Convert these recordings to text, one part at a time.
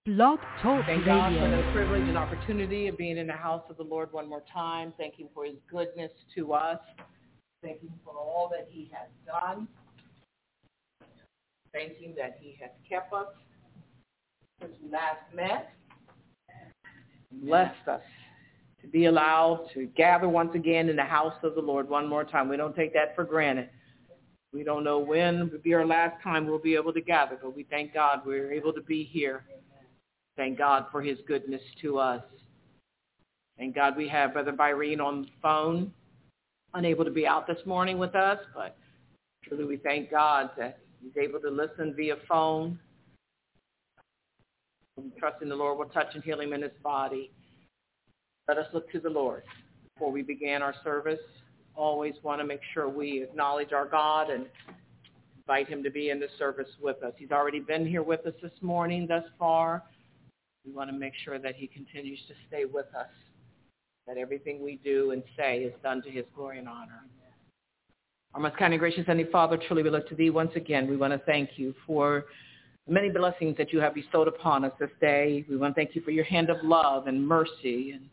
Blog Talk Thank Radio. God for the privilege and opportunity of being in the house of the Lord one more time. Thank Him for His goodness to us. Thank Him for all that He has done. Thank Him that He has kept us since we last met. Blessed us to be allowed to gather once again in the house of the Lord one more time. We don't take that for granted. We don't know when will be our last time we'll be able to gather, but we thank God we're able to be here. Thank God for His goodness to us. Thank God we have Brother Byrene on the phone, unable to be out this morning with us, but truly we thank God that He's able to listen via phone. We trust in the Lord will touch and heal him in his body. Let us look to the Lord. Before we begin our service, always want to make sure we acknowledge our God and invite Him to be in the service with us. He's already been here with us this morning thus far. We want to make sure that He continues to stay with us, that everything we do and say is done to His glory and honor. Our most kind and gracious Heavenly Father, truly we look to Thee once again. We want to thank You for many blessings that You have bestowed upon us this day. We want to thank You for Your hand of love and mercy and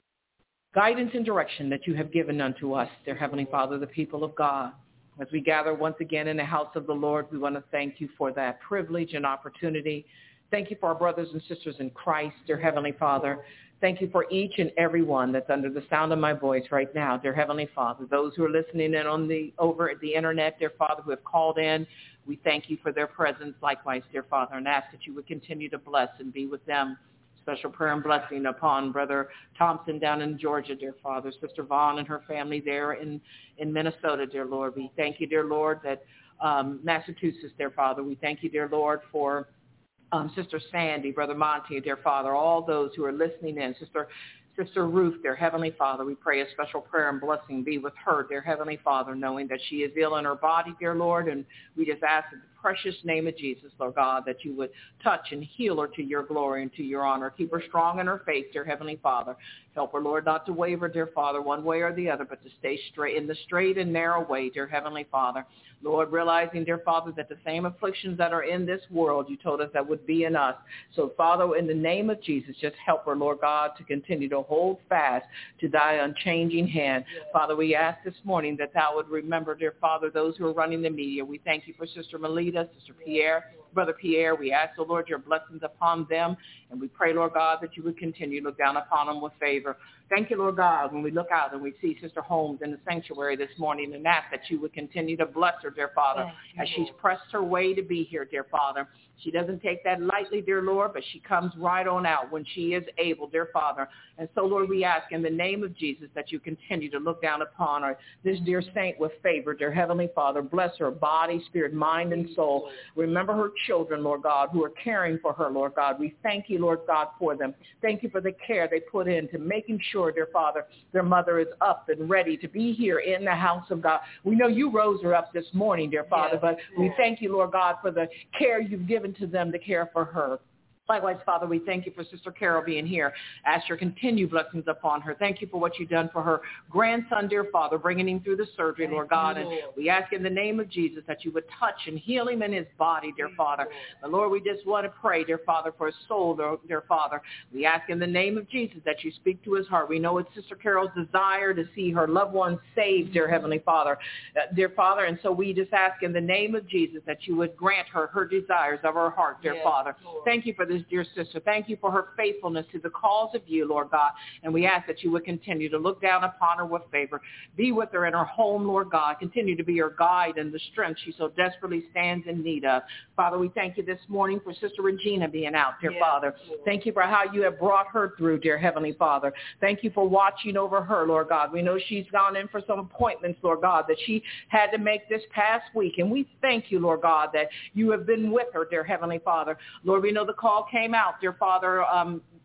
guidance and direction that You have given unto us, dear Heavenly Father, the people of God. As we gather once again in the house of the Lord, we want to thank You for that privilege and opportunity. Thank You for our brothers and sisters in Christ, dear Heavenly Father. Thank You for each and every one that's under the sound of my voice right now, dear Heavenly Father. Those who are listening in over at the internet, dear Father, who have called in, we thank You for their presence likewise, dear Father, and ask that You would continue to bless and be with them. Special prayer and blessing upon Brother Thompson down in Georgia, dear Father, Sister Vaughn and her family there in Minnesota, dear Lord. We thank You, dear Lord, that Massachusetts, dear Father. We thank You, dear Lord, for Sister Sandy, Brother Monty, dear Father, all those who are listening in, Sister Ruth, dear Heavenly Father, we pray a special prayer and blessing be with her, dear Heavenly Father, knowing that she is ill in her body, dear Lord, and we just ask in the precious name of Jesus, Lord God, that You would touch and heal her to Your glory and to Your honor. Keep her strong in her faith, dear Heavenly Father. Help her, Lord, not to waver, dear Father, one way or the other, but to stay straight in the straight and narrow way, dear Heavenly Father. Lord, realizing, dear Father, that the same afflictions that are in this world, You told us that would be in us. So, Father, in the name of Jesus, just help her, Lord God, to continue to hold fast to Thy unchanging hand. Yes. Father, we ask this morning that Thou would remember, dear Father, those who are running the media. We thank You for Sister Melita, Sister Pierre, Brother Pierre. We ask, oh Lord, Your blessings upon them. And we pray, Lord God, that You would continue to look down upon them with favor. Thank You, Lord God, when we look out and we see Sister Holmes in the sanctuary this morning and ask that You would continue to bless her, dear Father, as she's pressed her way to be here, dear Father. She doesn't take that lightly, dear Lord, but she comes right on out when she is able, dear Father. And so, Lord, we ask in the name of Jesus that You continue to look down upon her, this dear saint with favor, dear Heavenly Father. Bless her body, spirit, mind, and soul. Remember her children, Lord God, who are caring for her, Lord God. We thank You, Lord God, for them. Thank You for the care they put into making sure, dear Father, their mother is up and ready to be here in the house of God. We know You rose her up this morning, dear Father, but we thank You, Lord God, for the care You've given to them to care for her. Likewise, Father, we thank You for Sister Carol being here. Ask Your continued blessings upon her. Thank You for what You've done for her grandson, dear Father, bringing him through the surgery, Lord God. And we ask in the name of Jesus that You would touch and heal him in his body, dear Father. But Lord, we just want to pray, dear Father, for his soul, dear Father. We ask in the name of Jesus that You speak to his heart. We know it's Sister Carol's desire to see her loved ones saved, dear Heavenly Father, dear Father. And so we just ask in the name of Jesus that You would grant her desires of her heart, dear Father. Thank You for this dear sister. Thank You for her faithfulness to the cause of You, Lord God. And we ask that You would continue to look down upon her with favor. Be with her in her home, Lord God. Continue to be her guide and the strength she so desperately stands in need of. Father, we thank You this morning for Sister Regina being out, dear Father. Thank You for how You have brought her through, dear Heavenly Father. Thank You for watching over her, Lord God. We know she's gone in for some appointments, Lord God, that she had to make this past week. And we thank You, Lord God, that You have been with her, dear Heavenly Father. Lord, we know the call came out, dear Father,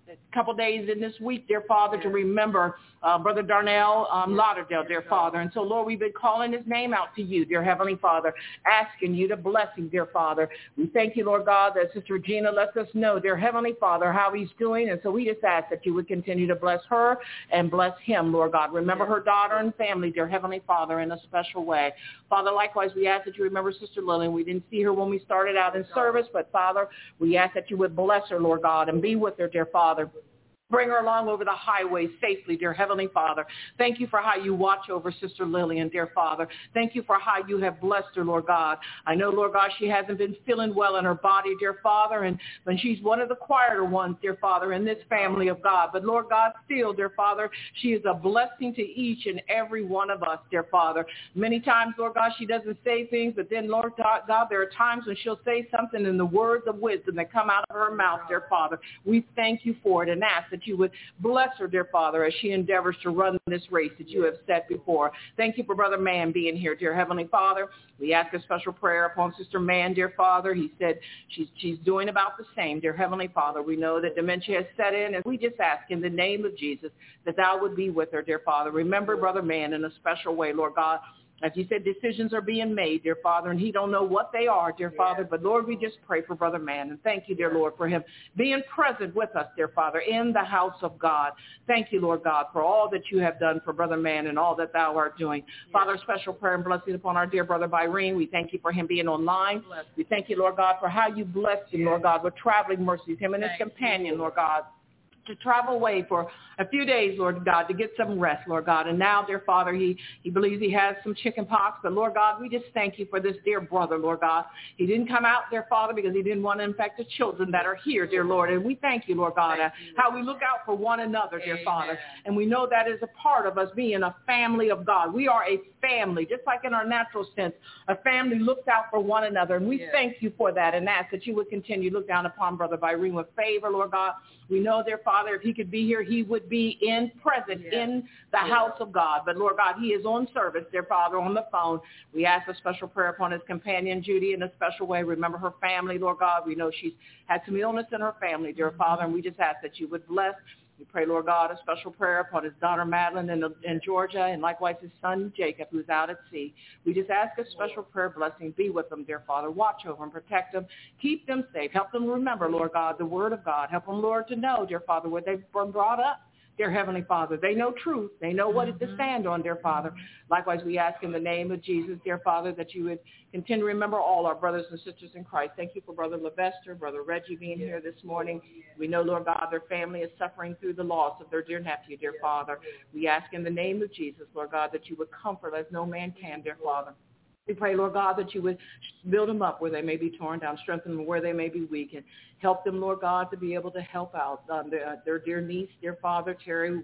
couple days in this week, dear Father, to remember Brother Darnell Lauderdale, dear Father. And so, Lord, we've been calling his name out to you, dear Heavenly Father, asking you to bless him, dear Father. We thank you, Lord God, that Sister Regina lets us know, dear Heavenly Father, how he's doing. And so we just ask that you would continue to bless her and bless him, Lord God. Remember her daughter and family, dear Heavenly Father, in a special way. Father, likewise, we ask that you remember Sister Lillian. We didn't see her when we started out in service, but Father, we ask that you would bless her, Lord God, and be with her, dear Father. Bring her along over the highway safely, dear Heavenly Father. Thank you for how you watch over Sister Lillian, dear Father. Thank you for how you have blessed her, Lord God. I know, Lord God, she hasn't been feeling well in her body, dear Father, and she's one of the quieter ones, dear Father, in this family of God. But, Lord God, still, dear Father, she is a blessing to each and every one of us, dear Father. Many times, Lord God, she doesn't say things, but then, Lord God, there are times when she'll say something in the words of wisdom that come out of her mouth, dear Father. We thank you for it and ask that you would bless her, dear Father, as she endeavors to run this race that you have set before. Thank you for Brother Mann being here, dear Heavenly Father. We ask a special prayer upon Sister Mann, dear Father. He said she's doing about the same, dear Heavenly Father. We know that dementia has set in, and we just ask in the name of Jesus that thou would be with her, dear Father. Remember Brother Mann in a special way, Lord God. As you said, decisions are being made, dear Father, and he don't know what they are, dear Father. But, Lord, we just pray for Brother Mann. And thank you, dear Lord, for him being present with us, dear Father, in the house of God. Thank you, Lord God, for all that you have done for Brother Mann and all that thou art doing. Father, special prayer and blessing upon our dear Brother Byrene. We thank you for him being online. We thank you, Lord God, for how you blessed him, Lord God, with traveling mercies, him and his companion, Lord God, to travel away for a few days, Lord God, to get some rest, Lord God. And now, dear Father, he believes he has some chicken pox. But, Lord God, we just thank you for this dear brother, Lord God. He didn't come out, dear Father, because he didn't want to infect the children that are here, dear Lord. And we thank you, Lord God, how we look out for one another, dear Father. And we know that is a part of us being a family of God. We are a family, just like in our natural sense. A family looks out for one another. And we thank you for that and ask that you would continue to look down upon Brother Byrene with favor, Lord God. We know, dear Father, if he could be here, he would be present in the house of God. But, Lord God, he is on service, dear Father, on the phone. We ask a special prayer upon his companion, Judy, in a special way. Remember her family, Lord God. We know she's had some illness in her family, dear Father, and we just ask that you would bless. We pray, Lord God, a special prayer upon his daughter, Madeline, in Georgia, and likewise his son, Jacob, who's out at sea. We just ask a special prayer blessing. Be with them, dear Father. Watch over them, protect them, keep them safe. Help them remember, Lord God, the word of God. Help them, Lord, to know, dear Father, where they've been brought up. Dear Heavenly Father, they know truth. They know what to stand on, dear Father. Likewise, we ask in the name of Jesus, dear Father, that you would continue to remember all our brothers and sisters in Christ. Thank you for Brother Levester, Brother Reggie being here this morning. We know, Lord God, their family is suffering through the loss of their dear nephew, dear Father. We ask in the name of Jesus, Lord God, that you would comfort as no man can, dear Father. We pray, Lord God, that you would build them up where they may be torn down, strengthen them where they may be weak, and help them, Lord God, to be able to help out their dear niece, dear Father, Terry,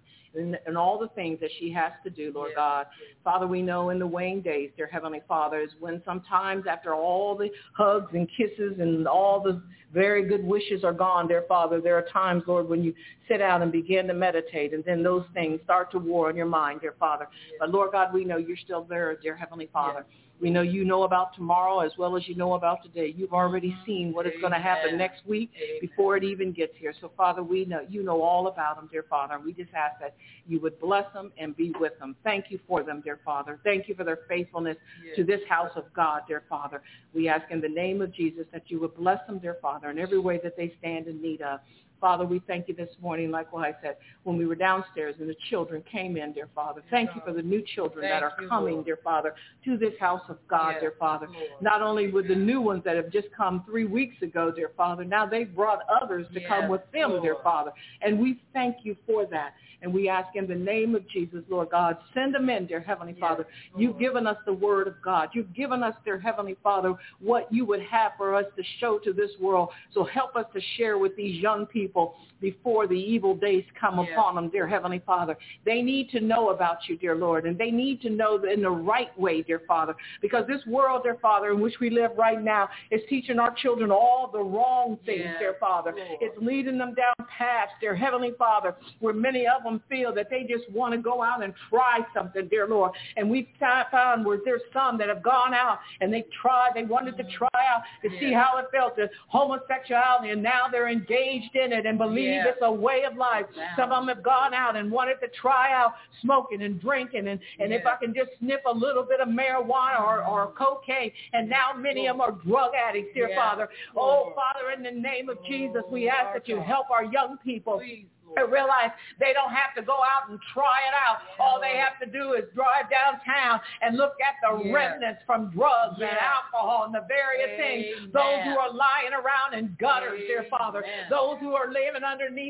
and all the things that she has to do, Lord God. Father, we know in the waning days, dear Heavenly Father, is when sometimes after all the hugs and kisses and all the very good wishes are gone, dear Father, there are times, Lord, when you sit down and begin to meditate, and then those things start to war in your mind, dear Father. But, Lord God, we know you're still there, dear Heavenly Father. We know you know about tomorrow as well as you know about today. You've already seen what is going to happen next week before it even gets here. So, Father, we know you know all about them, dear Father. And we just ask that you would bless them and be with them. Thank you for them, dear Father. Thank you for their faithfulness to this house of God, dear Father. We ask in the name of Jesus that you would bless them, dear Father, in every way that they stand in need of. Father, we thank you this morning, like what I said, when we were downstairs and the children came in, dear Father. Thank you for the new children that are coming, dear Father, to this house of God, dear Father. Not only with the new ones that have just come 3 weeks ago, dear Father, now they've brought others to come with them, dear Father. And we thank you for that. And we ask in the name of Jesus, Lord God, send them in, dear Heavenly Father. You've given us the word of God. You've given us, dear Heavenly Father, what you would have for us to show to this world. So help us to share with these young people before the evil days come upon them, dear Heavenly Father. They need to know about you, dear Lord, and they need to know in the right way, dear Father. because this world, dear Father, in which we live right now is teaching our children all the wrong things, dear Father. Lord. It's leading them down paths, dear Heavenly Father, where many of them feel that they just want to go out and try something, dear Lord. And we've found where there's some that have gone out and they wanted to try out to see how it felt, the homosexuality, and now they're engaged in it and believe it's a way of life. Some of them have gone out and wanted to try out smoking and drinking, and if I can just sniff a little bit of marijuana or cocaine, and now many of them are drug addicts, dear Father. Oh, Father, in the name of Jesus, we ask that you help our young people. I realize they don't have to go out and try it out. All they have to do is drive downtown and look at the remnants from drugs and alcohol and the various things. Those who are lying around in gutters, dear Father. Those who are living underneath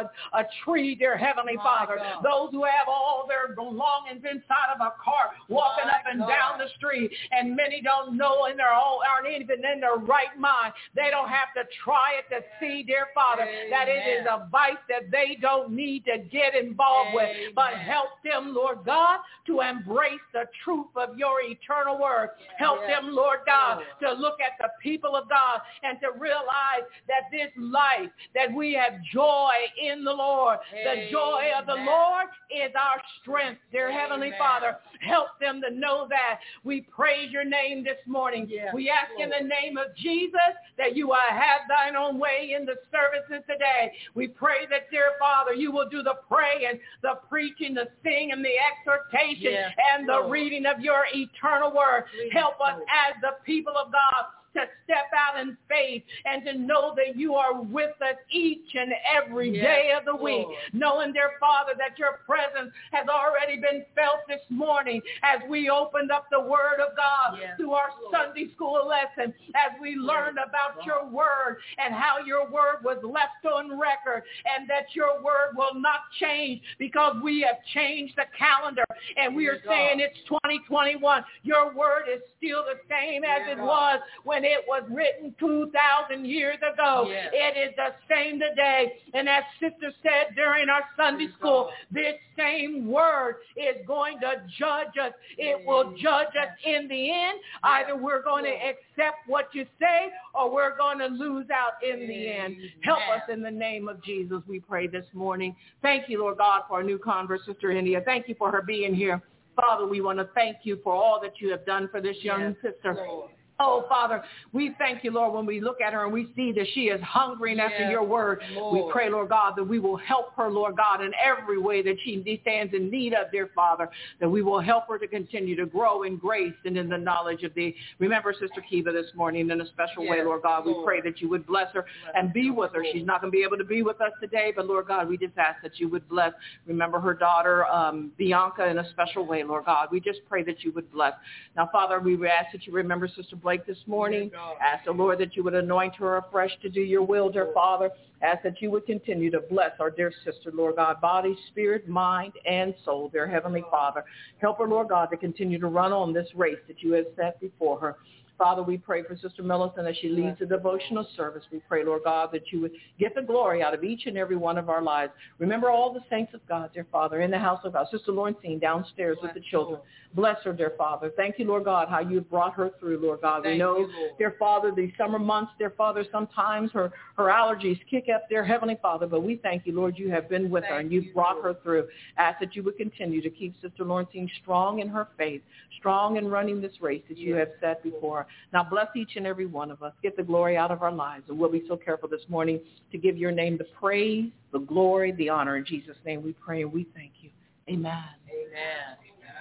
a tree, dear Heavenly Father. Those who have all their belongings inside of a cart, walking up and down the street, and many don't know aren't even in their right mind. They don't have to try it to see, dear Father, that it is a vice that they don't need to get involved with, but help them, Lord God, to embrace the truth of your eternal word. Help them, Lord God, to look at the people of God and to realize that this life, that we have joy in the Lord. The joy of the Lord is our strength, dear Heavenly Father. Help them to know that. We praise your name this morning. We ask in the name of Jesus that you will have thine own way in the services today. We pray that, dear Father, you will do the praying, the preaching, the singing, and the exhortation, and the reading of your eternal word. Help us as the people of God to step out in faith and to know that you are with us each and every day of the week, knowing, dear Father, that your presence has already been felt this morning as we opened up the word of God through our Sunday school lesson, as we learned about your word and how your word was left on record, and that your word will not change because we have changed the calendar and we are saying it's 2021. Your word is still the same as it was when it was written 2,000 years ago. It is the same today. And as Sister said during our Sunday school, this same word is going to judge us. It will judge us in the end. Either we're going to accept what you say or we're going to lose out in the end. Help us in the name of Jesus, we pray this morning. Thank you, Lord God, for our new convert, Sister India. Thank you for her being here. Father, we want to thank you for all that you have done for this young sister. Lord. Oh, Father, we thank you, Lord, when we look at her and we see that she is hungering after your word. Lord. We pray, Lord God, that we will help her, Lord God, in every way that she stands in need of, dear Father, that we will help her to continue to grow in grace and in the knowledge of thee. Remember Sister Kiva this morning in a special way, Lord God. We pray that you would bless her and be with her. She's not going to be able to be with us today, but, Lord God, we just ask that you would bless. Remember her daughter, Bianca, in a special way, Lord God. We just pray that you would bless. Now, Father, we ask that you remember Sister Blake this morning. Ask the Lord that you would anoint her afresh to do your will, dear Father. Ask that you would continue to bless our dear sister, Lord God, body, spirit, mind, and soul, dear Heavenly Father. Help her, Lord God, to continue to run on this race that you have set before her. Father, we pray for Sister Millicent as she leads the devotional service. We pray, Lord God, that you would get the glory out of each and every one of our lives. Remember all the saints of God, dear Father, in the house of God. Sister Lawrencine downstairs with the children. Bless her, dear Father. Thank you, Lord God, how you've brought her through, Lord God. We know, dear Father, these summer months, dear Father, sometimes her allergies kick up, dear Heavenly Father, but we thank you, Lord, you have been with her and you've brought her through. Ask that you would continue to keep Sister Lawrencine strong in her faith, strong in running this race that you have set before her. Now bless each and every one of us. Get the glory out of our lives. And we'll be so careful this morning to give your name the praise, the glory, the honor. In Jesus' name we pray and we thank you. Amen. Amen.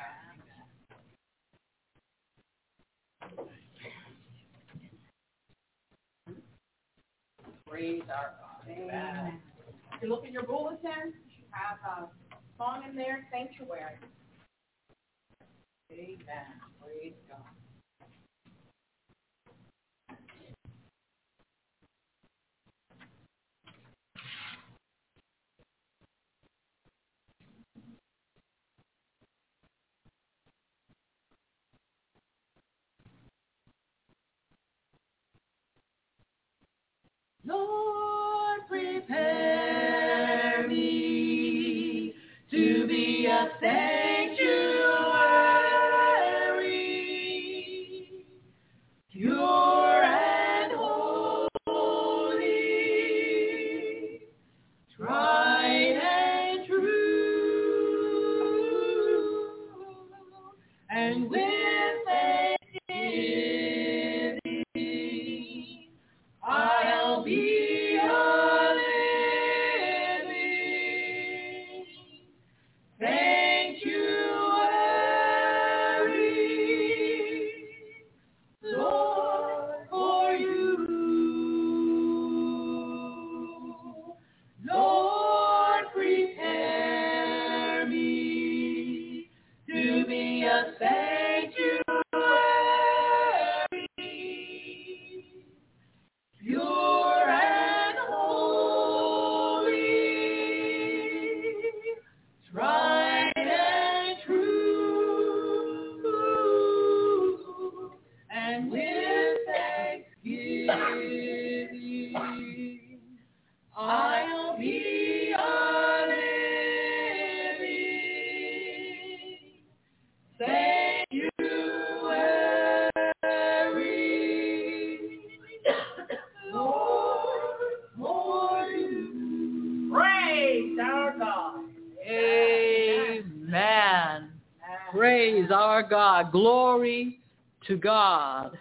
Praise our God. Amen. If you look in your bulletin, you have a song in there, Sanctuary. Amen. Praise God. Lord, prepare me to be a sanctuary, Praise our God. Glory to God.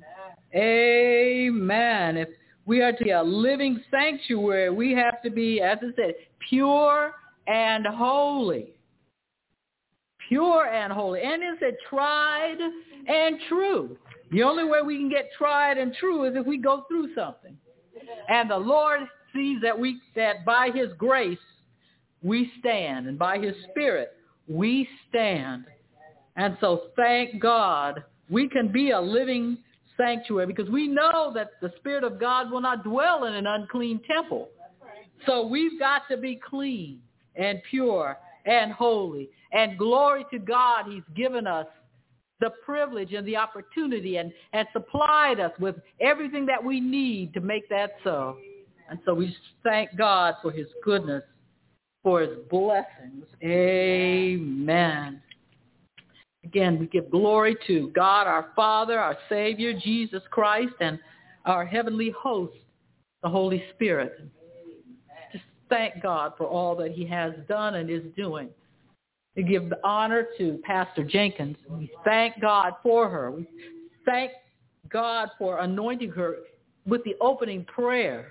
Amen. If we are to be a living sanctuary, we have to be, as it said, pure and holy. Pure and holy. And it said tried and true. The only way we can get tried and true is if we go through something. And the Lord sees that by his grace we stand, and by his Spirit we stand. And so thank God we can be a living sanctuary, because we know that the Spirit of God will not dwell in an unclean temple. So we've got to be clean and pure and holy. And glory to God, he's given us the privilege and the opportunity and supplied us with everything that we need to make that so. And so we thank God for his goodness, for his blessings. Amen. Again, we give glory to God, our Father, our Savior, Jesus Christ, and our heavenly host, the Holy Spirit. Just thank God for all that he has done and is doing. We give the honor to Pastor Jenkins. We thank God for her. We thank God for anointing her with the opening prayer.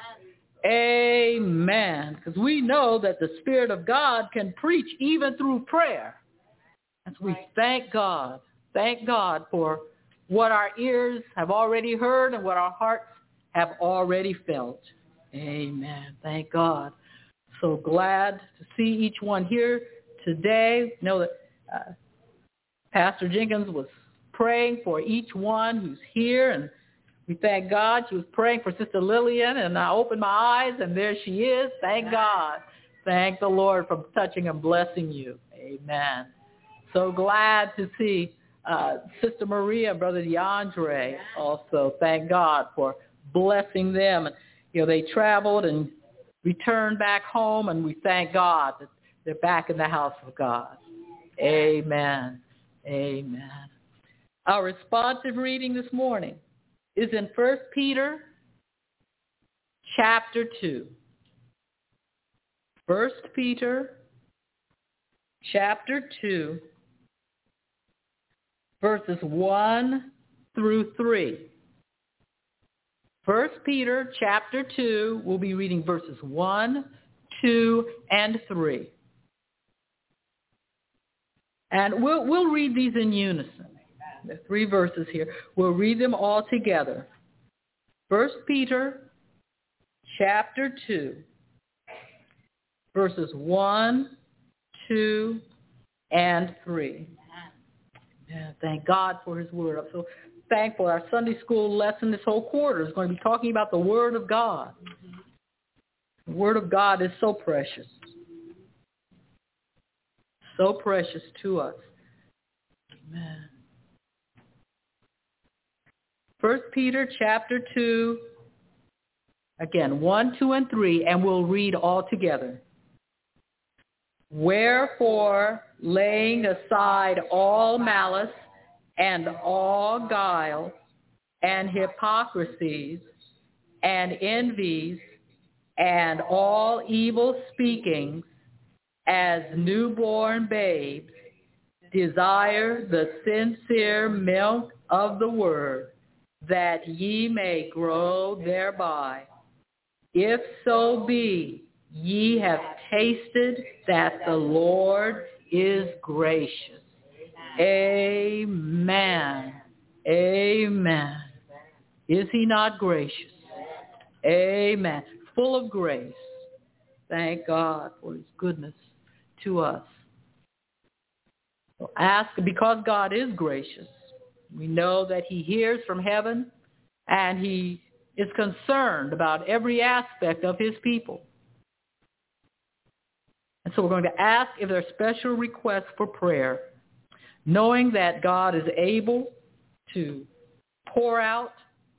Amen. Because we know that the Spirit of God can preach even through prayer. And so we thank God. Thank God for what our ears have already heard and what our hearts have already felt. Amen. Thank God. So glad to see each one here today. Know that Pastor Jenkins was praying for each one who's here, and we thank God. She was praying for Sister Lillian, and I opened my eyes, and there she is. Thank God. Thank the Lord for touching and blessing you. Amen. So glad to see Sister Maria and Brother DeAndre also. Thank God for blessing them. You know, they traveled and returned back home, and we thank God that they're back in the house of God. Amen. Amen. Our responsive reading this morning is in 1 Peter chapter 2. 1 Peter chapter 2, verses 1 through 3. 1 Peter chapter 2, we'll be reading verses 1, 2, and 3. And we'll read these in unison. There are 3 verses here. We'll read them all together. 1 Peter chapter 2, verses 1, 2, and 3. Yeah, thank God for his word. I'm so thankful. Our Sunday school lesson this whole quarter is going to be talking about the word of God. The word of God is so precious. So precious to us. Amen. 1 Peter chapter 2, again, 1, 2, and 3, and we'll read all together. Wherefore, laying aside all malice and all guile and hypocrisies and envies and all evil speakings, as newborn babes, desire the sincere milk of the word, that ye may grow thereby. If so be ye have tasted that the Lord is gracious. Amen. Amen. Is he not gracious? Amen. Full of grace. Thank God for his goodness to us. So ask, because God is gracious. We know that he hears from heaven, and he is concerned about every aspect of his people. And so we're going to ask if there are special requests for prayer, knowing that God is able to pour out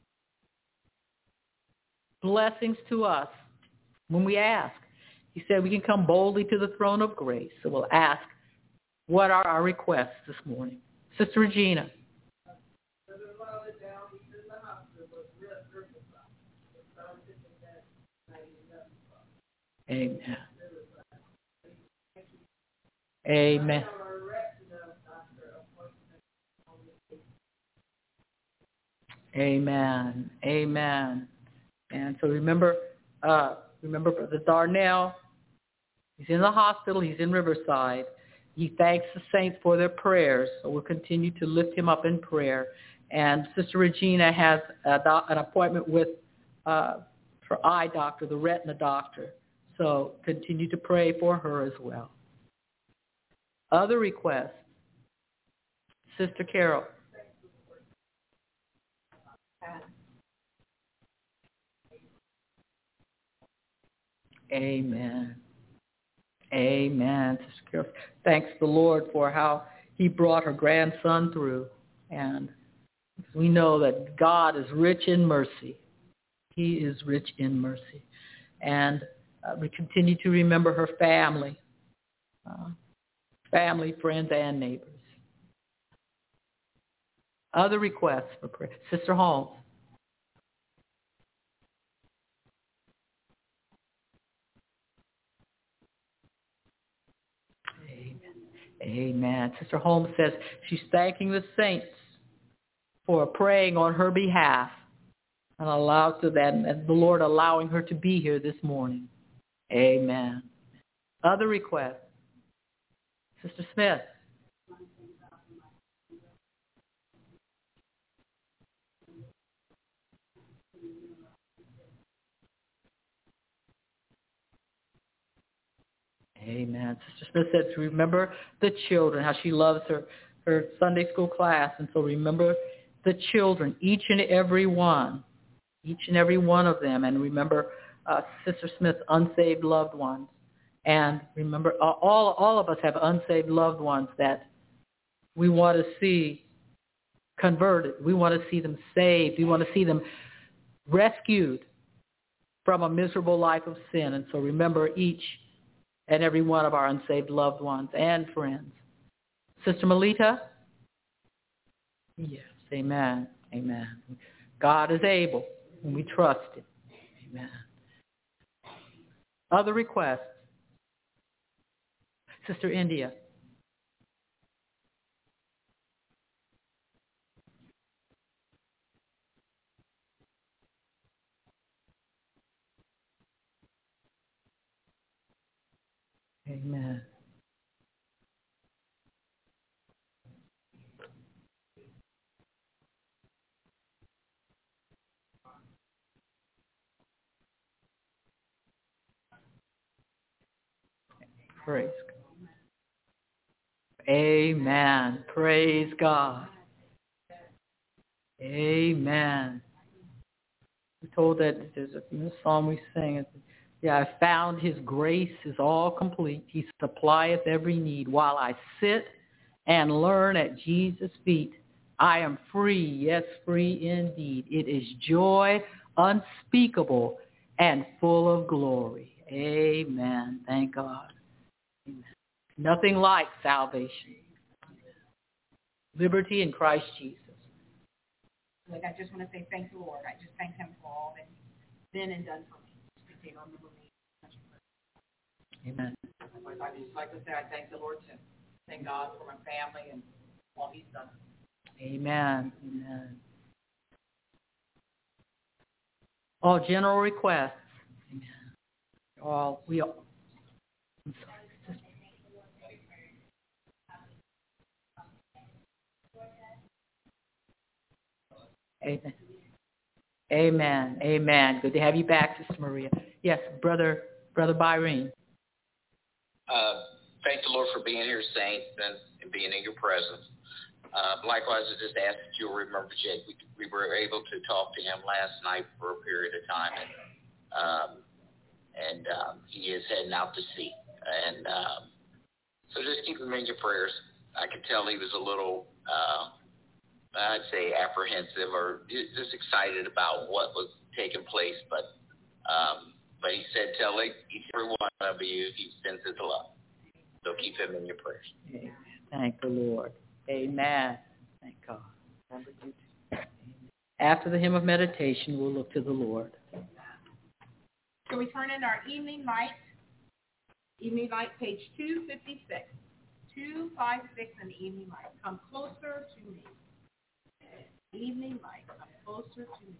blessings to us when we ask. He said we can come boldly to the throne of grace. So we'll ask, what are our requests this morning? Sister Regina. Amen. Amen. Amen. Amen. And so remember Brother Darnell. He's in the hospital. He's in Riverside. He thanks the saints for their prayers. So we'll continue to lift him up in prayer. And Sister Regina has an appointment with her eye doctor, the retina doctor. So continue to pray for her as well. Other requests. Sister Carol. Amen. Amen. Sister Carol thanks the Lord for how he brought her grandson through. And we know that God is rich in mercy. He is rich in mercy. And we continue to remember her family, friends, and neighbors. Other requests for prayer. Sister Holmes. Amen. Sister Holmes says she's thanking the saints for praying on her behalf and and the Lord allowing her to be here this morning. Amen. Other requests. Sister Smith. Amen. Sister Smith said to remember the children, how she loves her Sunday school class. And so remember the children, each and every one of them. And remember Sister Smith's unsaved loved ones. And remember, all of us have unsaved loved ones that we want to see converted. We want to see them saved. We want to see them rescued from a miserable life of sin. And so remember each and every one of our unsaved loved ones and friends. Sister Melita? Yes, amen, amen. God is able, and we trust Him. Amen. Other requests? Sister India? Amen. Praise God. Amen. Praise God. Amen. We're told that there's a song we sing. Yeah, I found His grace is all complete. He supplieth every need. While I sit and learn at Jesus' feet, I am free, yes, free indeed. It is joy unspeakable and full of glory. Amen. Thank God. Amen. Nothing like salvation. Liberty in Christ Jesus. Like, I just want to say thank the Lord. I just thank Him for all that He's been and done for me. Remember me. Amen. I just like to say I thank the Lord too. Thank God for my family and all He's done. Amen. Amen. All general requests. Amen. I'm sorry. Amen. Amen. Amen. Good to have you back, Sister Maria. Yes, Brother Byron. Thank the Lord for being here, saints, and being in your presence. Likewise, I just ask that you'll remember Jake. We were able to talk to him last night for a period of time, and he is heading out to sea. And so just keep him in your prayers. I could tell he was a little, I'd say, apprehensive or just excited about what was taking place, but he said, tell each and every one of you he sends his love. So keep him in your prayers. Amen. Thank the Lord. Amen. Thank God. After the hymn of meditation, we'll look to the Lord. So we turn in our evening light. Evening light, page 256. 256 in the evening light. Come closer to me. Evening light, come closer to me.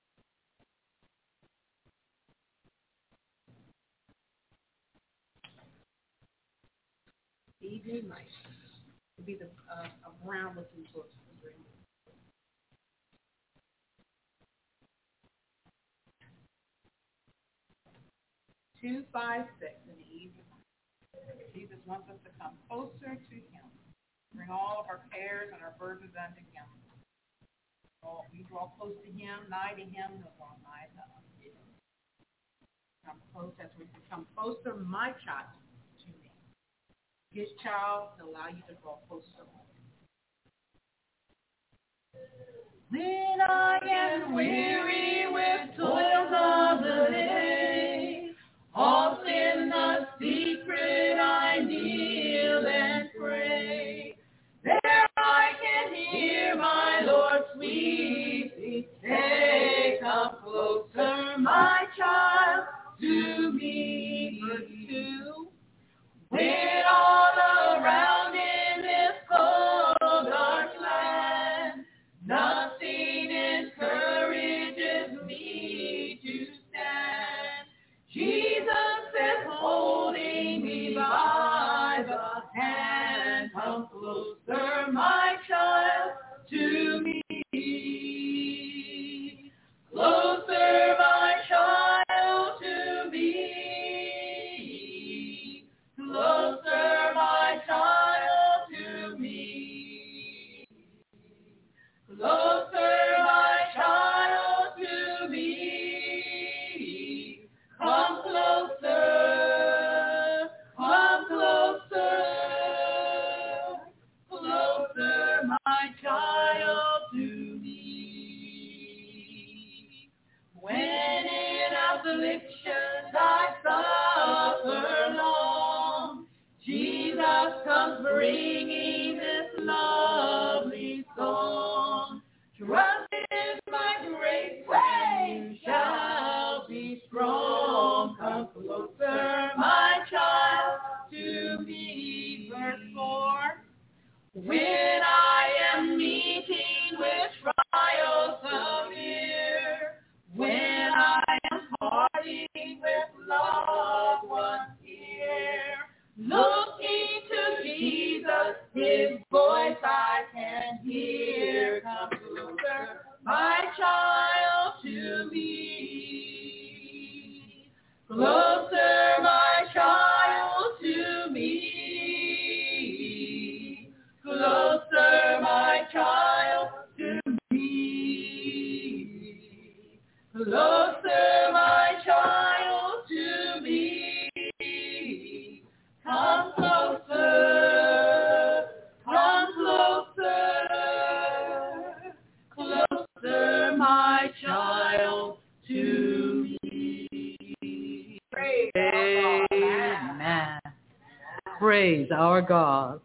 Evening light. It would be a brown looking torch. 256 in the evening. Jesus wants us to come closer to him. Bring all of our cares and our burdens unto him. We draw close to him, nigh to him, he'll draw nigh to us. Come close as we become closer, my child, to me. His child will allow you to draw closer. When I am weary with toils of the day, oft in the secret I kneel and pray. There I can hear my Lord sweetly say, come closer, my child, to me. Verse 2. When all around in this cold dark land, nothing encourages me to stand. Jesus is holding me by the hand. Come closer, my child, to me. Closer, my child, to me. Closer, my child, to me. Closer, my child, to me. Come closer, closer, my child, to me. When in afflictions I suffer long, Jesus comes bringing this lovely song. Trust in my great way shall be strong. Come closer, my child, to me. Verse 4. When I am meeting with trials severe, when I am parting with loved ones here, looking to Jesus, his voice I can hear. Come closer, my child, to me. Closer, my child, to me. Closer, my child, to me. Closer, my child, to me. Come closer, closer, my child, to me. Amen. Praise our God.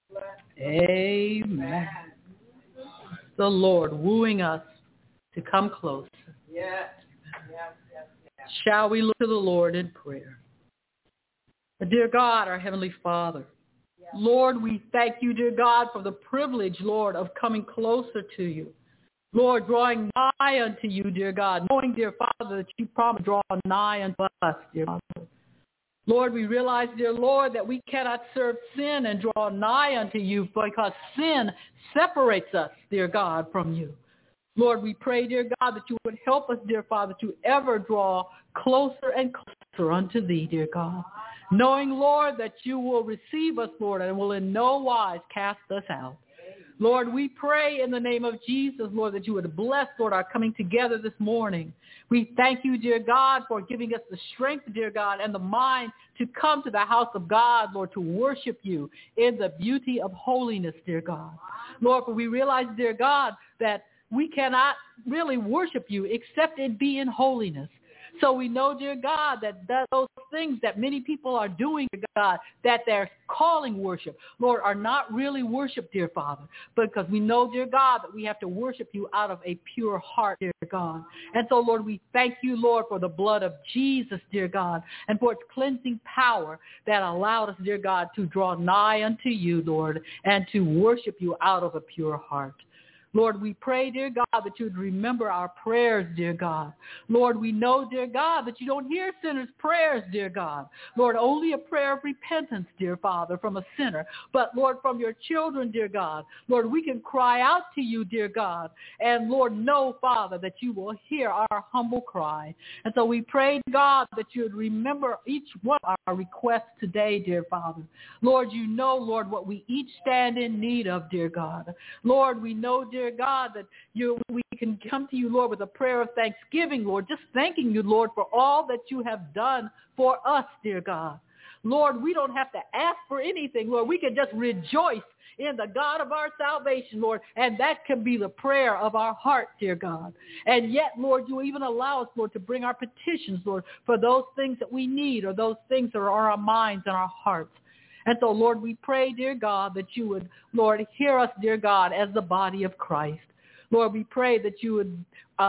Amen. The Lord wooing us to come closer. Yes. Shall we look to the Lord in prayer? Dear God, our Heavenly Father, Lord, we thank you, dear God, for the privilege, Lord, of coming closer to you. Lord, drawing nigh unto you, dear God, knowing, dear Father, that you promise to draw nigh unto us, dear Father. Lord, we realize, dear Lord, that we cannot serve sin and draw nigh unto you because sin separates us, dear God, from you. Lord, we pray, dear God, that you would help us, dear Father, to ever draw closer and closer unto thee, dear God, knowing, Lord, that you will receive us, Lord, and will in no wise cast us out. Lord, we pray in the name of Jesus, Lord, that you would bless, Lord, our coming together this morning. We thank you, dear God, for giving us the strength, dear God, and the mind to come to the house of God, Lord, to worship you in the beauty of holiness, dear God. Lord, for we realize, dear God, that we cannot really worship you except it be in holiness. So we know, dear God, that those things that many people are doing, dear God, that they're calling worship, Lord, are not really worship, dear Father, because we know, dear God, that we have to worship you out of a pure heart, dear God. And so, Lord, we thank you, Lord, for the blood of Jesus, dear God, and for its cleansing power that allowed us, dear God, to draw nigh unto you, Lord, and to worship you out of a pure heart. Lord, we pray, dear God, that you would remember our prayers, dear God. Lord, we know, dear God, that you don't hear sinners' prayers, dear God. Lord, only a prayer of repentance, dear Father, from a sinner. But, Lord, from your children, dear God, Lord, we can cry out to you, dear God. And, Lord, know, Father, that you will hear our humble cry. And so we pray, God, that you would remember each one of our requests today, dear Father. Lord, you know, Lord, what we each stand in need of, dear God. Lord, we know, dear God, that we can come to you, Lord, with a prayer of thanksgiving, Lord, just thanking you, Lord, for all that you have done for us, dear God. Lord, we don't have to ask for anything, Lord. We can just rejoice in the God of our salvation, Lord, and that can be the prayer of our heart, dear God. And yet, Lord, you even allow us, Lord, to bring our petitions, Lord, for those things that we need or those things that are on our minds and our hearts. And so, Lord, we pray, dear God, that you would, Lord, hear us, dear God, as the body of Christ. Lord, we pray that you would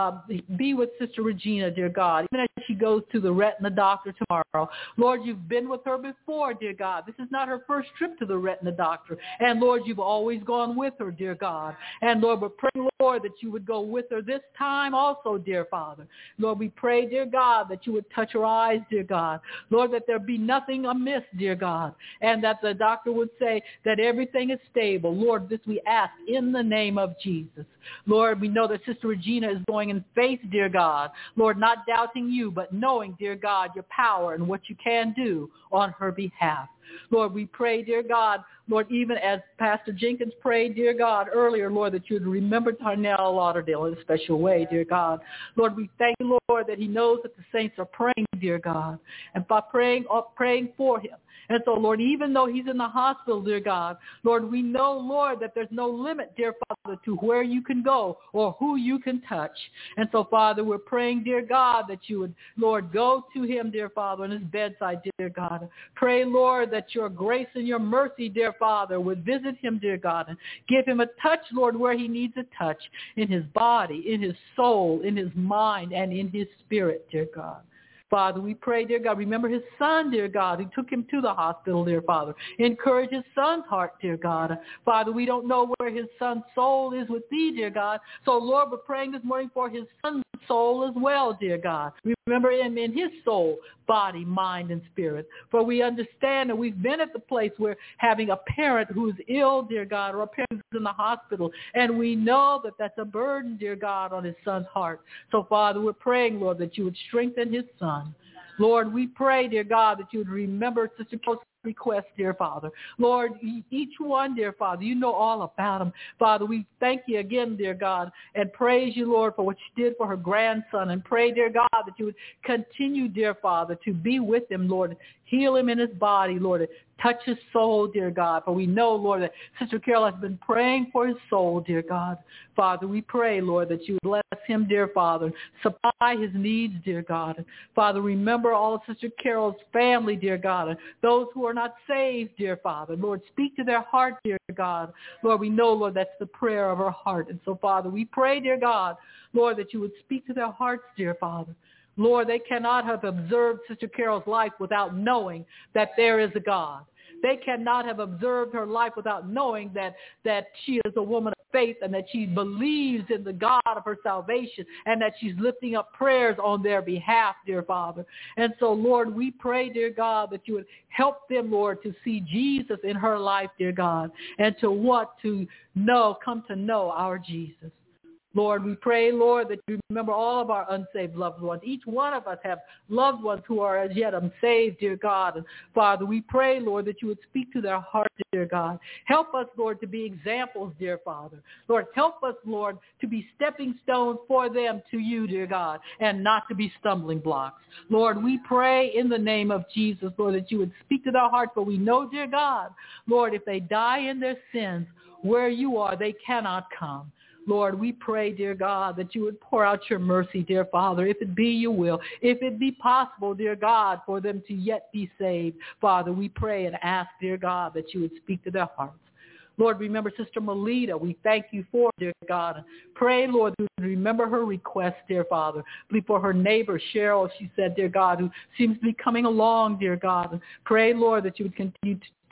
be with Sister Regina, dear God, even as she goes to the retina doctor tomorrow. Lord, you've been with her before, dear God. This is not her first trip to the retina doctor. And, Lord, you've always gone with her, dear God. And, Lord, we're praying, Lord, that you would go with her this time also, dear Father. Lord, we pray, dear God, that you would touch her eyes, dear God. Lord, that there be nothing amiss, dear God, and that the doctor would say that everything is stable. Lord, this we ask in the name of Jesus. Lord, we know that Sister Regina is going in faith, dear God. Lord, not doubting you, but knowing, dear God, your power and what you can do on her behalf. Lord, we pray, dear God, Lord, even as Pastor Jenkins prayed, dear God, earlier, Lord, that you would remember Tarnell Lauderdale in a special way, dear God. Lord, we thank you, Lord, that he knows that the saints are praying, dear God, and by praying for him. And so, Lord, even though he's in the hospital, dear God, Lord, we know, Lord, that there's no limit, dear Father, to where you can go or who you can touch. And so, Father, we're praying, dear God, that you would, Lord, go to him, dear Father, on his bedside, dear God. Pray, Lord, that your grace and your mercy, dear Father, would visit him, dear God, and give him a touch, Lord, where he needs a touch, in his body, in his soul, in his mind, and in his spirit, dear God. Father, we pray, dear God, remember his son, dear God, who took him to the hospital, dear Father. Encourage his son's heart, dear God. Father, we don't know where his son's soul is with thee, dear God. So, Lord, we're praying this morning for his son's soul as well, dear God. Remember him in his soul, body, mind, and spirit. For we understand that we've been at the place where having a parent who's ill, dear God, or a parent who's in the hospital, and we know that that's a burden, dear God, on his son's heart. So, Father, we're praying, Lord, that you would strengthen his son. Lord, we pray, dear God, that you would remember Sister Kelly's request, dear Father. Lord, each one, dear Father, you know all about them. Father, we thank you again, dear God, and praise you, Lord, for what you did for her grandson, and pray, dear God, that you would continue, dear Father, to be with him, Lord. Heal him in his body, Lord. Touch his soul, dear God. For we know, Lord, that Sister Carol has been praying for his soul, dear God. Father, we pray, Lord, that you would bless him, dear Father, supply his needs, dear God. Father, remember all of Sister Carol's family, dear God, and those who are not saved, dear Father. Lord, speak to their heart, dear God. Lord, we know, Lord, that's the prayer of her heart. And so, Father, we pray, dear God, Lord, that you would speak to their hearts, dear Father. Lord, they cannot have observed Sister Carol's life without knowing that there is a God. They cannot have observed her life without knowing that she is a woman of faith and that she believes in the God of her salvation and that she's lifting up prayers on their behalf, dear Father. And so, Lord, we pray, dear God, that you would help them, Lord, to see Jesus in her life, dear God, and to want to come to know our Jesus. Lord, we pray, Lord, that you remember all of our unsaved loved ones. Each one of us have loved ones who are as yet unsaved, dear God. And Father, we pray, Lord, that you would speak to their hearts, dear God. Help us, Lord, to be examples, dear Father. Lord, help us, Lord, to be stepping stones for them to you, dear God, and not to be stumbling blocks. Lord, we pray in the name of Jesus, Lord, that you would speak to their hearts. For we know, dear God, Lord, if they die in their sins, where you are, they cannot come. Lord, we pray, dear God, that you would pour out your mercy, dear Father, if it be your will, if it be possible, dear God, for them to yet be saved. Father, we pray and ask, dear God, that you would speak to their hearts. Lord, remember Sister Melita. We thank you for, dear God. Pray, Lord, to remember her request, dear Father. Please for her neighbor, Cheryl, she said, dear God, who seems to be coming along, dear God. Pray, Lord, that you would continue to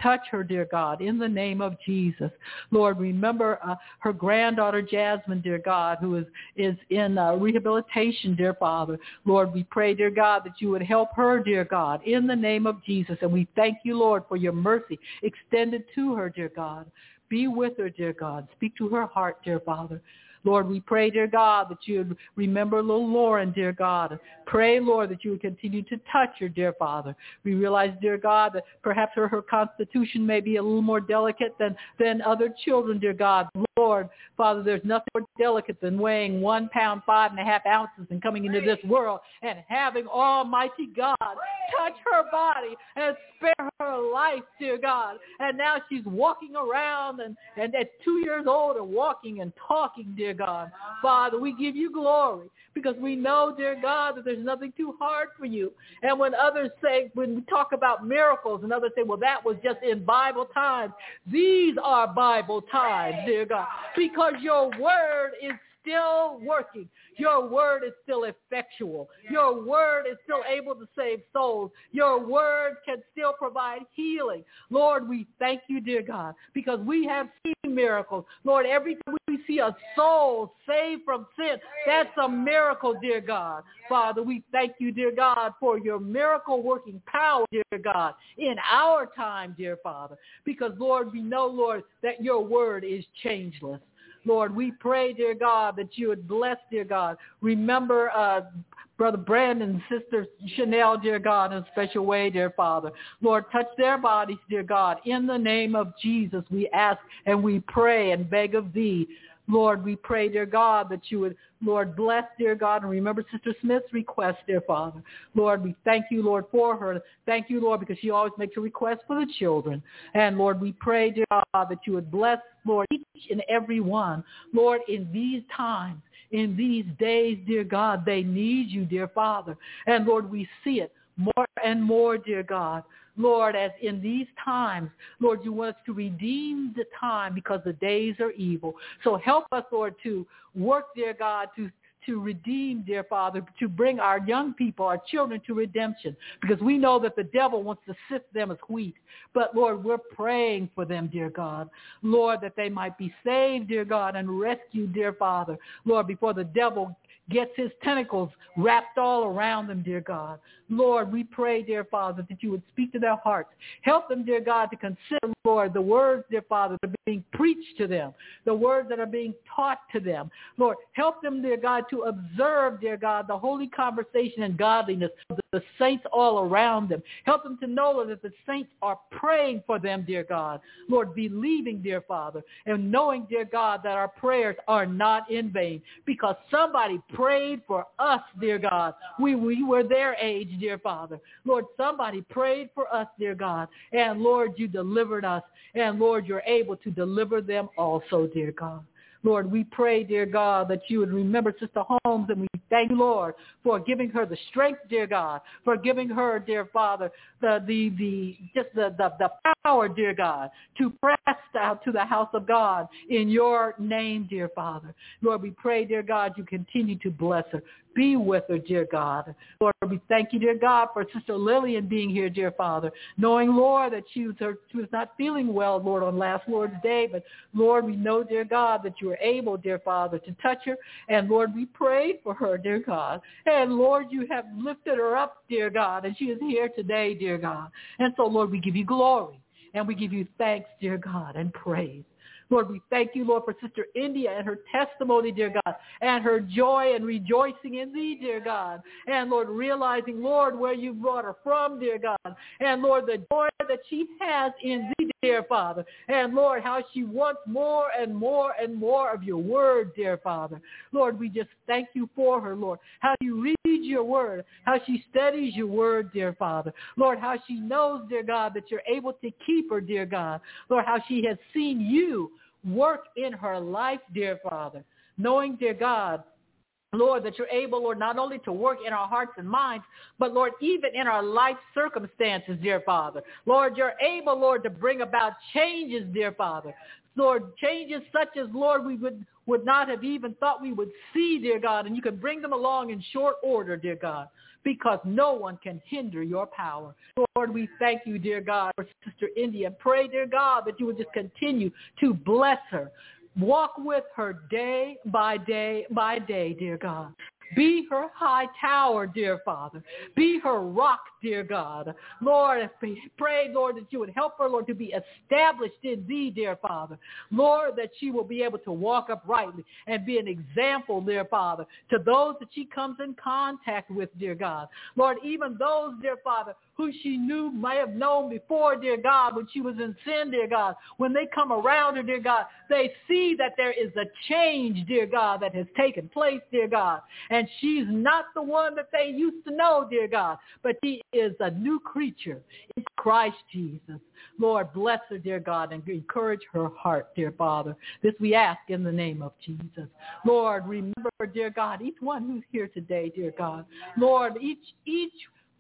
touch her, dear God, in the name of Jesus. Lord, remember her granddaughter, Jasmine, dear God, who is in rehabilitation, dear Father. Lord, we pray, dear God, that you would help her, dear God, in the name of Jesus. And we thank you, Lord, for your mercy extended to her, dear God. Be with her, dear God. Speak to her heart, dear Father. Lord, we pray, dear God, that you would remember little Lauren, dear God. Pray, Lord, that you would continue to touch her, dear Father. We realize, dear God, that perhaps her constitution may be a little more delicate than other children, dear God. Lord, Father, there's nothing more delicate than weighing 1 pound, 5.5 ounces and coming into this world and having Almighty God touch her body and spare her life, dear God. And now she's walking around and at 2 years old and walking and talking, dear God. Father, we give you glory because we know, dear God, that there's nothing too hard for you. And when others say, when we talk about miracles and others say, well, that was just in Bible times, these are Bible times, dear God, because your word is still working. Your word is still effectual. Your word is still able to save souls. Your word can still provide healing. Lord, we thank you, dear God, because we have seen miracles. Lord, every time we see a soul saved from sin, that's a miracle, dear God. Father, we thank you, dear God, for your miracle-working power, dear God, in our time, dear Father, because, Lord, we know, Lord, that your word is changeless. Lord, we pray, dear God, that you would bless, dear God. Remember Brother Brandon and Sister Chanel, dear God, in a special way, dear Father. Lord, touch their bodies, dear God. In the name of Jesus, we ask and we pray and beg of thee. Lord, we pray, dear God, that you would, Lord, bless, dear God, and remember Sister Smith's request, dear Father. Lord, we thank you, Lord, for her. Thank you, Lord, because she always makes a request for the children. And, Lord, we pray, dear God, that you would bless, Lord, each and every one. Lord, in these times, in these days, dear God, they need you, dear Father. And, Lord, we see it more and more, dear God. Lord, as in these times, Lord, you want us to redeem the time because the days are evil. So help us, Lord, to work, dear God, to redeem, dear Father, to bring our young people, our children to redemption, because we know that the devil wants to sift them as wheat. But, Lord, we're praying for them, dear God. Lord, that they might be saved, dear God, and rescued, dear Father. Lord, before the devil gets his tentacles wrapped all around them, dear God. Lord, we pray, dear Father, that you would speak to their hearts. Help them, dear God, to consider, Lord, the words, dear Father, that are being preached to them, the words that are being taught to them. Lord, help them, dear God, to observe, dear God, the holy conversation and godliness of the saints all around them. Help them to know, Lord, that the saints are praying for them, dear God. Lord, believing, dear Father, and knowing, dear God, that our prayers are not in vain, because somebody prayed for us, dear God. We were their age, dear Father. Lord, somebody prayed for us, dear God. And Lord, you delivered us. And Lord, you're able to deliver them also, dear God. Lord, we pray, dear God, that you would remember Sister Holmes, and we thank you, Lord, for giving her the strength, dear God, for giving her, dear Father, the power, dear God, to press out to the house of God in your name, dear Father. Lord, we pray, dear God, you continue to bless her. Be with her, dear God. Lord, we thank you, dear God, for Sister Lillian being here, dear Father, knowing, Lord, that she was not feeling well, Lord, on last Lord's Day. But, Lord, we know, dear God, that you are able, dear Father, to touch her. And, Lord, we prayed for her, dear God. And, Lord, you have lifted her up, dear God, and she is here today, dear God. And so, Lord, we give you glory, and we give you thanks, dear God, and praise. Lord, we thank you, Lord, for Sister India and her testimony, dear God, and her joy and rejoicing in thee, dear God. And, Lord, realizing, Lord, where you brought her from, dear God. And, Lord, the joy that she has in thee, dear Father. And, Lord, how she wants more and more and more of your word, dear Father. Lord, we just thank you for her, Lord. How you read your word, how she studies your word, dear Father. Lord, how she knows, dear God, that you're able to keep her, dear God. Lord, how she has seen you work in her life, dear Father, knowing, dear God, Lord, that you're able, Lord, not only to work in our hearts and minds, but, Lord, even in our life circumstances, dear Father. Lord, you're able, Lord, to bring about changes, dear Father. Lord, changes such as, Lord, we would not have even thought we would see, dear God, and you can bring them along in short order, dear God, because no one can hinder your power. Lord, Lord, we thank you, dear God, for Sister India. Pray, dear God, that you would just continue to bless her. Walk with her day by day by day, dear God. Be her high tower, dear Father. Be her rock, dear God. Lord, pray, Lord, that you would help her, Lord, to be established in thee, dear Father. Lord, that she will be able to walk uprightly and be an example, dear Father, to those that she comes in contact with, dear God. Lord, even those, dear Father, who she may have known before, dear God, when she was in sin, dear God. When they come around her, dear God, they see that there is a change, dear God, that has taken place, dear God. And she's not the one that they used to know, dear God, but she is a new creature in Christ Jesus. Lord, bless her, dear God, and encourage her heart, dear Father. This we ask in the name of Jesus. Lord, remember, dear God, each one who's here today, dear God. Lord, each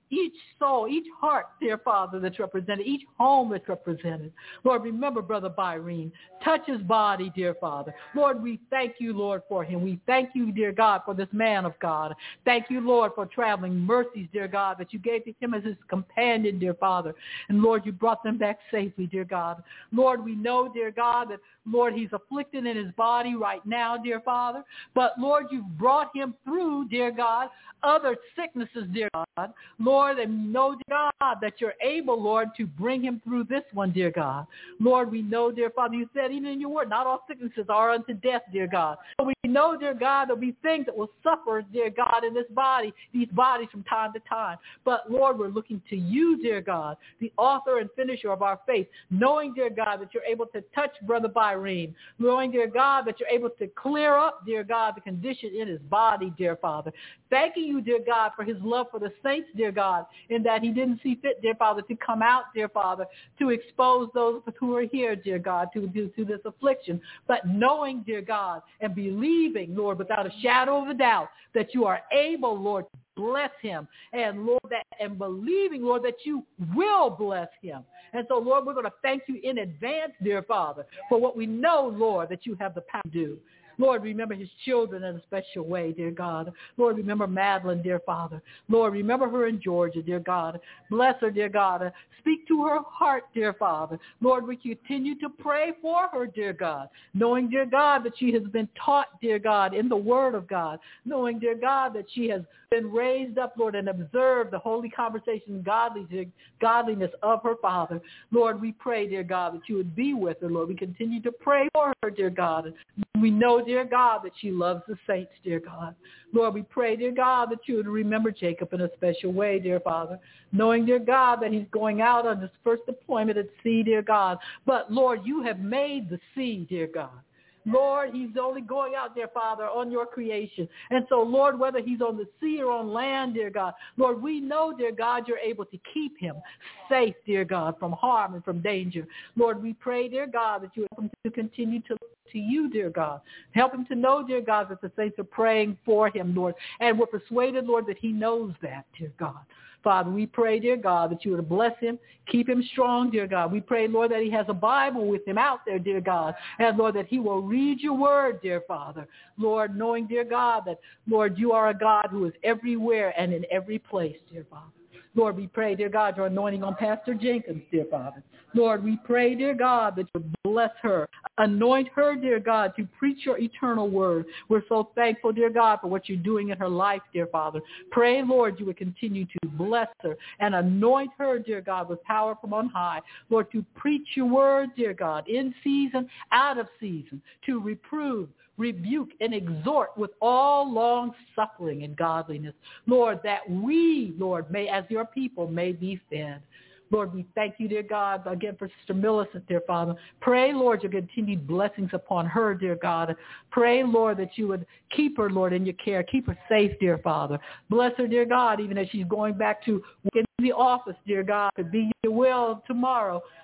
soul, each heart, dear Father, that's represented, each home that's represented. Lord, remember Brother Byrene. Touch his body, dear Father. Lord, we thank you, Lord, for him. We thank you, dear God, for this man of God. Thank you, Lord, for traveling mercies, dear God, that you gave to him as his companion, dear Father. And Lord, you brought them back safely, dear God. Lord, we know, dear God, that Lord, he's afflicted in his body right now, dear Father. But Lord, you've brought him through, dear God, other sicknesses, dear God. Lord, and know, dear God, that you're able, Lord, to bring him through this one, dear God. Lord, we know, dear Father, you said even in your word, not all sicknesses are unto death, dear God. So we know, dear God, there'll be things that will suffer, dear God, in this body, these bodies from time to time. But Lord, we're looking to you, dear God, the author and finisher of our faith, knowing, dear God, that you're able to touch Brother Byrene, knowing, dear God, that you're able to clear up, dear God, the condition in his body, dear Father. Thanking you, dear God, for his love for the saints, dear God, in that he didn't see fit, dear Father, to come out, dear Father, to expose those who are here, dear God, to this affliction. But knowing, dear God, and believing, Lord, without a shadow of a doubt, that you are able, Lord, to bless him. And Lord, and believing, Lord, that you will bless him. And so, Lord, we're going to thank you in advance, dear Father, for what we know, Lord, that you have the power to do. Lord, remember his children in a special way, dear God. Lord, remember Madeline, dear Father. Lord, remember her in Georgia, dear God. Bless her, dear God. Speak to her heart, dear Father. Lord, we continue to pray for her, dear God, knowing, dear God, that she has been taught, dear God, in the word of God, knowing, dear God, that she has been raised up, Lord, and observed the holy conversation, godliness of her Father. Lord, we pray, dear God, that you would be with her, Lord. We continue to pray for her, dear God. We know, dear God, that she loves the saints, dear God. Lord, we pray, dear God, that you would remember Jacob in a special way, dear Father, knowing, dear God, that he's going out on his first deployment at sea, dear God. But, Lord, you have made the sea, dear God. Lord, he's only going out, dear Father, on your creation. And so, Lord, whether he's on the sea or on land, dear God, Lord, we know, dear God, you're able to keep him safe, dear God, from harm and from danger. Lord, we pray, dear God, that you help him to continue to look to you, dear God. Help him to know, dear God, that the saints are praying for him, Lord. And we're persuaded, Lord, that he knows that, dear God. Father, we pray, dear God, that you would bless him, keep him strong, dear God. We pray, Lord, that he has a Bible with him out there, dear God. And, Lord, that he will read your word, dear Father. Lord, knowing, dear God, that, Lord, you are a God who is everywhere and in every place, dear Father. Lord, we pray, dear God, your anointing on Pastor Jenkins, dear Father. Lord, we pray, dear God, that you would bless her. Anoint her, dear God, to preach your eternal word. We're so thankful, dear God, for what you're doing in her life, dear Father. Pray, Lord, you would continue to bless her and anoint her, dear God, with power from on high. Lord, to preach your word, dear God, in season, out of season, to reprove, rebuke, and exhort with all long suffering and godliness. Lord, that we, Lord, may, as your people, may be fed. Lord, we thank you, dear God, again for Sister Millicent, dear Father. Pray, Lord, your continued blessings upon her, dear God. Pray, Lord, that you would keep her, Lord, in your care. Keep her safe, dear Father. Bless her, dear God, even as she's going back to work in the office, dear God. Could be your will tomorrow.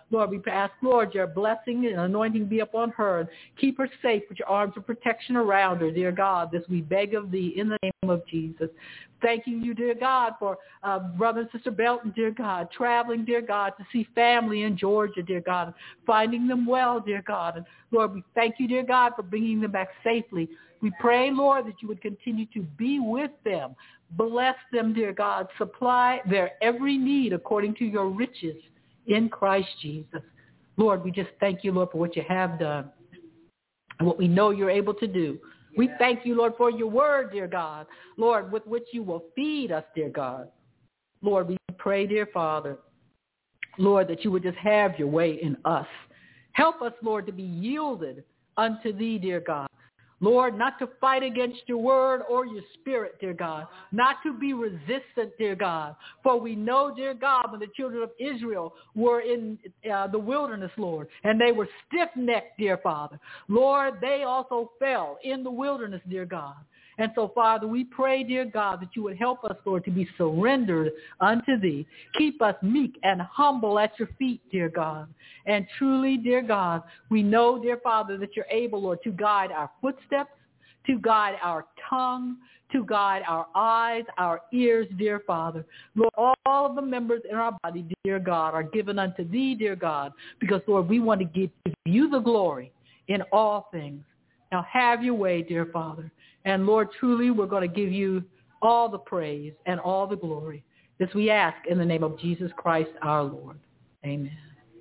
Lord, we ask, Lord, your blessing and anointing be upon her. And keep her safe with your arms of protection around her, dear God. This we beg of thee in the name of Jesus. Thanking you, dear God, for Brother and Sister Belton, dear God, traveling, dear God, to see family in Georgia, dear God, finding them well, dear God. And Lord, we thank you, dear God, for bringing them back safely. We pray, Lord, that you would continue to be with them. Bless them, dear God. Supply their every need according to your riches in Christ Jesus. Lord, we just thank you, Lord, for what you have done and what we know you're able to do. We thank you, Lord, for your word, dear God. Lord, with which you will feed us, dear God. Lord, we pray, dear Father, Lord, that you would just have your way in us. Help us, Lord, to be yielded unto thee, dear God. Lord, not to fight against your word or your spirit, dear God. Not to be resistant, dear God. For we know, dear God, when the children of Israel were in the wilderness, Lord, and they were stiff-necked, dear Father. Lord, they also fell in the wilderness, dear God. And so, Father, we pray, dear God, that you would help us, Lord, to be surrendered unto thee. Keep us meek and humble at your feet, dear God. And truly, dear God, we know, dear Father, that you're able, Lord, to guide our footsteps, to guide our tongue, to guide our eyes, our ears, dear Father. Lord, all of the members in our body, dear God, are given unto thee, dear God, because, Lord, we want to give you the glory in all things. Now have your way, dear Father. And Lord, truly, we're going to give you all the praise and all the glory. This we ask in the name of Jesus Christ, our Lord. Amen.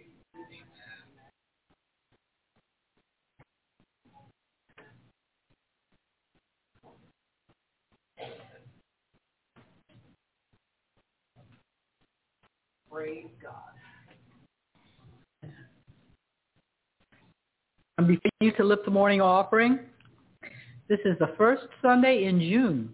Praise God. And before you to lift the morning offering, this is the first Sunday in June.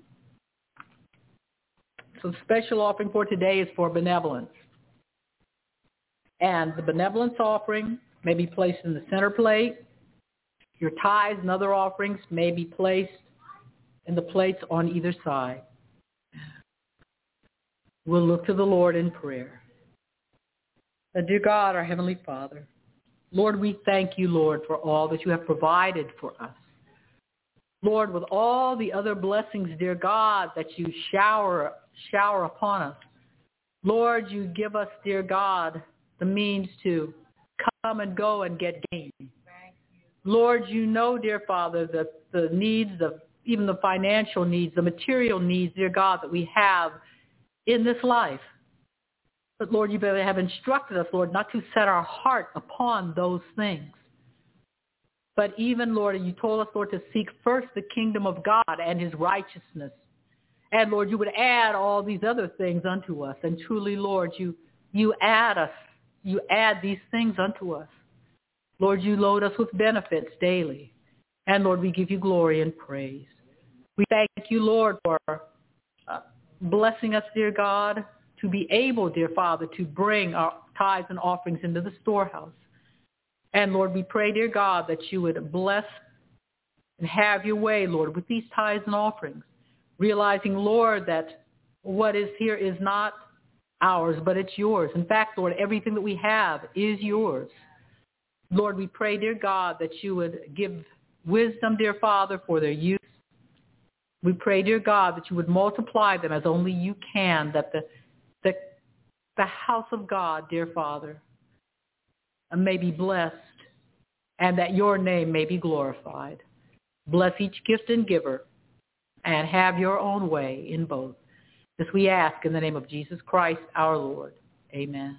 So the special offering for today is for benevolence. And the benevolence offering may be placed in the center plate. Your tithes and other offerings may be placed in the plates on either side. We'll look to the Lord in prayer. Dear God, our Heavenly Father, Lord, we thank you, Lord, for all that you have provided for us. Lord, with all the other blessings, dear God, that you shower upon us. Lord, you give us, dear God, the means to come and go and get gain. Lord, you know, dear Father, the needs, even the financial needs, the material needs, dear God, that we have in this life. But Lord, you have instructed us, Lord, not to set our heart upon those things. But even, Lord, you told us, Lord, to seek first the kingdom of God and his righteousness. And, Lord, you would add all these other things unto us. And truly, Lord, you add these things unto us. Lord, you load us with benefits daily. And, Lord, we give you glory and praise. We thank you, Lord, for blessing us, dear God, to be able, dear Father, to bring our tithes and offerings into the storehouse. And, Lord, we pray, dear God, that you would bless and have your way, Lord, with these tithes and offerings, realizing, Lord, that what is here is not ours, but it's yours. In fact, Lord, everything that we have is yours. Lord, we pray, dear God, that you would give wisdom, dear Father, for their use. We pray, dear God, that you would multiply them as only you can, that the house of God, dear Father, may be blessed, and that your name may be glorified. Bless each gift and giver, and have your own way in both. This we ask in the name of Jesus Christ, our Lord. Amen.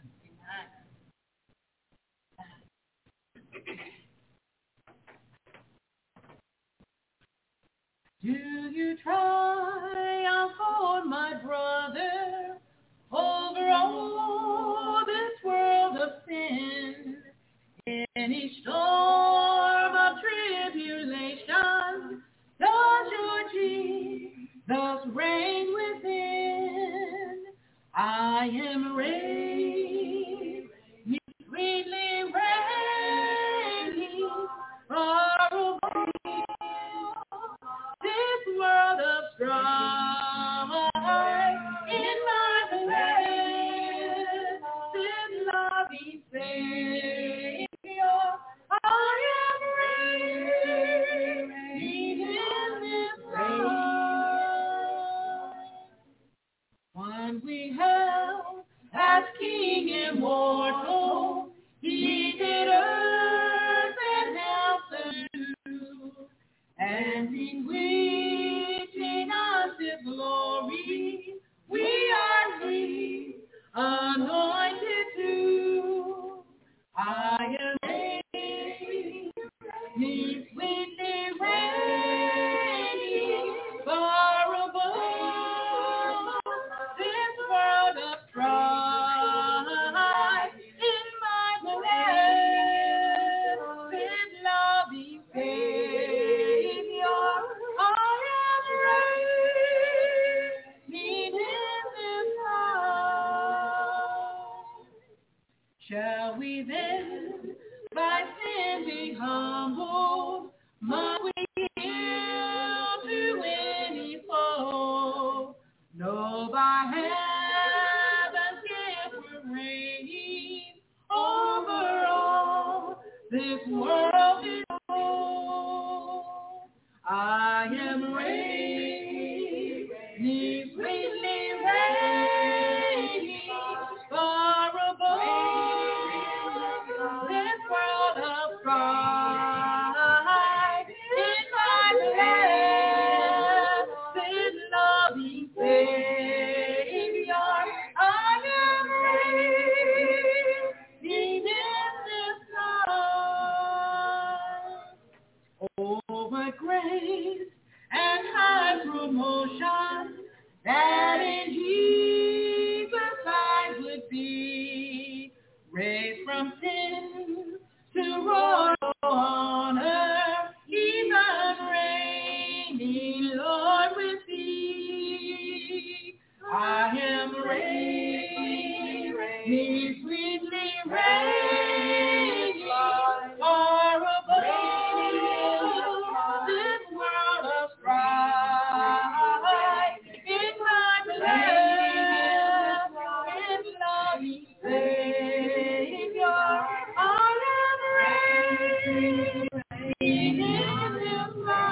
Do you triumph on my brother over all this world of sin? Any storm of tribulation, does your Jesus reign within? I am reigning, sweetly reigning, far away. This world of strife in my place, this love eternal. Savior, I am reigning in this life. One we hailed as King immortal, He did earth and heaven new, and in reaching us His glory, we are free, anointed too. I am reigning, sweetly reigning, far above this world of strife. In my blessed, loving Savior, I am reigning in this house. Shall we then by sin be humbled? Must we yield to any foe? No, by heaven's gift we're reigning over all this world below. I am reigning, sweetly reigning, far above this world of pride. In my blessed, loving Savior, I am reigning in this life. Oh, what grace and high promotion that in Jesus I would be, raised from sin to royal honor, even reigning, Lord, with thee. I am reigning, sweetly reigning, far above this world of strife. In my blessed and loving Savior, I am reigning in this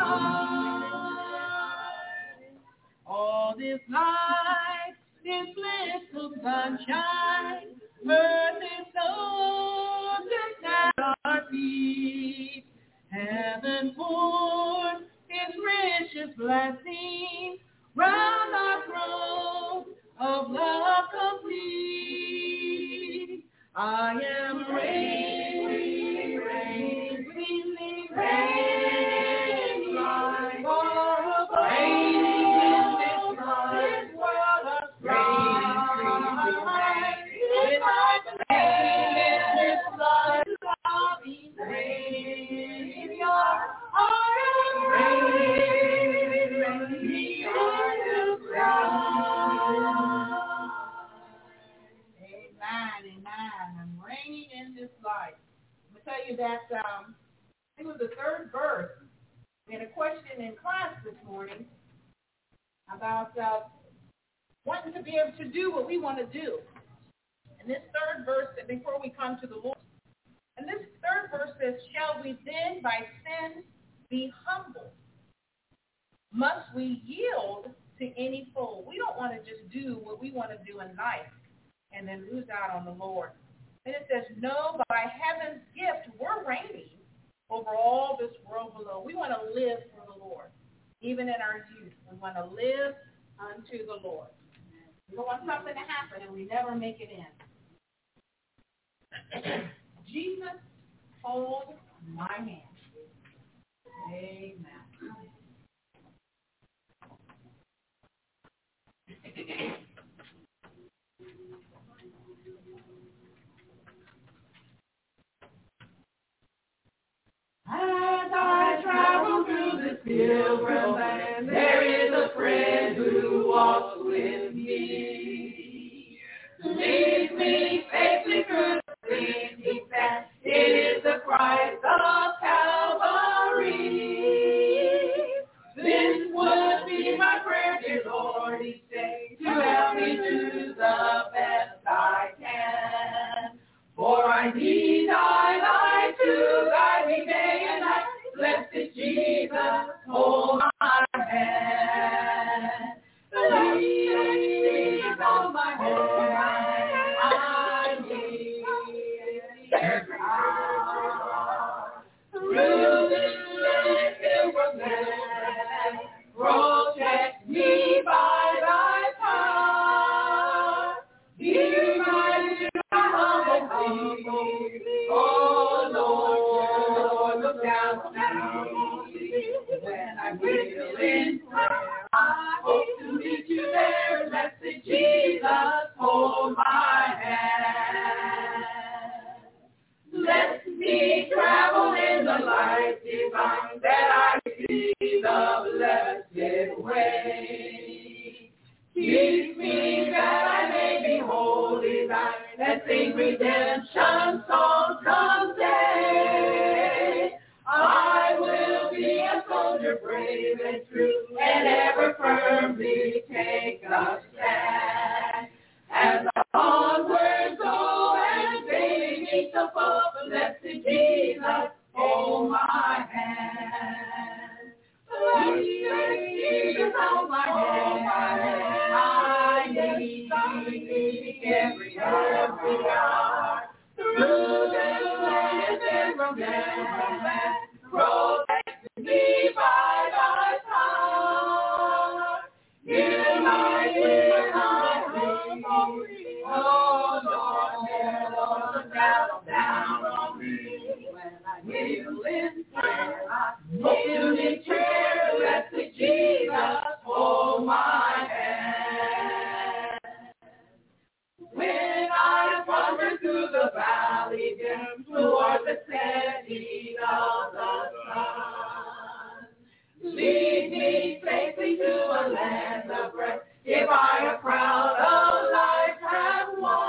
life. All this life is bliss of sunshine, earth is so just at our feet. Heaven poured His richest blessing round our throne of love complete. I am reigning, sweetly reigning, far above this world of strife. In my blessed, loving Savior, I am reigning in this life. Amen. I'm reigning in this life. I'm going to tell you that it was the third verse. We had a question in class this morning about wanting to be able to do what we want to do. And this third verse, before we come to the Lord, and this third verse says, shall we then by sin be humbled? Must we yield to any foe? We don't want to just do what we want to do in life and then lose out on the Lord. And it says, no, by heaven's gift, we're reigning over all this world below. We want to live for the Lord. Even in our youth, we want to live unto the Lord. We don't want something to happen and we never make it in. Jesus, hold my hand. Amen. As I travel through this pilgrim land, there is a friend who walks with me. Leads me safely through the windy sand. It is the Christ of Calvary. This would be my prayer, dear Lord, each day, to help me do the best I can. For I I need thy light to guide me day and night. Blessed Jesus, hold my hand. Blessed Jesus, hold my hand. I need every hour. Through this pilgrim land, protect me by thy power. Hear my humble plea. Oh Lord, look down on me. When I will in prayer, I hope to meet you there. Blessed Jesus, hold my hand. Let me travel in the light divine, that I see the blessed way. Teach me that I may be wholly thine, and sing redemption songs someday. I will be a soldier brave and true, and ever firmly take a stand. As I onward go and daily meet the foe, blessed Jesus, hold my hand. Blessed Jesus, hold my hand. I need every hour. Through this land and from land, protect me by thy power. Hear my ear, my plea. Oh Lord, look down on me. When I kneel in prayer, I kneel in prayer. Blessed Jesus, hold my hand. When I wander through the valley dim toward the setting of the sun, lead me safely to a land of rest, if I a crown of life have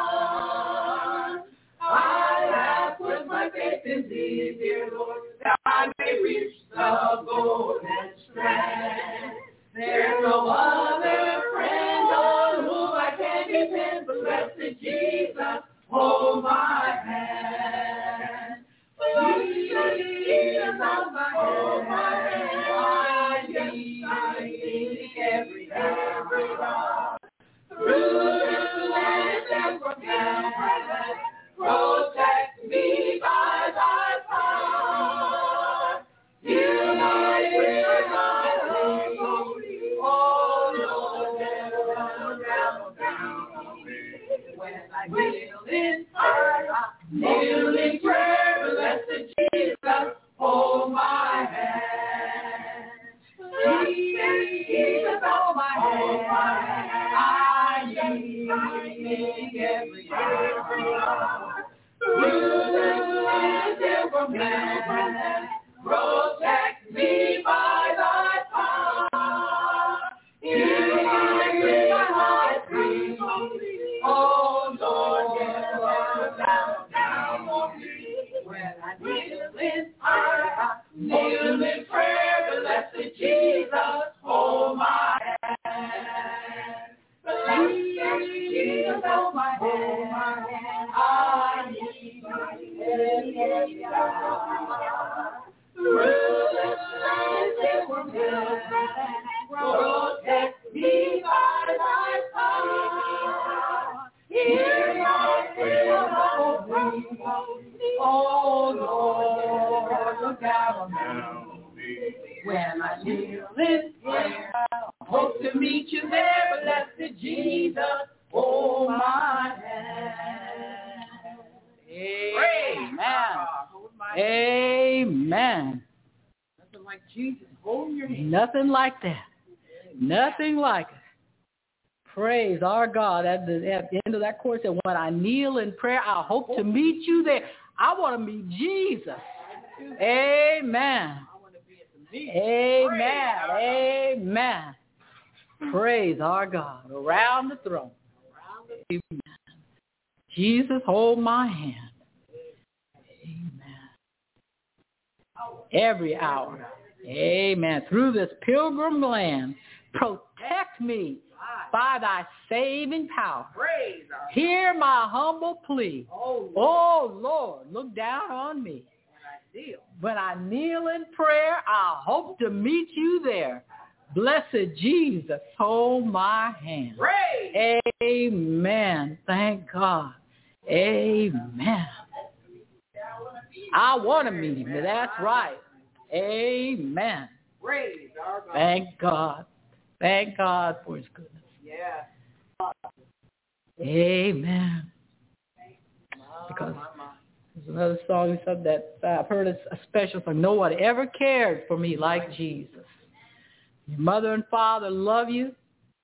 won. I have put my faith in thee, dear Lord, that I may reach the golden strand. There's no other friend on whom I can depend, blessed Jesus, hold my hand. Blessed Jesus, hold my hand. I need every hour. Through this land and from land, protect me by thy power. Hear my prayer, my plea. Oh Lord, down on me. When I kneel in prayer, blessed Jesus, hold my hand. Jesus, hold my hand. I need every hour. Through this land and from land, protect me by thy power. Hear my prayer, my plea. Oh Lord, down on me. When I kneel in prayer, blessed Jesus, hold my hand. Blessed Jesus, hold my hand. I need every hour. Through this land and protect me by thy power. Hear my prayer, oh Lord, look down on me. When I kneel in prayer, hope to meet you there, blessed Jesus, hold my hand. Amen. Amen. Nothing like Jesus holding your hand. Nothing like that. Nothing like it. Praise our God. At the end of that course, that when I kneel in prayer, I hope to meet you there. I want to meet Jesus. Amen. Amen. Amen. Praise our God. Around the throne. Amen. Jesus, hold my hand. Amen. Every hour. Amen. Through this pilgrim land, protect me by thy saving power. Praise our Hear my humble plea. Oh, Lord, look down on me. When I kneel in prayer, I hope to meet you there. Blessed Jesus, hold my hand. Praise. Amen. Thank God. Amen. I want to meet him. That's right. Amen. Praise our God. Thank God. Thank God for his goodness. Yes. Amen. Because there's another song he said that I've heard a special song. No one ever cared for me like Jesus. Your mother and father love you.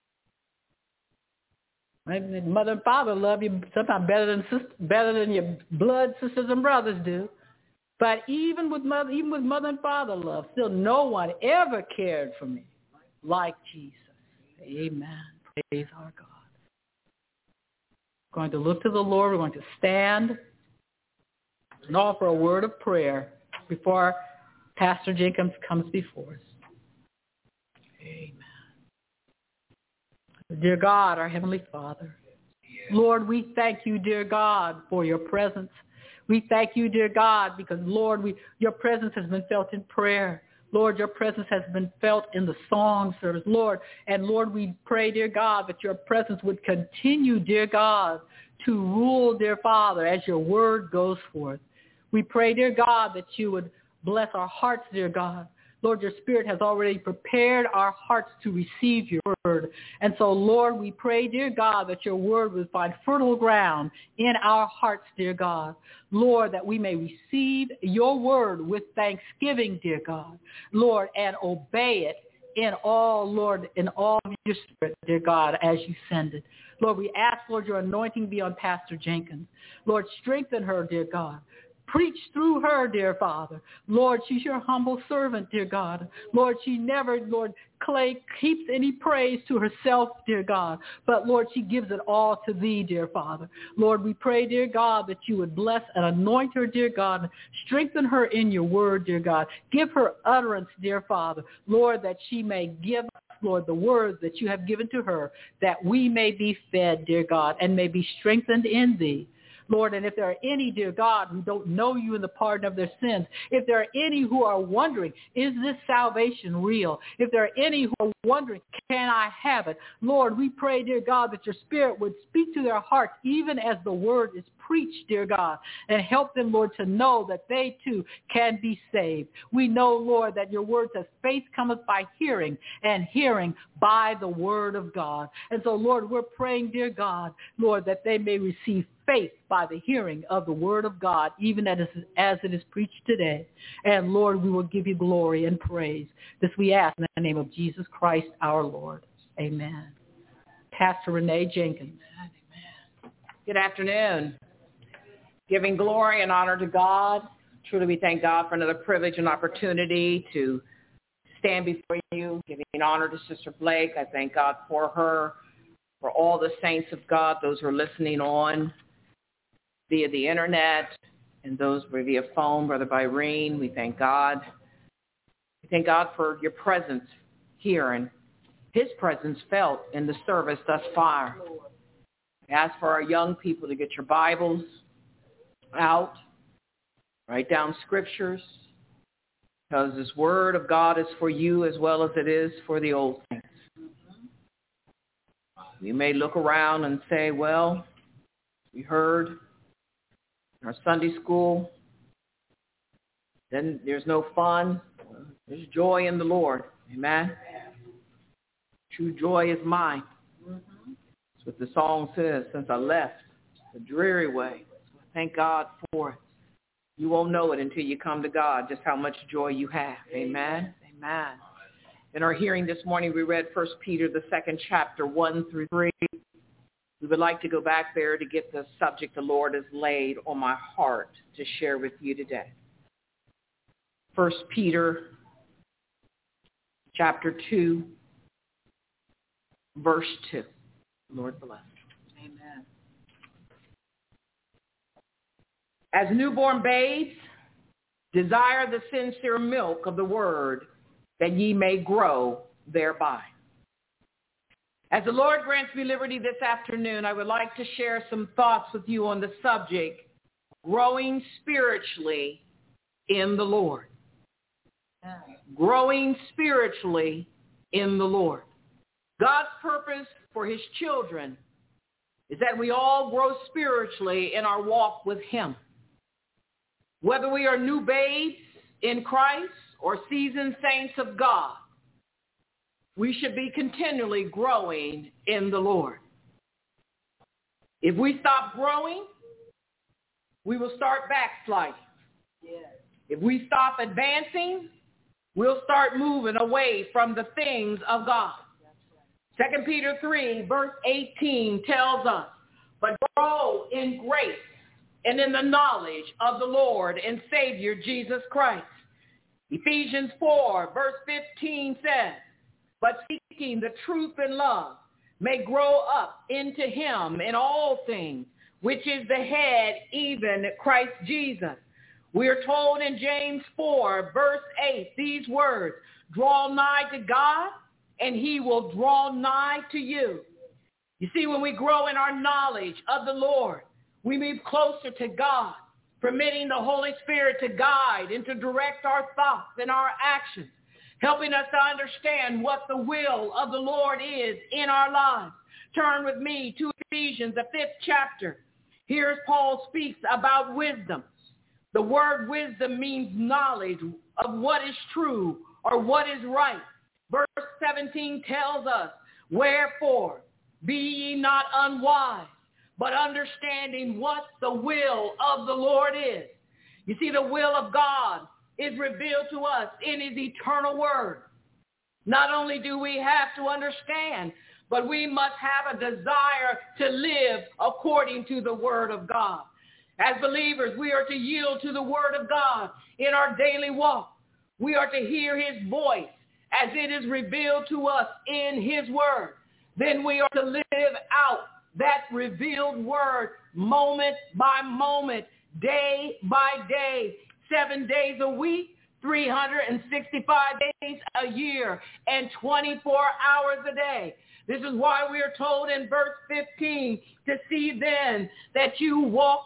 Maybe mother and father love you sometimes better than your blood sisters and brothers do. But even with mother and father love, still no one ever cared for me like Jesus. Amen. Praise our God. We're going to look to the Lord. We're going to stand and offer a word of prayer before Pastor Jenkins comes before us. Amen. Dear God, our Heavenly Father, Lord, we thank you, dear God, for your presence. We thank you, dear God, because, Lord, your presence has been felt in prayer. Lord, your presence has been felt in the song service, Lord. And, Lord, we pray, dear God, that your presence would continue, dear God, to rule, dear Father, as your word goes forth. We pray, dear God, that you would bless our hearts, dear God. Lord, your Spirit has already prepared our hearts to receive your word. And so, Lord, we pray, dear God, that your word would find fertile ground in our hearts, dear God. Lord, that we may receive your word with thanksgiving, dear God. Lord, and obey it in all, Lord, in all of your Spirit, dear God, as you send it. Lord, we ask, Lord, your anointing be on Pastor Jenkins. Lord, strengthen her, dear God. Preach through her, dear Father. Lord, she's your humble servant, dear God. Lord, she never, Lord, keeps any praise to herself, dear God. But, Lord, she gives it all to thee, dear Father. Lord, we pray, dear God, that you would bless and anoint her, dear God. Strengthen her in your word, dear God. Give her utterance, dear Father. Lord, that she may give us, Lord, the words that you have given to her, that we may be fed, dear God, and may be strengthened in thee. Lord, and if there are any, dear God, who don't know you in the pardon of their sins, if there are any who are wondering, is this salvation real? If there are any who are wondering, can I have it? Lord, we pray, dear God, that your Spirit would speak to their hearts even as the word is preached, dear God, and help them, Lord, to know that they too can be saved. We know, Lord, that your word says faith cometh by hearing, and hearing by the word of God. And so, Lord, we're praying, dear God, Lord, that they may receive faith by the hearing of the word of God, even as it is preached today. And, Lord, we will give you glory and praise. This we ask in the name of Jesus Christ, our Lord. Amen. Pastor Renee Jenkins. Amen. Good afternoon. Giving glory and honor to God. Truly we thank God for another privilege and opportunity to stand before you, giving honor to Sister Blake. I thank God for her, for all the saints of God, those who are listening on via the internet, and those via phone, Brother Byrene. We thank God. We thank God for your presence here and his presence felt in the service thus far. We ask for our young people to get your Bibles out, write down scriptures, because this word of God is for you as well as it is for the old saints. We may look around and say, well, we heard in our Sunday school, then there's no fun. There's joy in the Lord. Amen. True joy is mine. That's what the song says, since I left the dreary way. So thank God for it. You won't know it until you come to God, just how much joy you have. Amen. Amen. In our hearing this morning, we read 1 Peter, the 2nd chapter, 1 through 3. We would like to go back there to get the subject the Lord has laid on my heart to share with you today. 1 Peter chapter 2, verse 2. Lord bless. Amen. As newborn babes, desire the sincere milk of the word, that ye may grow thereby. As the Lord grants me liberty this afternoon, I would like to share some thoughts with you on the subject, growing spiritually in the Lord. Growing spiritually in the Lord. God's purpose for his children is that we all grow spiritually in our walk with him. Whether we are new babes in Christ or seasoned saints of God, we should be continually growing in the Lord. If we stop growing, we will start backsliding. Yes. If we stop advancing, we'll start moving away from the things of God. 2 Peter 3, verse 18 tells us, but grow in grace and in the knowledge of the Lord and Savior Jesus Christ. Ephesians 4, verse 15 says, but seeking the truth in love may grow up into him in all things, which is the head, even Christ Jesus. We are told in James 4, verse 8, these words, draw nigh to God, and he will draw nigh to you. You see, when we grow in our knowledge of the Lord, we move closer to God, permitting the Holy Spirit to guide and to direct our thoughts and our actions, helping us to understand what the will of the Lord is in our lives. Turn with me to Ephesians, the 5th chapter. Here Paul speaks about wisdom. The word wisdom means knowledge of what is true or what is right. Verse 17 tells us, wherefore, be ye not unwise, but understanding what the will of the Lord is. You see, the will of God is revealed to us in his eternal word. Not only do we have to understand, but we must have a desire to live according to the word of God. As believers, we are to yield to the word of God in our daily walk. We are to hear his voice as it is revealed to us in his word. Then we are to live out that revealed word moment by moment, day by day, 7 days a week, 365 days a year, and 24 hours a day. This is why we are told in verse 15 to see then that you walk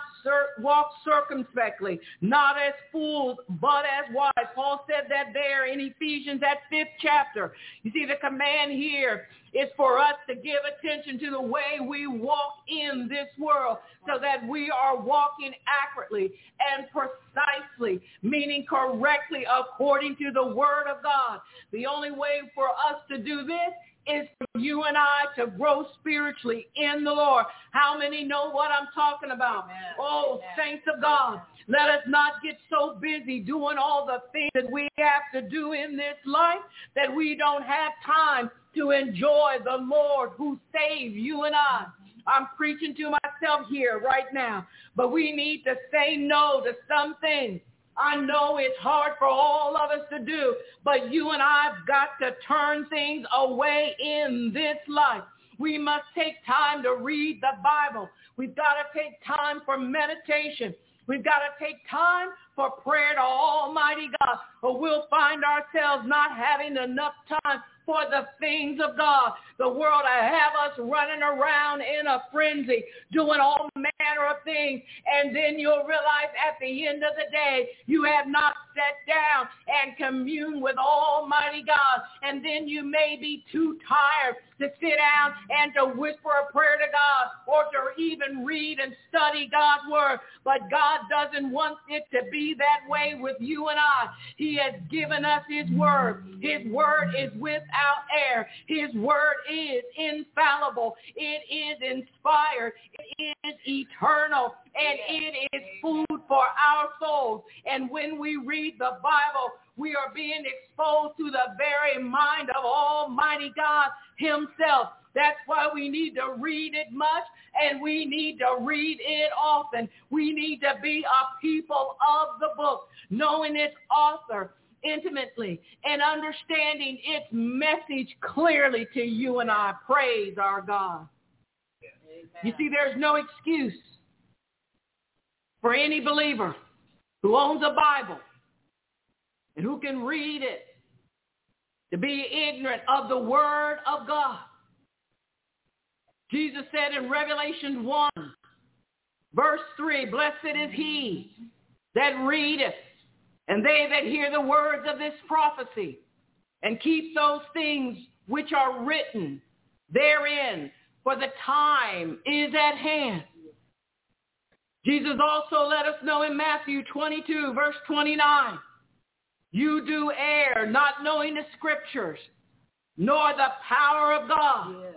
circumspectly, not as fools, but as wise. Paul said that there in Ephesians, that 5th chapter. You see, the command here is for us to give attention to the way we walk in this world so that we are walking accurately and precisely, meaning correctly according to the word of God. The only way for us to do this is for you and I to grow spiritually in the Lord. How many know what I'm talking about? Amen. Oh, Amen. Saints of God, let us not get so busy doing all the things that we have to do in this life that we don't have time to enjoy the Lord who saved you and I. I'm preaching to myself here right now, but we need to say no to some things. I know it's hard for all of us to do, but you and I have got to turn things away in this life. We must take time to read the Bible. We've got to take time for meditation. We've got to take time for prayer to Almighty God, or we'll find ourselves not having enough time for the things of God. The world will have us running around in a frenzy, doing all manner of things, and then you'll realize at the end of the day, you have not sat down and communed with Almighty God, and then you may be too tired to sit down and to whisper a prayer to God or to even read and study God's word. But God doesn't want it to be that way with you and I. He has given us his word. His word is without error. His word is infallible. It is inspired. It is eternal. And it is food for our souls. And when we read the Bible, we are being exposed to the very mind of Almighty God himself. That's why we need to read it much, and we need to read it often. We need to be a people of the book, knowing its author intimately and understanding its message clearly to you and I. Praise our God. Amen. You see, there's no excuse for any believer who owns a Bible and who can read it to be ignorant of the word of God. Jesus said in Revelation 1, verse 3, blessed is he that readeth, and they that hear the words of this prophecy, and keep those things which are written therein, for the time is at hand. Jesus also let us know in Matthew 22, verse 29, you do err, not knowing the scriptures, nor the power of God. Yeah.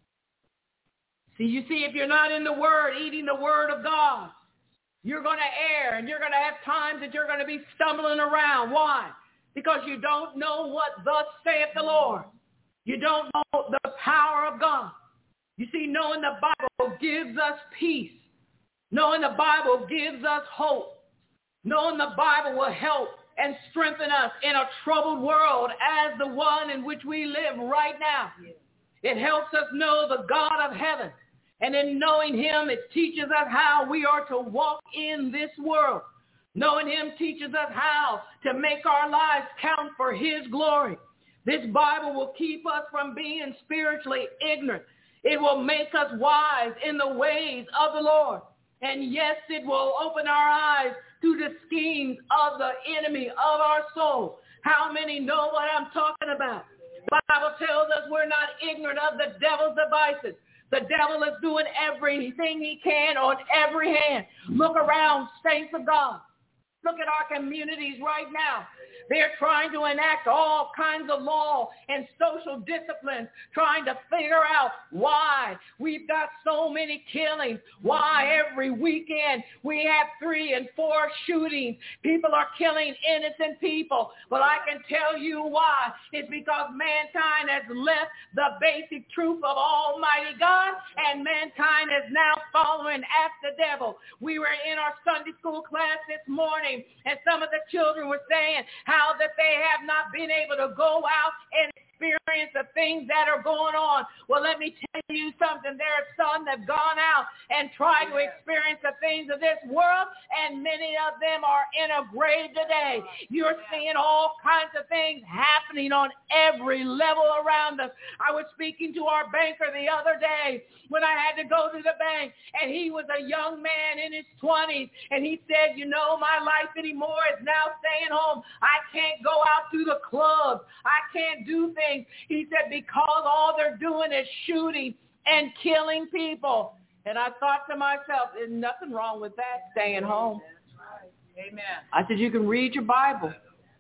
See, you see, if you're not in the Word, eating the Word of God, you're going to err, and you're going to have times that you're going to be stumbling around. Why? Because you don't know what thus saith the Lord. You don't know the power of God. You see, knowing the Bible gives us peace. Knowing the Bible gives us hope. Knowing the Bible will help and strengthen us in a troubled world as the one in which we live right now. It helps us know the God of heaven. And in knowing him, it teaches us how we are to walk in this world. Knowing him teaches us how to make our lives count for his glory. This Bible will keep us from being spiritually ignorant. It will make us wise in the ways of the Lord. And yes, it will open our eyes to the schemes of the enemy of our soul. How many know what I'm talking about? The Bible tells us we're not ignorant of the devil's devices. The devil is doing everything he can on every hand. Look around, saints of God. Look at our communities right now. They're trying to enact all kinds of law and social disciplines, trying to figure out why we've got so many killings, why every weekend we have 3 and 4 shootings. People are killing innocent people. But I can tell you why. It's because mankind has left the basic truth of Almighty God, and mankind is now following after the devil. We were in our Sunday school class this morning, and some of the children were saying how that they have not been able to go out and experience the things that are going on. Well, let me tell you something. There are some that have gone out and tried to experience the things of this world, and many of them are in a grave today. You're seeing all kinds of things happening on every level around us. I was speaking to our banker the other day when I had to go to the bank, and he was a young man in his 20s, and he said, you know, my life anymore is now staying home. I can't go out to the clubs. I can't do things. He said, because all they're doing is shooting and killing people. And I thought to myself, there's nothing wrong with that, staying home. That's right. Amen. I said, you can read your Bible.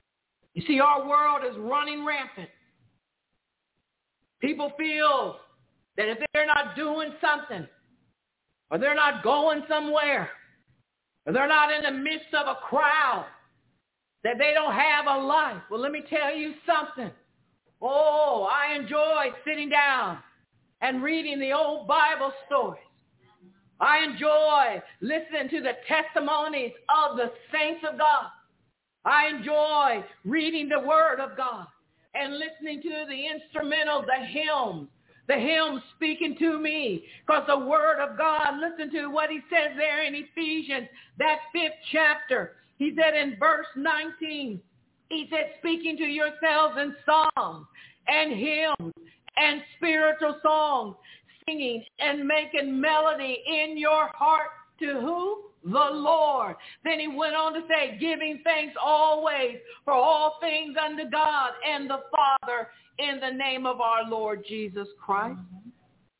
You see, our world is running rampant. People feel that if they're not doing something, or they're not going somewhere, or they're not in the midst of a crowd, that they don't have a life. Well, let me tell you something. Oh, I enjoy sitting down and reading the old Bible stories. I enjoy listening to the testimonies of the saints of God. I enjoy reading the Word of God and listening to the instrumental, the hymns speaking to me, because the Word of God, listen to what he says there in Ephesians, that 5th chapter. He said in verse 19, he said, speaking to yourselves in songs and hymns and spiritual songs, singing and making melody in your heart to who? The Lord. Then he went on to say, giving thanks always for all things unto God and the Father in the name of our Lord Jesus Christ. Mm-hmm.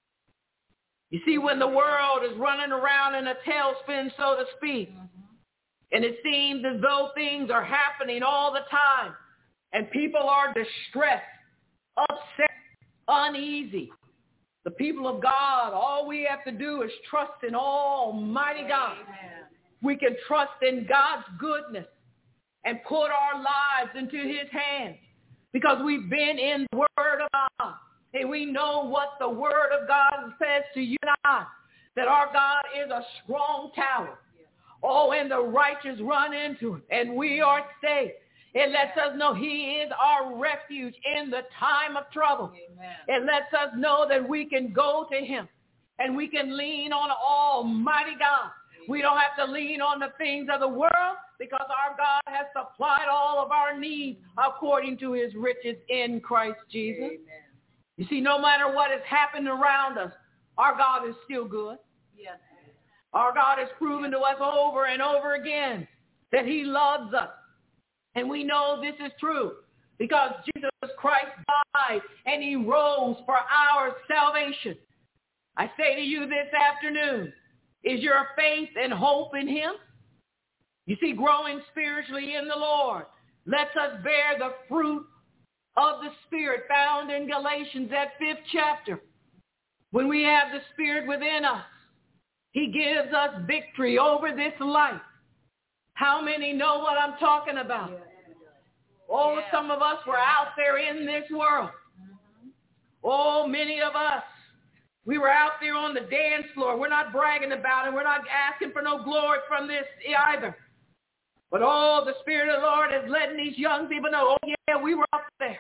You see, when the world is running around in a tailspin, so to speak, and it seems as though things are happening all the time, and people are distressed, upset, uneasy. The people of God, all we have to do is trust in Almighty God. Amen. We can trust in God's goodness and put our lives into his hands, because we've been in the Word of God. And we know what the Word of God says to you and I, that our God is a strong tower. Oh, and the righteous run into it, and we are safe. It lets us know he is our refuge in the time of trouble. Amen. It lets us know that we can go to him, and we can lean on Almighty God. We don't have to lean on the things of the world, because our God has supplied all of our needs according to his riches in Christ Jesus. Amen. You see, no matter what has happened around us, Our God is still good. Yes. Our God has proven to us over and over again that he loves us. And we know this is true because Jesus Christ died and he rose for our salvation. I say to you this afternoon, is your faith and hope in him? You see, growing spiritually in the Lord lets us bear the fruit of the Spirit found in Galatians, that 5th chapter. When we have the Spirit within us, he gives us victory over this life. How many know what I'm talking about? Oh, some of us were out there in this world. Oh, many of us, we were out there on the dance floor. We're not bragging about it. We're not asking for no glory from this either. But oh, the Spirit of the Lord is letting these young people know, oh yeah, we were out there.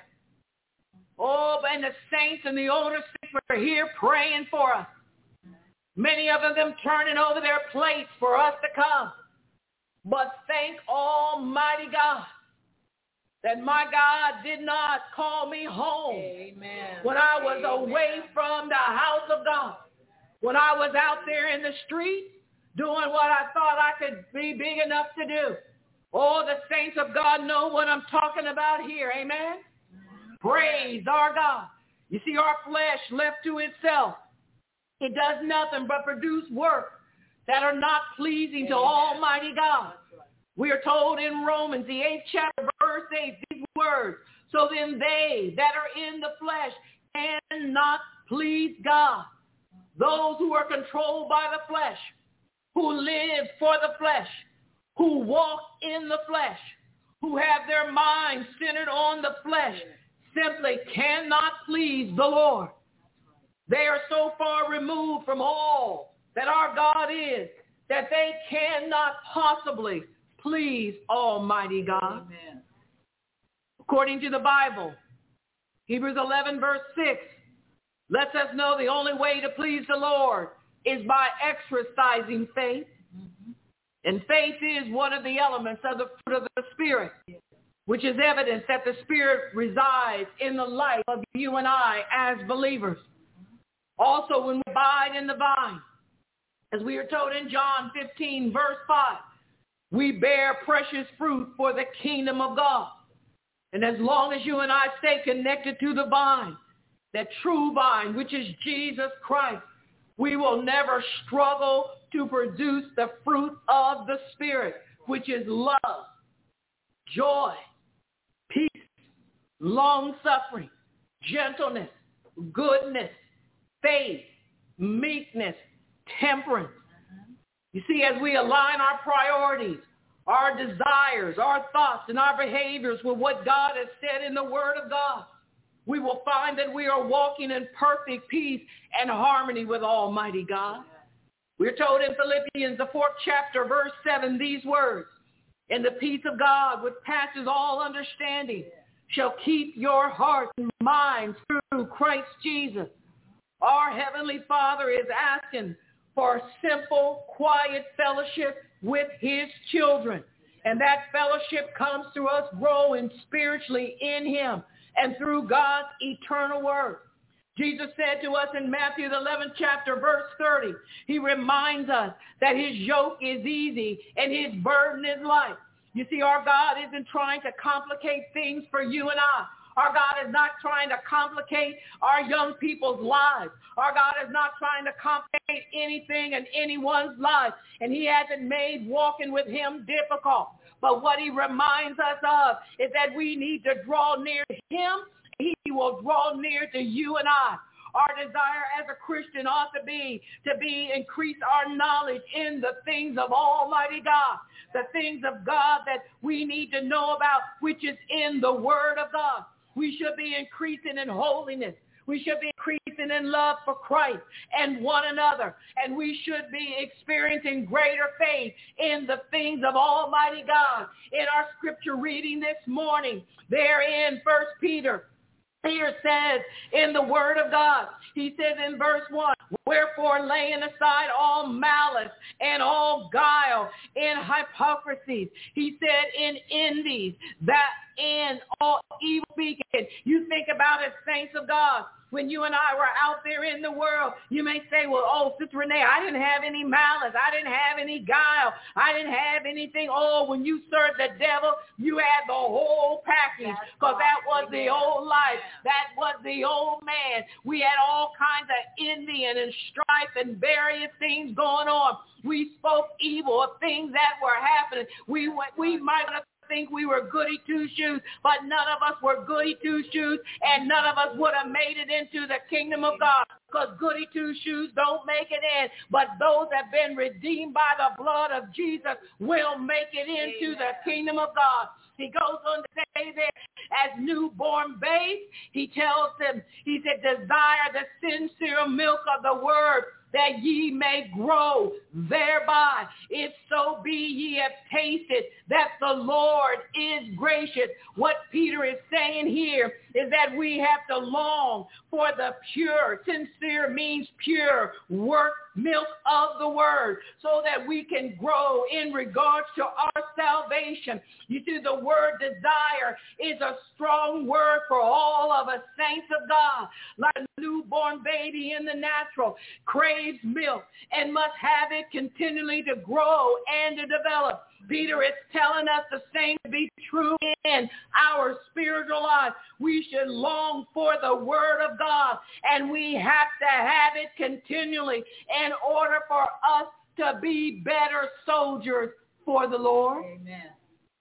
Oh, and the saints and the older saints were here praying for us. Many of them turning over their plates for us to come. But thank Almighty God that my God did not call me home. Amen. When I was away from the house of God. When I was out there in the street doing what I thought I could be big enough to do. Oh, the saints of God know what I'm talking about here. Amen. Praise our God. You see, our flesh left to itself, it does nothing but produce works that are not pleasing to Almighty God. We are told in Romans, the 8th chapter, verse 8, these words, so then they that are in the flesh cannot please God. Those who are controlled by the flesh, who live for the flesh, who walk in the flesh, who have their minds centered on the flesh, simply cannot please the Lord. They are so far removed from all that our God is that they cannot possibly please Almighty God. Amen. According to the Bible, Hebrews 11 verse 6 lets us know the only way to please the Lord is by exercising faith. Mm-hmm. And faith is one of the elements of the fruit of the Spirit, which is evidence that the Spirit resides in the life of you and I as believers. Also, when we abide in the vine, as we are told in John 15, verse 5, we bear precious fruit for the kingdom of God. And as long as you and I stay connected to the vine, that true vine, which is Jesus Christ, we will never struggle to produce the fruit of the Spirit, which is love, joy, peace, long-suffering, gentleness, goodness, faith, meekness, temperance. You see, as we align our priorities, our desires, our thoughts, and our behaviors with what God has said in the Word of God, we will find that we are walking in perfect peace and harmony with Almighty God. We're told in Philippians, the 4th chapter, verse 7, these words, and the peace of God, which passes all understanding, shall keep your hearts and minds through Christ Jesus. Our Heavenly Father is asking for simple, quiet fellowship with his children. And that fellowship comes through us growing spiritually in him and through God's eternal word. Jesus said to us in Matthew the 11th chapter, verse 30, he reminds us that his yoke is easy and his burden is light. You see, our God isn't trying to complicate things for you and I. Our God is not trying to complicate our young people's lives. Our God is not trying to complicate anything in anyone's life. And he hasn't made walking with him difficult. But what he reminds us of is that we need to draw near to him. He will draw near to you and I. Our desire as a Christian ought to be increase our knowledge in the things of Almighty God, the things of God that we need to know about, which is in the Word of God. We should be increasing in holiness. We should be increasing in love for Christ and one another. And we should be experiencing greater faith in the things of Almighty God. In our scripture reading this morning, there in 1 Peter, here says in the Word of God, he says in verse 1, wherefore laying aside all malice and all guile in hypocrisies, he said in envies, that in all evil speaking. You think about it, saints of God, When you and I were out there in the world, you may say, well, oh, Sister Renee, I didn't have any malice. I didn't have any guile. I didn't have anything. Oh, when you served the devil, you had the whole package, because that was the old life. That was the old man. We had all kinds of envy and strife and various things going on. We spoke evil of things that were happening. We might have think we were goody two-shoes, but none of us were goody two-shoes, and none of us would have made it into the kingdom of God, because goody two-shoes don't make it in, but those that have been redeemed by the blood of Jesus will make it into the kingdom of God. He goes on to say there, as newborn babes, he tells them, he said, desire the sincere milk of the word, that ye may grow thereby, if so be ye have tasted that the Lord is gracious. What Peter is saying here is that we have to long for the pure. Sincere means pure work milk of the word, so that we can grow in regards to our salvation. You see, the word desire is a strong word for all of us saints of God. Like a newborn baby in the natural craves milk and must have it continually to grow and to develop. Peter is telling us the same to be true in our spiritual life. We should long for the word of God, and we have to have it continually in order for us to be better soldiers for the Lord. Amen.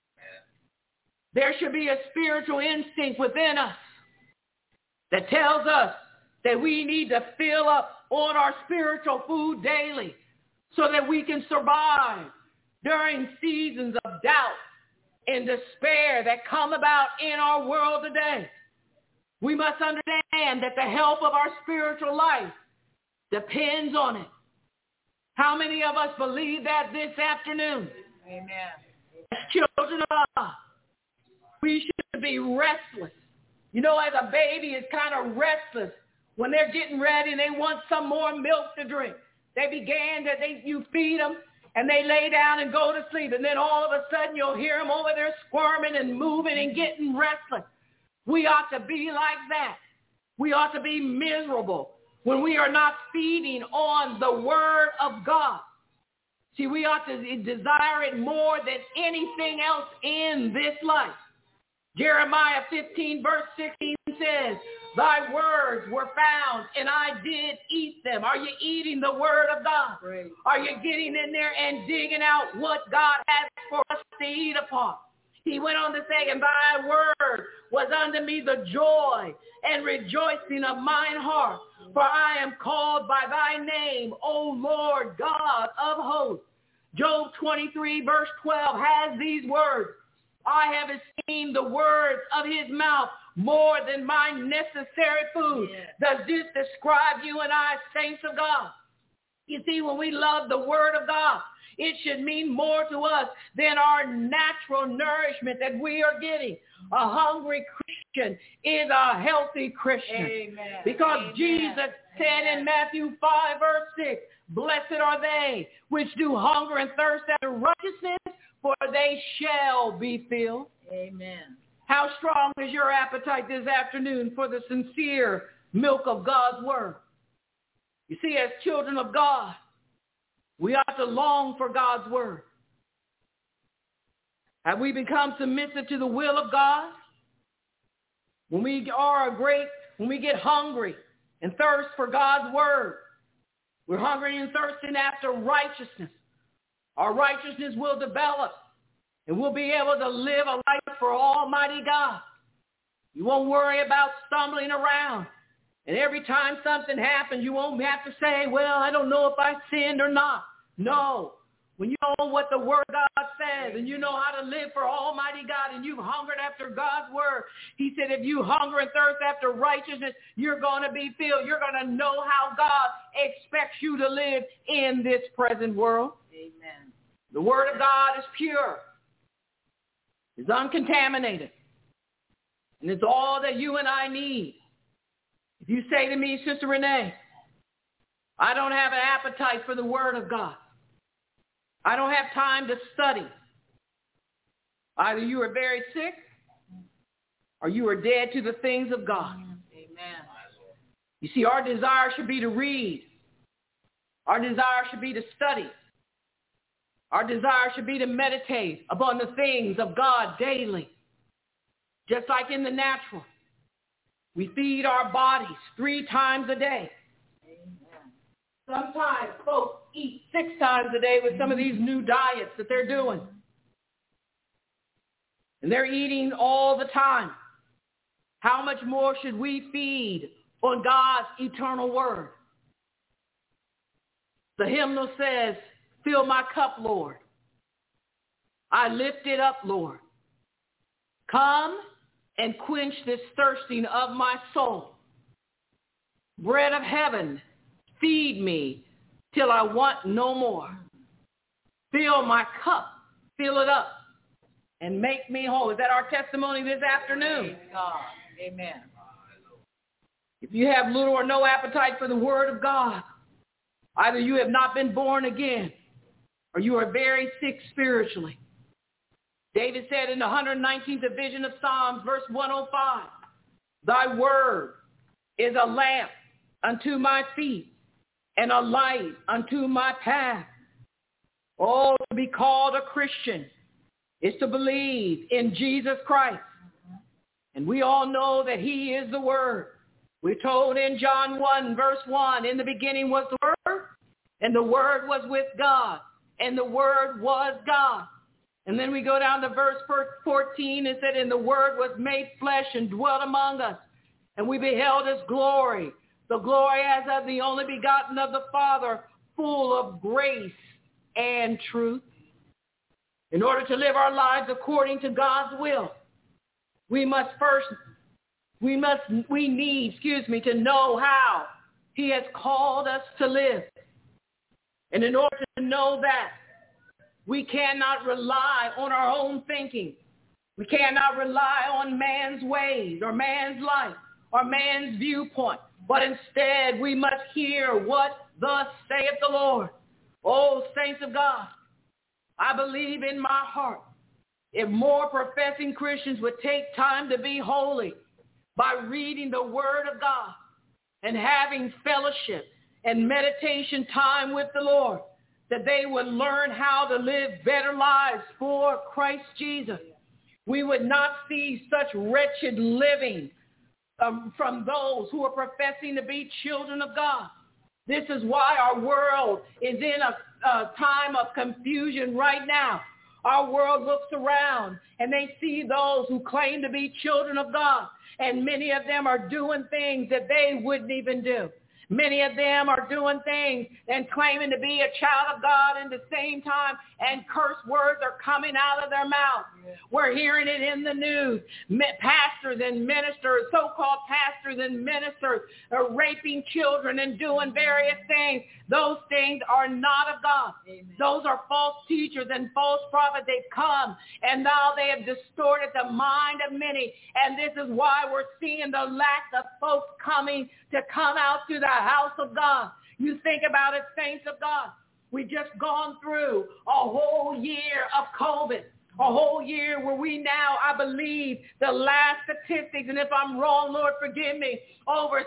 There should be a spiritual instinct within us that tells us that we need to fill up on our spiritual food daily so that we can survive during seasons of doubt and despair that come about in our world today. We must understand that the health of our spiritual life depends on it. How many of us believe that this afternoon? Amen. As children of God, we should be restless. You know, as a baby is kind of restless when they're getting ready and they want some more milk to drink. You feed them, and they lay down and go to sleep. And then all of a sudden you'll hear them over there squirming and moving and getting restless. We ought to be like that. We ought to be miserable when we are not feeding on the word of God. See, we ought to desire it more than anything else in this life. Jeremiah 15 verse 16 says, thy words were found, and I did eat them. Are you eating the word of God? Great. Are you getting in there and digging out what God has for us to eat upon? He went on to say, and thy word was unto me the joy and rejoicing of mine heart. For I am called by thy name, O Lord God of hosts. Job 23 verse 12 has these words. I have esteemed the words of his mouth more than my necessary food. Yes. Does this describe you and I, saints of God? You see, when we love the word of God, it should mean more to us than our natural nourishment that we are getting. A hungry Christian is a healthy Christian. Amen. Because Amen. Jesus said in Matthew 5 verse 6, blessed are they which do hunger and thirst after righteousness, for they shall be filled. Amen. How strong is your appetite this afternoon for the sincere milk of God's word? You see, as children of God, we ought to long for God's word. Have we become submissive to the will of God? When we get hungry and thirst for God's word, we're hungry and thirsting after righteousness. Our righteousness will develop, and we'll be able to live a life for Almighty God. You won't worry about stumbling around. And every time something happens, you won't have to say, well, I don't know if I sinned or not. No. When you know what the word of God says, and you know how to live for Almighty God, and you've hungered after God's word, he said if you hunger and thirst after righteousness, you're going to be filled. You're going to know how God expects you to live in this present world. Amen. The word of God is pure. It's uncontaminated. And it's all that you and I need. If you say to me, Sister Renee, I don't have an appetite for the word of God. I don't have time to study. Either you are very sick or you are dead to the things of God. Amen. You see, our desire should be to read. Our desire should be to study. Our desire should be to meditate upon the things of God daily. Just like in the natural, we feed our bodies 3 times a day. Sometimes folks eat 6 times a day with some of these new diets that they're doing. And they're eating all the time. How much more should we feed on God's eternal word? The hymnal says, fill my cup, Lord. I lift it up, Lord. Come and quench this thirsting of my soul. Bread of heaven, feed me till I want no more. Fill my cup, fill it up, and make me whole. Is that our testimony this afternoon? Amen. If you have little or no appetite for the word of God, either you have not been born again or you are very sick spiritually. David said in the 119th division of Psalms, verse 105, thy word is a lamp unto my feet and a light unto my path. Oh, to be called a Christian is to believe in Jesus Christ. And we all know that he is the word. We're told in John 1, verse 1, in the beginning was the word, and the word was with God, and the word was God. And then we go down to verse 14, and said, and the word was made flesh and dwelt among us, and we beheld his glory, the glory as of the only begotten of the Father, full of grace and truth. In order to live our lives according to God's will, we need to know how he has called us to live. And in order to know that, we cannot rely on our own thinking. We cannot rely on man's ways or man's life or man's viewpoint. But instead, we must hear what thus saith the Lord. Oh, saints of God, I believe in my heart, if more professing Christians would take time to be holy by reading the word of God and having fellowship and meditation time with the Lord, that they would learn how to live better lives for Christ Jesus. We would not see such wretched living from those who are professing to be children of God. This is why our world is in a time of confusion right now. Our world looks around and they see those who claim to be children of God, and many of them are doing things that they wouldn't even do. Many of them are doing things and claiming to be a child of God at the same time, and curse words are coming out of their mouth. We're hearing it in the news. Pastors and ministers, so-called pastors and ministers, are raping children and doing various things. Those things are not of God. Amen. Those are false teachers and false prophets. They've come, and now they have distorted the mind of many. And this is why we're seeing the lack of folks coming out to the house of God. You think about it, saints of God. We've just gone through a whole year of COVID. A whole year where we now, I believe, the last statistics, and if I'm wrong, Lord, forgive me, over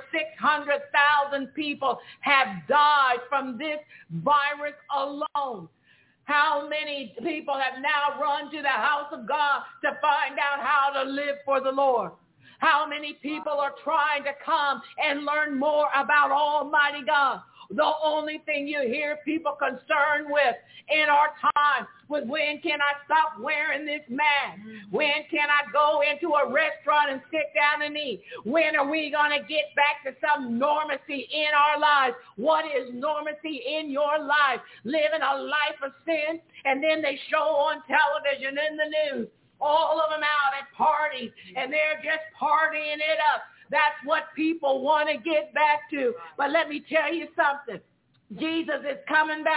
600,000 people have died from this virus alone. How many people have now run to the house of God to find out how to live for the Lord? How many people are trying to come and learn more about Almighty God? The only thing you hear people concerned with in our time was, when can I stop wearing this mask? When can I go into a restaurant and sit down and eat? When are we going to get back to some normalcy in our lives? What is normalcy in your life? Living a life of sin? And then they show on television, in the news, all of them out at parties, and they're just partying it up. That's what people want to get back to. But let me tell you something. Jesus is coming back.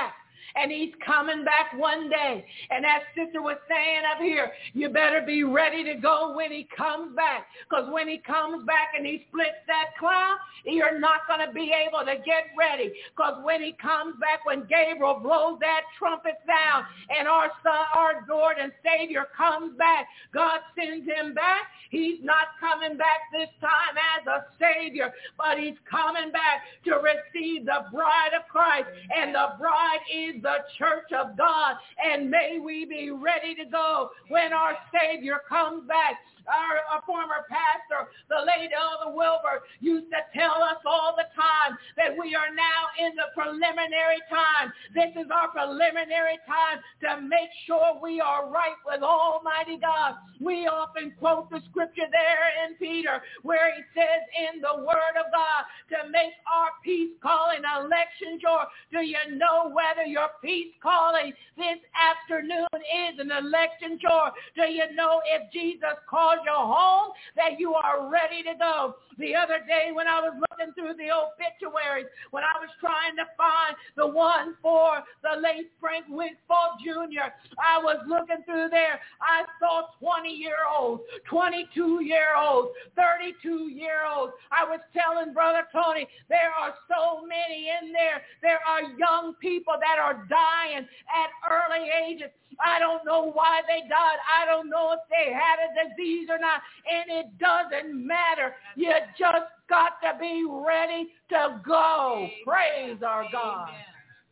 and he's coming back one day. And as Sister was saying up here, you better be ready to go when he comes back, because when he comes back and he splits that cloud, you're not going to be able to get ready, because when he comes back, when Gabriel blows that trumpet sound and our Son, our Lord and Savior comes back, God sends him back. He's not coming back this time as a Savior, but he's coming back to receive the bride of Christ, and the bride is the church of God. And may we be ready to go when our Savior comes back. Our former pastor, the late Elder Wilbur, used to tell us all the time that we are now in the preliminary time. This is our preliminary time to make sure we are right with Almighty God. We often quote the scripture there in Peter where he says in the Word of God to make our peace calling election sure. Do you know whether your peace calling this afternoon is an election sure? Do you know if Jesus calls you home that you are ready to go? The other day when I was looking through the obituaries, when I was trying to find the one for the late Frank Wigfall Jr., I was looking through there. I saw 20-year-olds, 22-year-olds, 32-year-olds. I was telling Brother Tony, there are so many in there. There are young people that are dying at early ages. I don't know why they died. I don't know if they had a disease or not, and it doesn't matter. You just got to be ready to go. Amen. Praise our God. Amen.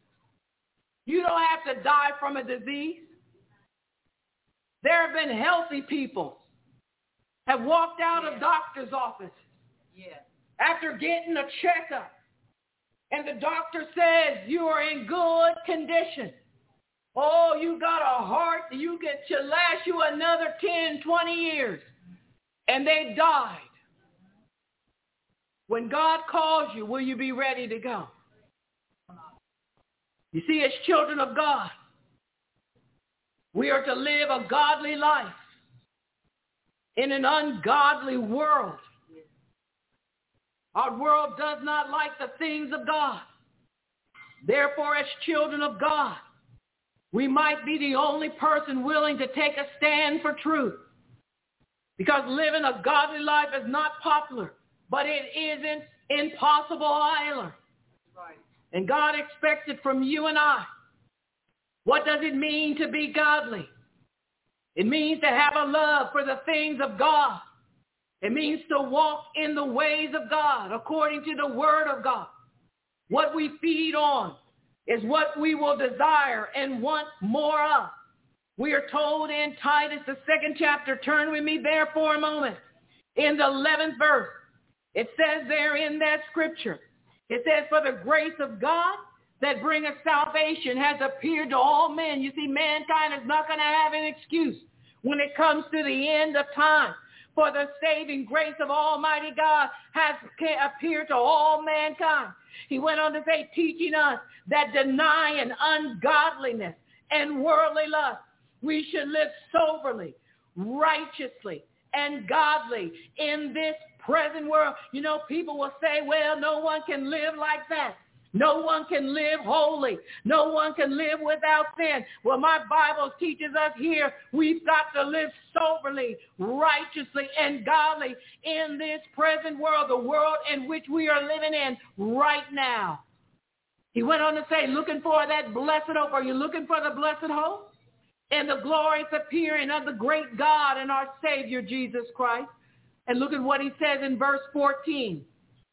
You don't have to die from a disease. There have been healthy people have walked out of doctor's office after getting a checkup, and the doctor says you are in good condition. Oh, you got a heart that you get to last you another 10, 20 years. And they died. When God calls you, will you be ready to go? You see, as children of God, we are to live a godly life in an ungodly world. Our world does not like the things of God. Therefore, as children of God, we might be the only person willing to take a stand for truth. Because living a godly life is not popular, but it isn't impossible either. Right. And God expects it from you and I. What does it mean to be godly? It means to have a love for the things of God. It means to walk in the ways of God according to the Word of God. What we feed on is what we will desire and want more of. We are told in Titus, the 2nd chapter, turn with me there for a moment, in the 11th verse. It says there in that scripture, it says, for the grace of God that bringeth salvation has appeared to all men. You see, mankind is not going to have an excuse when it comes to the end of time. For the saving grace of Almighty God has appeared to all mankind. He went on to say, teaching us that denying ungodliness and worldly lust, we should live soberly, righteously, and godly in this present world. You know, people will say, well, no one can live like that. No one can live holy. No one can live without sin. Well, my Bible teaches us here we've got to live soberly, righteously, and godly in this present world, the world in which we are living in right now. He went on to say, looking for that blessed hope. Are you looking for the blessed hope? And the glorious appearing of the great God and our Savior, Jesus Christ. And look at what he says in verse 14.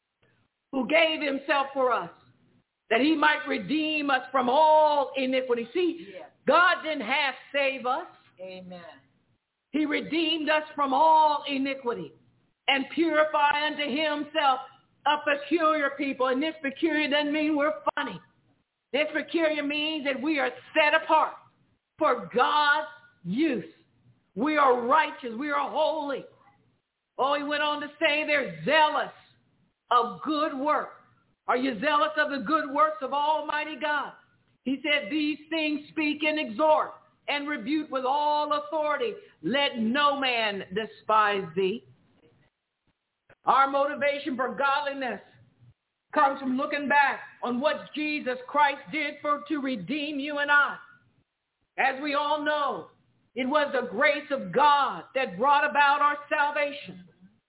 Who gave himself for us, that he might redeem us from all iniquity. See, God didn't half save us. Amen. He redeemed us from all iniquity and purify unto himself a peculiar people. And this peculiar doesn't mean we're funny. This peculiar means that we are set apart for God's use. We are righteous. We are holy. Oh, he went on to say they're zealous of good work. Are you zealous of the good works of Almighty God? He said, these things speak and exhort and rebuke with all authority. Let no man despise thee. Our motivation for godliness comes from looking back on what Jesus Christ did to redeem you and I. As we all know, it was the grace of God that brought about our salvation.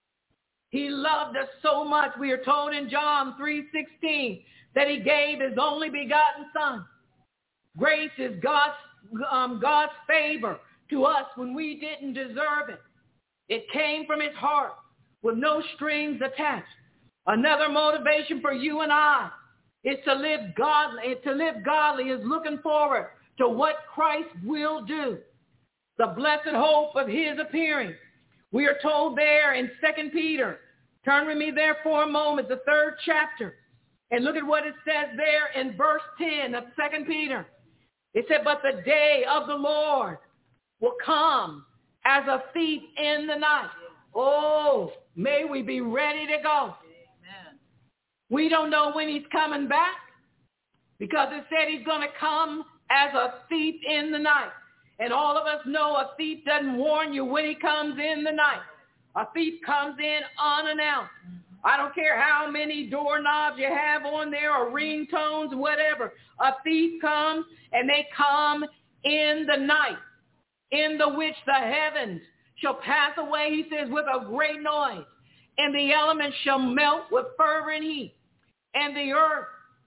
He loved us so much, we are told in John 3:16, that he gave his only begotten Son. Grace is God's favor to us when we didn't deserve it. It came from his heart with no strings attached. Another motivation for you and I is to live godly. To live godly is looking forward to what Christ will do. The blessed hope of his appearing. We are told there in 2 Peter. Turn with me there for a moment, the 3rd chapter. And look at what it says there in verse 10 of 2 Peter. It said, but the day of the Lord will come as a thief in the night. Oh, may we be ready to go. Amen. We don't know when he's coming back because it said he's going to come as a thief in the night. And all of us know a thief doesn't warn you when he comes in the night. A thief comes in unannounced. I don't care how many doorknobs you have on there or ringtones, whatever. A thief comes, and they come in the night, in the which the heavens shall pass away, he says, with a great noise, and the elements shall melt with fervent heat, and the earth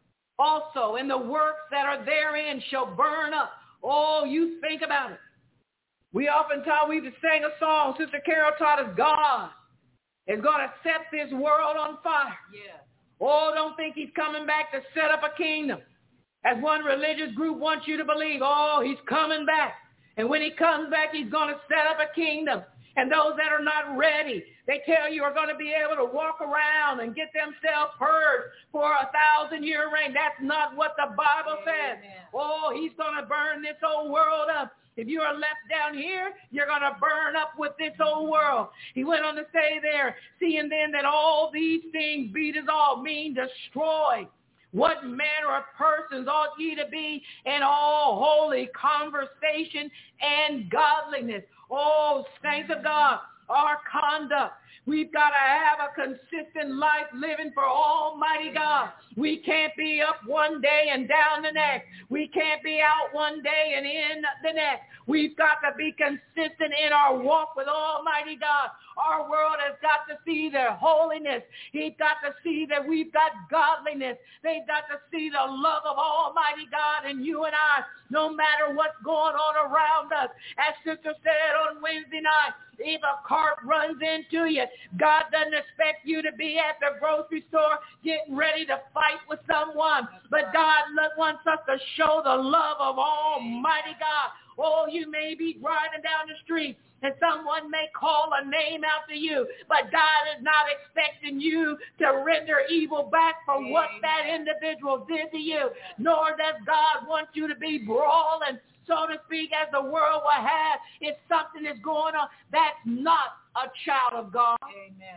also and the works that are therein shall burn up. Oh, you think about it. We sang a song, Sister Carol taught us, God is going to set this world on fire. Yeah. Oh, don't think he's coming back to set up a kingdom. As one religious group wants you to believe, oh, he's coming back. And when he comes back, he's going to set up a kingdom. And those that are not ready, they tell you, are going to be able to walk around and get themselves heard for 1,000-year reign. That's not what the Bible says. Oh, he's going to burn this old world up. If you are left down here, you're going to burn up with this old world. He went on to say there, seeing then that all these things be dissolved, mean destroyed. What manner of persons ought ye to be in all holy conversation and godliness? Oh, saints of God, our conduct. We've got to have a consistent life living for Almighty God. We can't be up one day and down the next. We can't be out one day and in the next. We've got to be consistent in our walk with Almighty God. Our world has got to see their holiness. He's got to see that we've got godliness. They've got to see the love of Almighty God in you and I, no matter what's going on around us. As Sister said on Wednesday night, if a cart runs into you, God doesn't expect you to be at the grocery store getting ready to fight with someone. But God wants us to show the love of Almighty God. Oh, you may be driving down the street and someone may call a name out to you, but God is not expecting you to render evil back for what that individual did to you, nor does God want you to be brawling, so to speak, as the world will have if something is going on. That's not a child of God. Amen.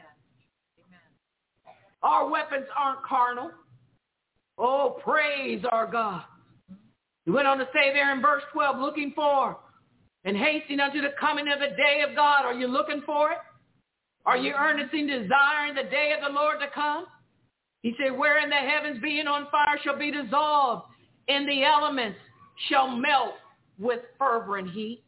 Amen. Our weapons aren't carnal. Oh, praise our God. He went on to say there in verse 12, looking for and hasting unto the coming of the day of God. Are you looking for it? Are you earnestly desiring the day of the Lord to come? He said, wherein the heavens being on fire shall be dissolved, and the elements shall melt with fervent heat.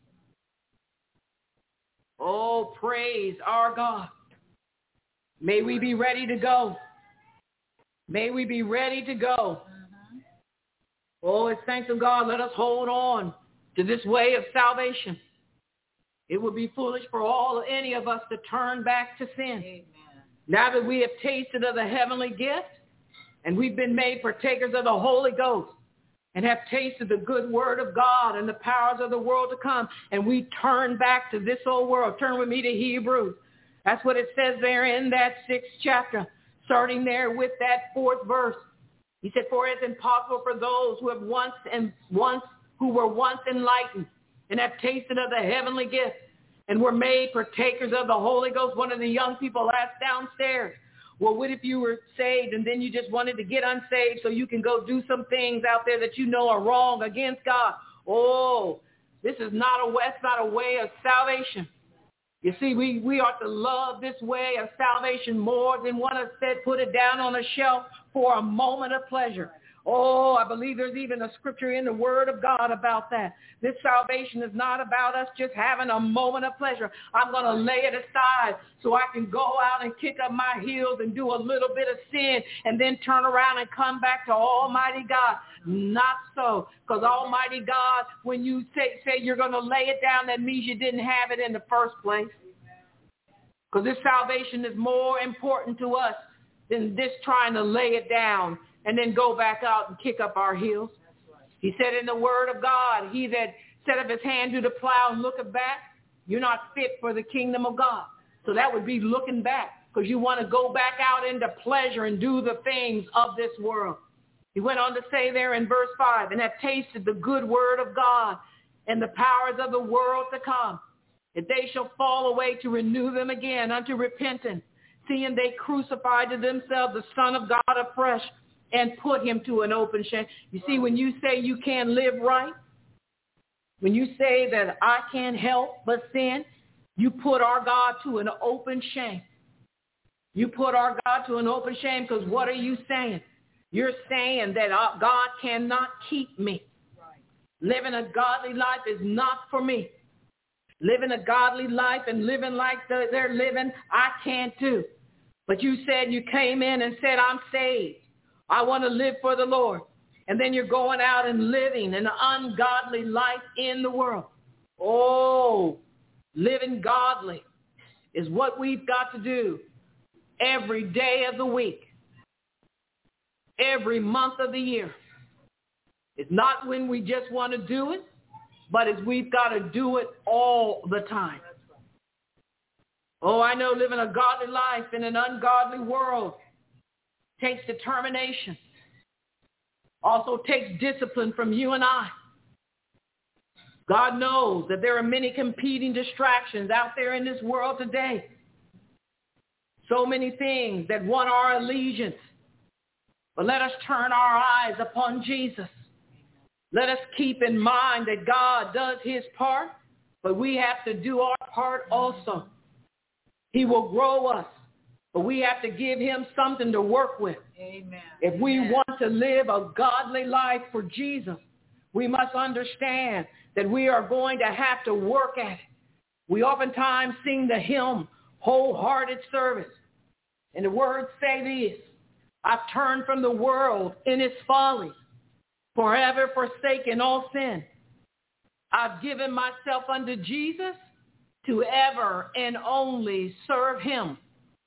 Oh, praise our God. May we be ready to go. May we be ready to go. Oh, as saints of God, let us hold on to this way of salvation. It would be foolish for any of us to turn back to sin. Amen. Now that we have tasted of the heavenly gift and we've been made partakers of the Holy Ghost and have tasted the good word of God and the powers of the world to come, and we turn back to this old world. Turn with me to Hebrews. That's what it says there in that 6th chapter, starting there with that 4th verse. He said, for it is impossible for those who have who were once enlightened and have tasted of the heavenly gift and were made partakers of the Holy Ghost. One of the young people asked downstairs, well, what if you were saved and then you just wanted to get unsaved so you can go do some things out there that you know are wrong against God? Oh, that's not a way of salvation. You see, we ought to love this way of salvation more than one has said, put it down on a shelf for a moment of pleasure. Oh, I believe there's even a scripture in the Word of God about that. This salvation is not about us just having a moment of pleasure. I'm going to lay it aside so I can go out and kick up my heels and do a little bit of sin and then turn around and come back to Almighty God. Not so, because Almighty God, when you say you're going to lay it down, that means you didn't have it in the first place. Because this salvation is more important to us than this trying to lay it down and then go back out and kick up our heels. He said in the Word of God, he that set up his hand to the plow and looketh back, you're not fit for the kingdom of God. So that would be looking back, because you want to go back out into pleasure and do the things of this world. He went on to say there in verse 5, and have tasted the good word of God and the powers of the world to come, that they shall fall away to renew them again unto repentance, seeing they crucified to themselves the Son of God afresh, and put him to an open shame. You see, when you say you can't live right, when you say that I can't help but sin, you put our God to an open shame. You put our God to an open shame, because what are you saying? You're saying that God cannot keep me. Living a godly life is not for me. Living a godly life and living like they're living, I can't do. But you said, you came in and said, I'm saved. I want to live for the Lord. And then you're going out and living an ungodly life in the world. Oh, living godly is what we've got to do every day of the week, every month of the year. It's not when we just want to do it, but it's we've got to do it all the time. Oh, I know living a godly life in an ungodly world takes determination. Also takes discipline from you and I. God knows that there are many competing distractions out there in this world today. So many things that want our allegiance. But let us turn our eyes upon Jesus. Let us keep in mind that God does his part, but we have to do our part also. He will grow us, but we have to give him something to work with. Amen. If we want to live a godly life for Jesus, we must understand that we are going to have to work at it. We oftentimes sing the hymn, Wholehearted Service. And the words say this: I've turned from the world in its follies, forever forsaken all sin. I've given myself unto Jesus to ever and only serve him.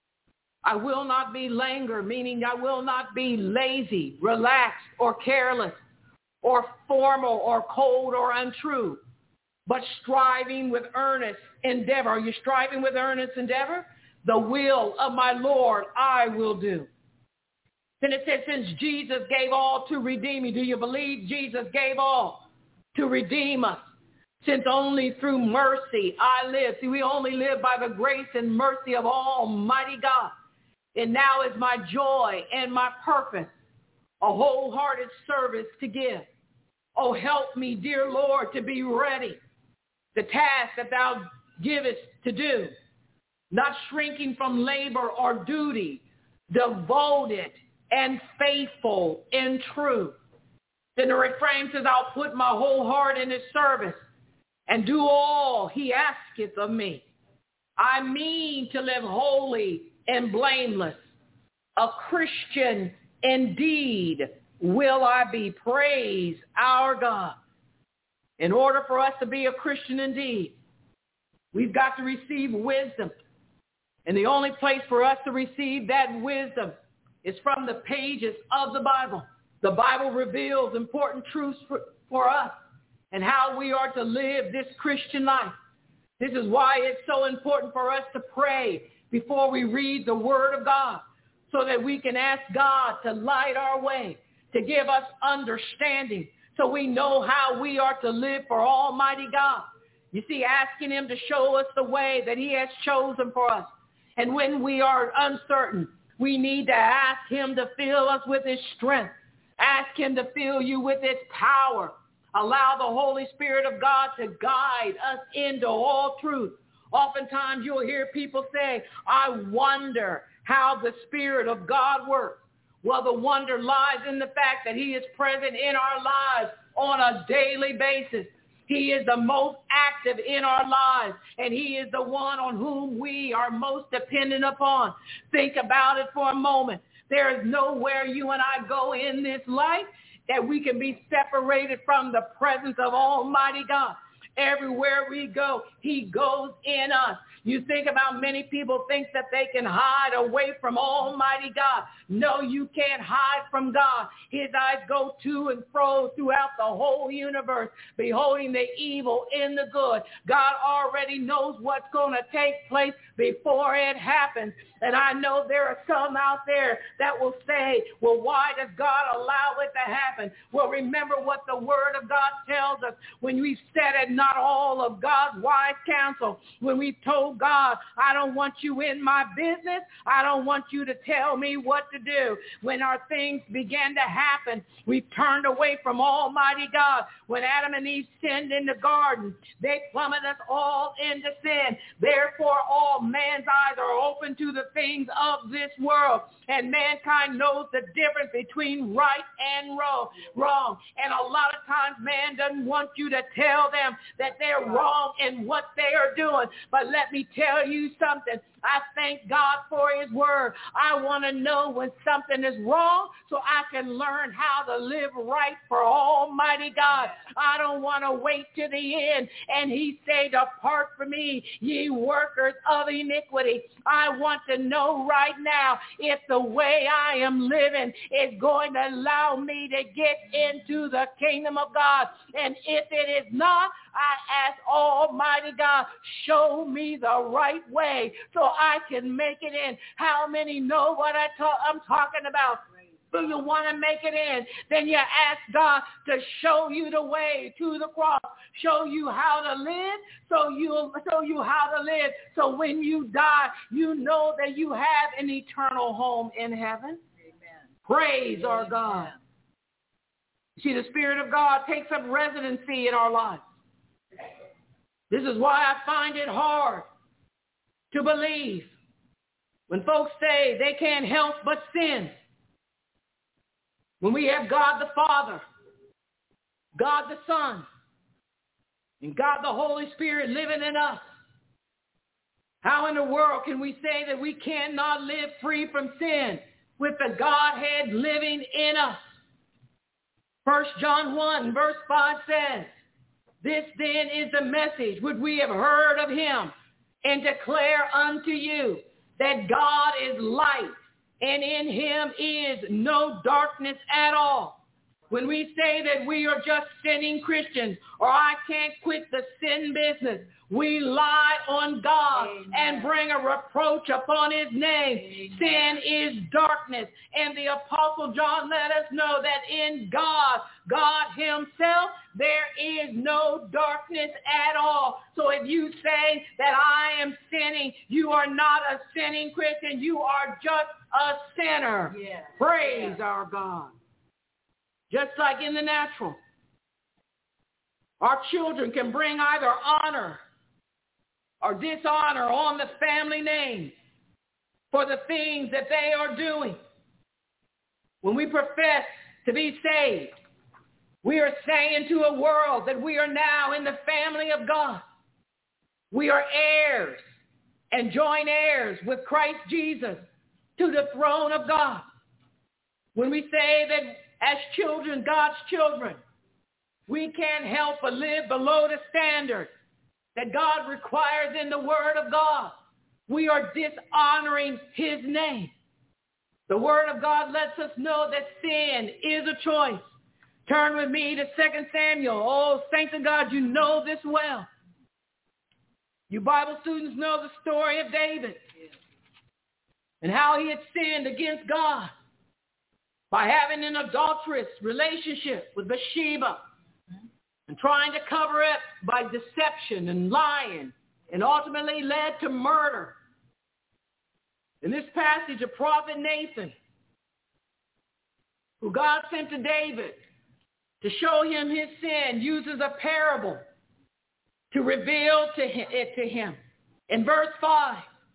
I will not be languor, meaning I will not be lazy, relaxed, or careless, or formal, or cold, or untrue, but striving with earnest endeavor. Are you striving with earnest endeavor? The will of my Lord I will do. Then it says, since Jesus gave all to redeem me. Do you believe Jesus gave all to redeem us? Since only through mercy I live. See, we only live by the grace and mercy of Almighty God. And now is my joy and my purpose, a wholehearted service to give. Oh, help me, dear Lord, to be ready, the task that thou givest to do, not shrinking from labor or duty, devoted and faithful and true. Then the refrain says, I'll put my whole heart in his service and do all he asketh of me. I mean to live holy and blameless. A Christian indeed will I be. Praise our God. In order for us to be a Christian indeed, we've got to receive wisdom. And the only place for us to receive that wisdom is from the pages of the Bible. The Bible reveals important truths for us and how we are to live this Christian life. This is why it's so important for us to pray before we read the Word of God, so that we can ask God to light our way, to give us understanding, so we know how we are to live for Almighty God. You see, asking him to show us the way that he has chosen for us. And when we are uncertain, we need to ask him to fill us with his strength. Ask him to fill you with his power. Allow the Holy Spirit of God to guide us into all truth. Oftentimes you'll hear people say, I wonder how the Spirit of God works. Well, the wonder lies in the fact that he is present in our lives on a daily basis. He is the most active in our lives, and he is the one on whom we are most dependent upon. Think about it for a moment. There is nowhere you and I go in this life that we can be separated from the presence of Almighty God. Everywhere we go, he goes in us. You think about many people think that they can hide away from Almighty God. No, you can't hide from God. His eyes go to and fro throughout the whole universe, beholding the evil in the good. God already knows what's going to take place before it happens. And I know there are some out there that will say, well, why does God allow it to happen? Well, remember what the Word of God tells us when we've said it, not all of God's wise counsel. When we've told God, I don't want you in my business. I don't want you to tell me what to do. When our things began to happen, we turned away from Almighty God. When Adam and Eve sinned in the garden, they plummeted us all into sin. Therefore, all man's eyes are open to the things of this world, and mankind knows the difference between right and wrong. And a lot of times man doesn't want you to tell them that they're wrong in what they are doing. But let me tell you something. I thank God for his word. I want to know when something is wrong so I can learn how to live right for Almighty God. I don't want to wait to the end and he say, depart from me, ye workers of iniquity. I want to know right now if the way I am living is going to allow me to get into the kingdom of God. And if it is not, I ask Almighty God, show me the right way so I can make it in. How many know what I'm talking about? Do you want to make it in? Then you ask God to show you the way to the cross, show you how to live, show you how to live. So when you die, you know that you have an eternal home in heaven. Amen. Praise our God. See, the Spirit of God takes up residency in our lives. This is why I find it hard to believe when folks say they can't help but sin. When we have God the Father, God the Son, and God the Holy Spirit living in us, how in the world can we say that we cannot live free from sin with the Godhead living in us? 1 John 1 verse 5 says, this then is the message which we have heard of him and declare unto you, that God is light, and in him is no darkness at all. When we say that we are just sinning Christians, or I can't quit the sin business, we lie on God. Amen. And bring a reproach upon his name. Amen. Sin is darkness. And the Apostle John let us know that in God himself, there is no darkness at all. So if you say that I am sinning, you are not a sinning Christian. You are just a sinner. Yes. Praise our God. Just like in the natural, our children can bring either honor or dishonor on the family name for the things that they are doing. When we profess to be saved, we are saying to a world that we are now in the family of God. We are heirs and joint heirs with Christ Jesus to the throne of God. When we say that as children, God's children, we can't help but live below the standard that God requires in the Word of God, we are dishonoring his name. The Word of God lets us know that sin is a choice. Turn with me to 2 Samuel. Oh, saints of God, you know this well. You Bible students know the story of David and how he had sinned against God by having an adulterous relationship with Bathsheba and trying to cover it by deception and lying, and ultimately led to murder. In this passage, the prophet Nathan, who God sent to David to show him his sin, uses a parable to reveal it to him. In verse 5,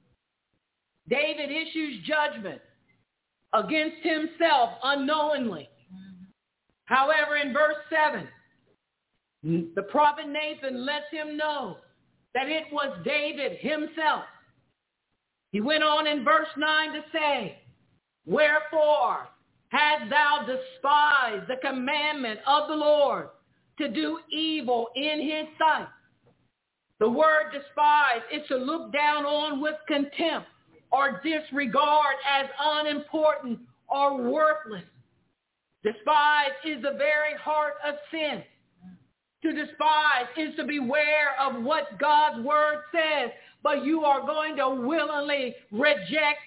David issues judgment against himself unknowingly. However, in verse 7, the prophet Nathan lets him know that it was David himself. He went on in verse 9 to say, wherefore hast thou despised the commandment of the Lord to do evil in his sight? The word despise is to look down on with contempt or disregard as unimportant or worthless. Despise is the very heart of sin. To despise is to beware of what God's word says, but you are going to willingly reject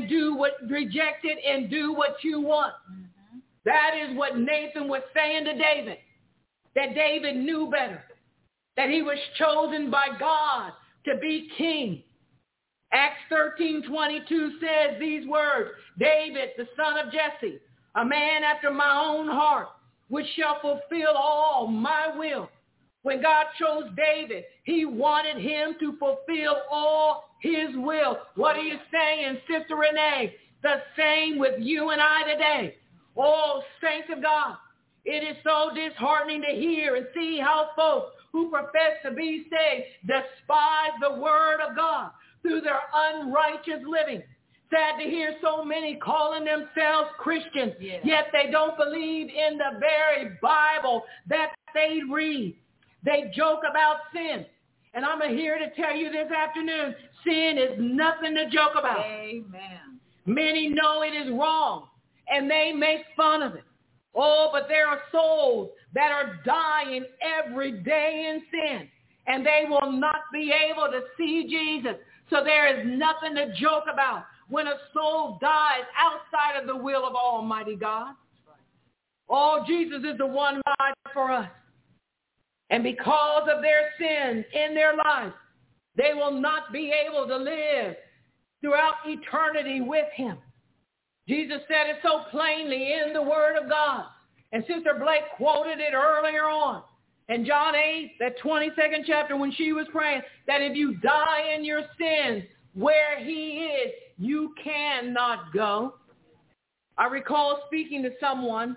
it and do what you want. Mm-hmm. That is what Nathan was saying to David, that David knew better, that he was chosen by God to be king. Acts 13:22 says these words, David, the son of Jesse, a man after my own heart, which shall fulfill all my will. When God chose David, he wanted him to fulfill all his will. What are you saying, Sister Renee? The same with you and I today. Oh, saints of God, it is so disheartening to hear and see how folks who profess to be saved despise the word of God through their unrighteous living. Sad to hear so many calling themselves Christians, yet they don't believe in the very Bible that they read. They joke about sin. And I'm here to tell you this afternoon, sin is nothing to joke about. Amen. Many know it is wrong, and they make fun of it. Oh, but there are souls that are dying every day in sin, and they will not be able to see Jesus. So there is nothing to joke about when a soul dies outside of the will of Almighty God. Oh, Jesus is the one who died for us. And because of their sins in their lives, they will not be able to live throughout eternity with him. Jesus said it so plainly in the Word of God. And Sister Blake quoted it earlier on in John 8, that 22nd chapter, when she was praying, that if you die in your sins where he is, you cannot go. I recall speaking to someone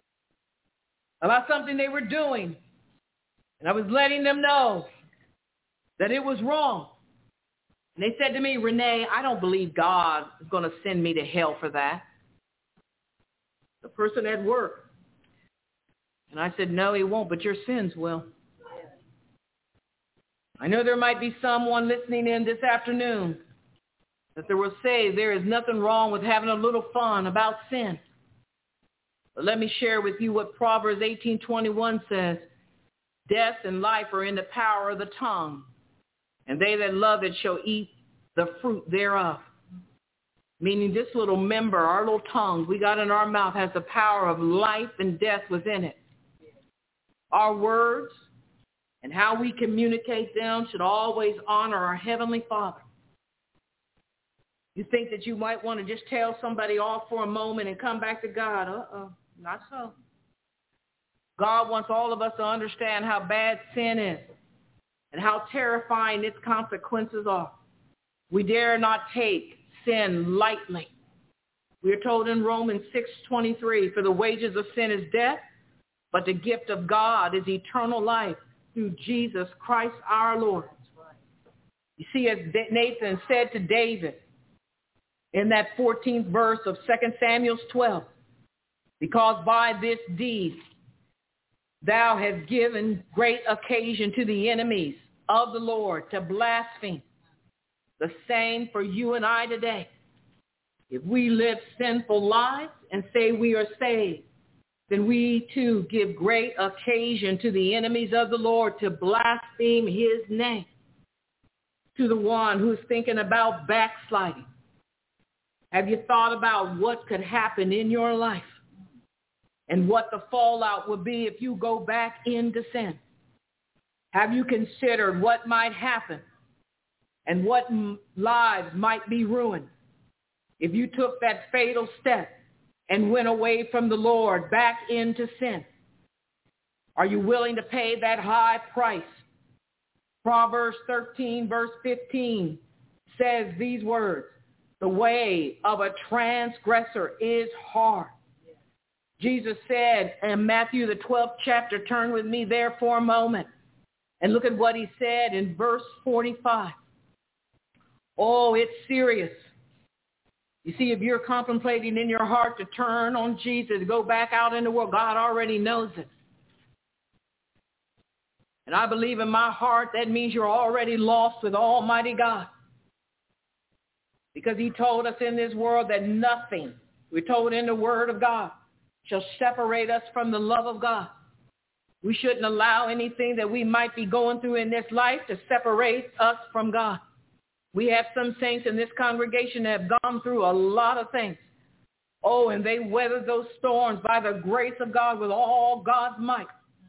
about something they were doing. And I was letting them know that it was wrong. And they said to me, Renee, I don't believe God is going to send me to hell for that. The person at work. And I said, no, he won't, but your sins will. I know there might be someone listening in this afternoon that they will say there is nothing wrong with having a little fun about sin. But let me share with you what Proverbs 18:21 says. Death and life are in the power of the tongue, and they that love it shall eat the fruit thereof. Meaning this little member, our little tongue we got in our mouth, has the power of life and death within it. Our words and how we communicate them should always honor our Heavenly Father. You think that you might want to just tell somebody off for a moment and come back to God. Not so. God wants all of us to understand how bad sin is and how terrifying its consequences are. We dare not take sin lightly. We are told in Romans 6:23, for the wages of sin is death, but the gift of God is eternal life through Jesus Christ our Lord. You see, as Nathan said to David in that 14th verse of 2 Samuel 12, because by this deed thou hast given great occasion to the enemies of the Lord to blaspheme. The same for you and I today. If we live sinful lives and say we are saved, then we too give great occasion to the enemies of the Lord to blaspheme his name. To the one who's thinking about backsliding, have you thought about what could happen in your life and what the fallout would be if you go back into sin? Have you considered what might happen and what lives might be ruined if you took that fatal step and went away from the Lord back into sin? Are you willing to pay that high price Proverbs 13, verse 15 says these words, the way of a transgressor is hard. Jesus said in Matthew, the 12th chapter, turn with me there for a moment and look at what he said in verse 45. Oh, it's serious. You see, if you're contemplating in your heart to turn on Jesus, go back out in the world, God already knows it. And I believe in my heart that means you're already lost with Almighty God. Because he told us in this world that nothing, we're told in the Word of God, shall separate us from the love of God. We shouldn't allow anything that we might be going through in this life to separate us from God. We have some saints in this congregation that have gone through a lot of things. Oh, and they weathered those storms by the grace of God with all God's might.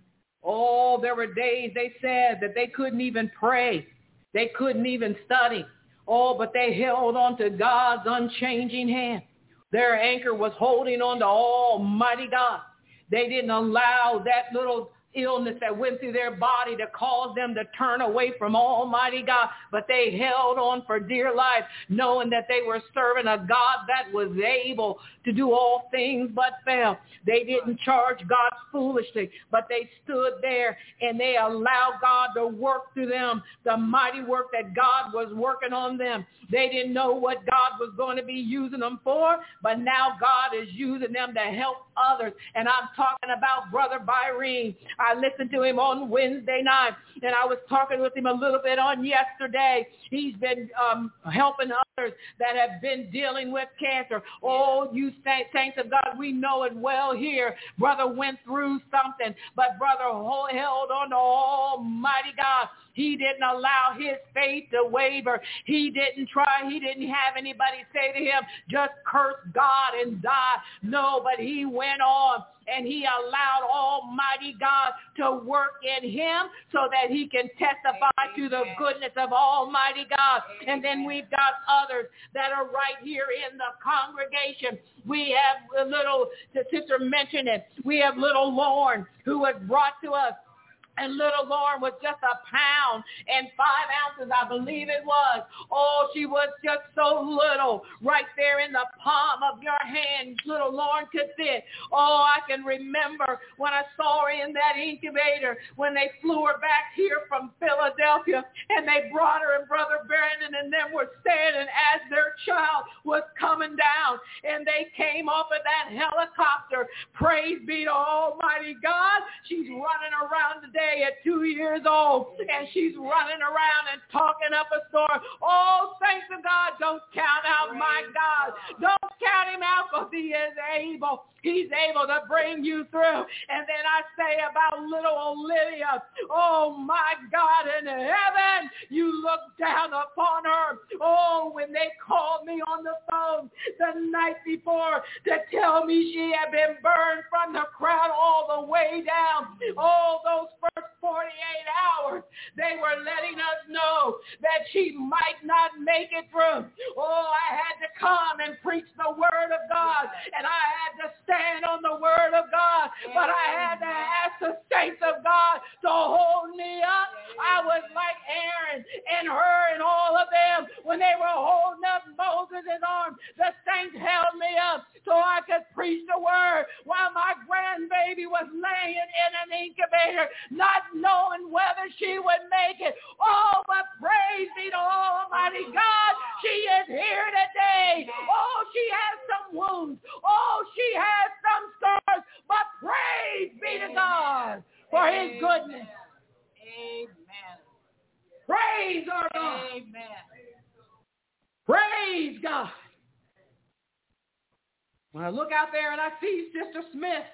Oh, there were days they said that they couldn't even pray. They couldn't even study. Oh, but they held on to God's unchanging hand. Their anchor was holding on to Almighty God. They didn't allow that little illness that went through their body to cause them to turn away from Almighty God, but they held on for dear life, knowing that they were serving a God that was able to do all things but fail. They didn't charge God foolishly, but they stood there and they allowed God to work through them, the mighty work that God was working on them. They didn't know what God was going to be using them for, but now God is using them to help others. And I'm talking about Brother Byrene. I listened to him on Wednesday night, and I was talking with him a little bit on yesterday. He's been helping others that have been dealing with cancer. Oh, you saints of God, we know it well here. Brother went through something, but brother held on to Almighty God. He didn't allow his faith to waver. He didn't try. He didn't have anybody say to him, just curse God and die. No, but he went on and he allowed Almighty God to work in him so that he can testify to the goodness of Almighty God. And then we've got others that are right here in the congregation. We have the sister mentioned it, we have little Lauren who was brought to us. And little Lauren was just 1 pound and 5 ounces, I believe it was. Oh, she was just so little, right there in the palm of your hand, little Lauren could fit. Oh, I can remember when I saw her in that incubator, when they flew her back here from Philadelphia, and they brought her, and Brother Brandon and them were standing as their child was coming down, and they came off of that helicopter. Praise be to Almighty God. She's running around today at 2 years old, and she's running around and talking up a storm. Oh, thanks to God, don't count out my God. Don't count him out, because he is able. He's able to bring you through. And then I say about little Olivia, oh my God in heaven, you look down upon her. Oh, when they called me on the phone the night before to tell me she had been burned from the crown all the way down. Oh, those first 48 hours, they were letting us know that she might not make it through. Oh, I had to come and preach the word of God, and I had to stand on the word of God, but I had to ask the saints of God to hold me up. I was like Aaron and her and all of them when they were holding up Moses' arm. The saints held me up so I could preach the word while my grandbaby was laying in an incubator, not knowing whether she would make it. Oh, but praise be to Almighty God, she is here today. Oh, she has some wounds. Oh, she has some scars, but praise be to God for his goodness. Amen. Praise our God. Amen. Praise God. When I look out there and I see Sister Smith,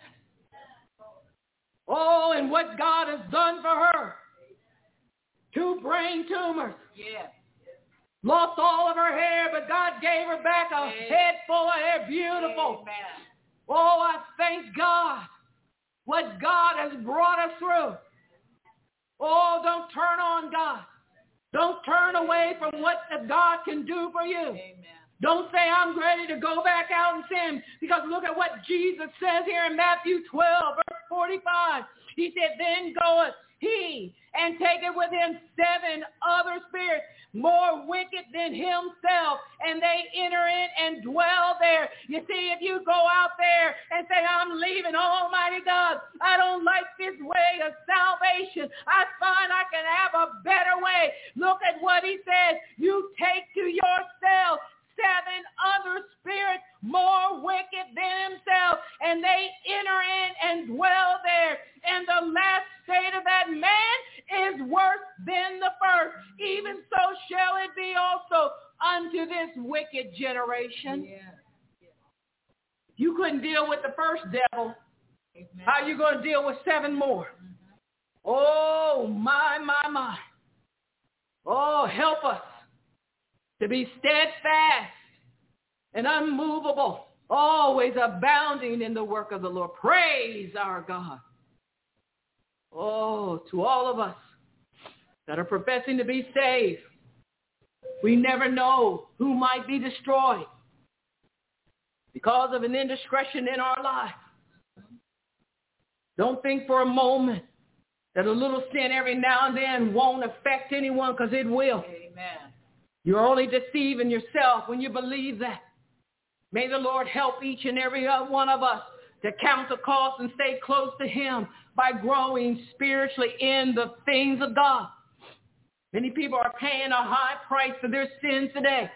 oh, and what God has done for her. 2 brain tumors. Yes. Lost all of her hair, but God gave her back a head full of hair. Beautiful. Amen. Oh, I thank God what God has brought us through. Oh, don't turn on God. Don't turn away from what God can do for you. Amen. Don't say, I'm ready to go back out and sin, because look at what Jesus says here in Matthew 12, verse 45. He said, then goeth he and taketh with him 7 other spirits more wicked than himself, and they enter in and dwell there. You see, if you go out there and say, I'm leaving, Almighty God, I don't like this way of salvation, I find I can have a better way. Look at what he says. You take to yourself 7 other spirits more wicked than himself, and they enter in and dwell there. And the last state of that man is worse than the first. Even so shall it be also unto this wicked generation. Yeah. You couldn't deal with the first devil. Amen. How are you going to deal with 7 more? Mm-hmm. Oh, my. Oh, help us to be steadfast and unmovable, always abounding in the work of the Lord. Praise our God. Oh, to all of us that are professing to be saved, we never know who might be destroyed because of an indiscretion in our life. Don't think for a moment that a little sin every now and then won't affect anyone, because it will. Amen. You're only deceiving yourself when you believe that. May the Lord help each and every one of us to count the cost and stay close to him by growing spiritually in the things of God. Many people are paying a high price for their sins today.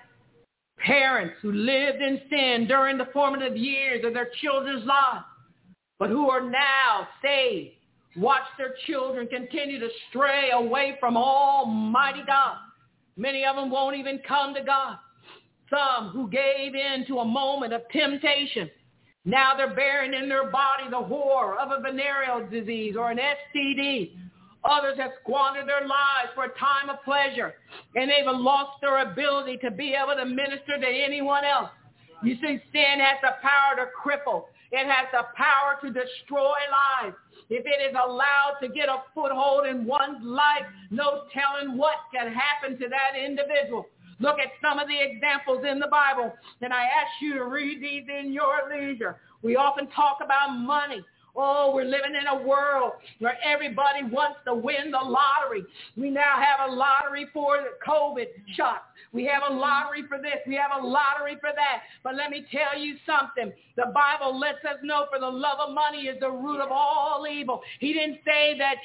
Parents who lived in sin during the formative years of their children's lives, but who are now saved, watch their children continue to stray away from Almighty God. Many of them won't even come to God. Some who gave in to a moment of temptation, now they're bearing in their body the horror of a venereal disease or an STD. Others have squandered their lives for a time of pleasure, and they've lost their ability to be able to minister to anyone else. You see, sin has the power to cripple. It has the power to destroy lives. If it is allowed to get a foothold in one's life, no telling what can happen to that individual. Look at some of the examples in the Bible, and I ask you to read these in your leisure. We often talk about money. Oh, we're living in a world where everybody wants to win the lottery. We now have a lottery for the COVID shots. We have a lottery for this. We have a lottery for that. But let me tell you something. The Bible lets us know for the love of money is the root of all evil. He didn't say that,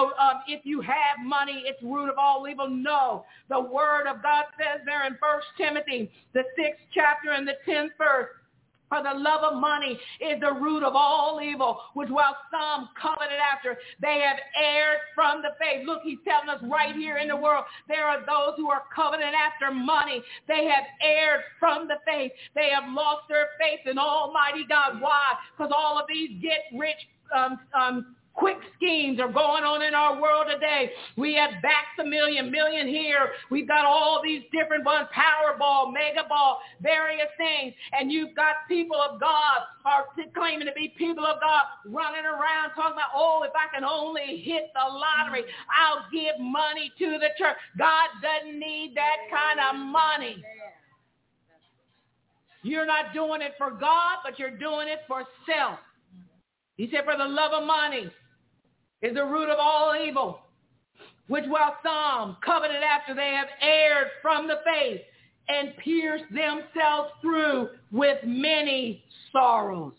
if you have money, it's root of all evil. No. The Word of God says there in 1 Timothy, the 6th chapter and the 10th verse, for the love of money is the root of all evil, which while some coveted after, they have erred from the faith. Look, he's telling us right here in the world, there are those who are coveting after money. They have erred from the faith. They have lost their faith in Almighty God. Why? Because all of these get-rich quick schemes are going on in our world today. We have Backs a Million here. We've got all these different ones, Powerball, Megaball, various things. And you've got people of God are claiming to be people of God running around talking about, oh, if I can only hit the lottery, I'll give money to the church. God doesn't need that kind of money. You're not doing it for God, but you're doing it for self. He said, for the love of money is the root of all evil, which while some coveted after, they have erred from the faith and pierced themselves through with many sorrows.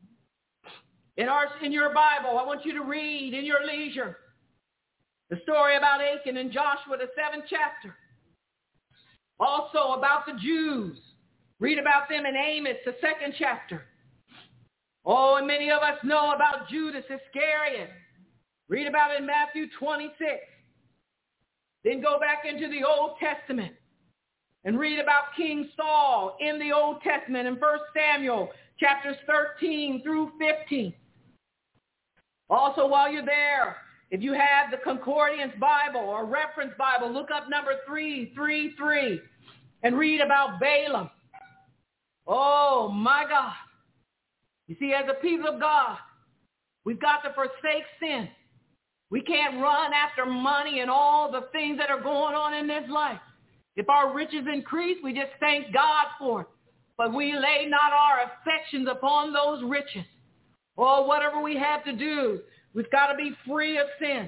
In your Bible, I want you to read in your leisure the story about Achan and Joshua, the 7th chapter. Also about the Jews. Read about them in Amos, the 2nd chapter. Oh, and many of us know about Judas Iscariot. Read about it in Matthew 26. Then go back into the Old Testament and read about King Saul in the Old Testament in 1 Samuel chapters 13 through 15. Also, while you're there, if you have the Concordance Bible or Reference Bible, look up number 333 and read about Balaam. Oh, my God. You see, as a people of God, we've got to forsake sin. We can't run after money and all the things that are going on in this life. If our riches increase, we just thank God for it. But we lay not our affections upon those riches. Or whatever we have to do, we've got to be free of sin.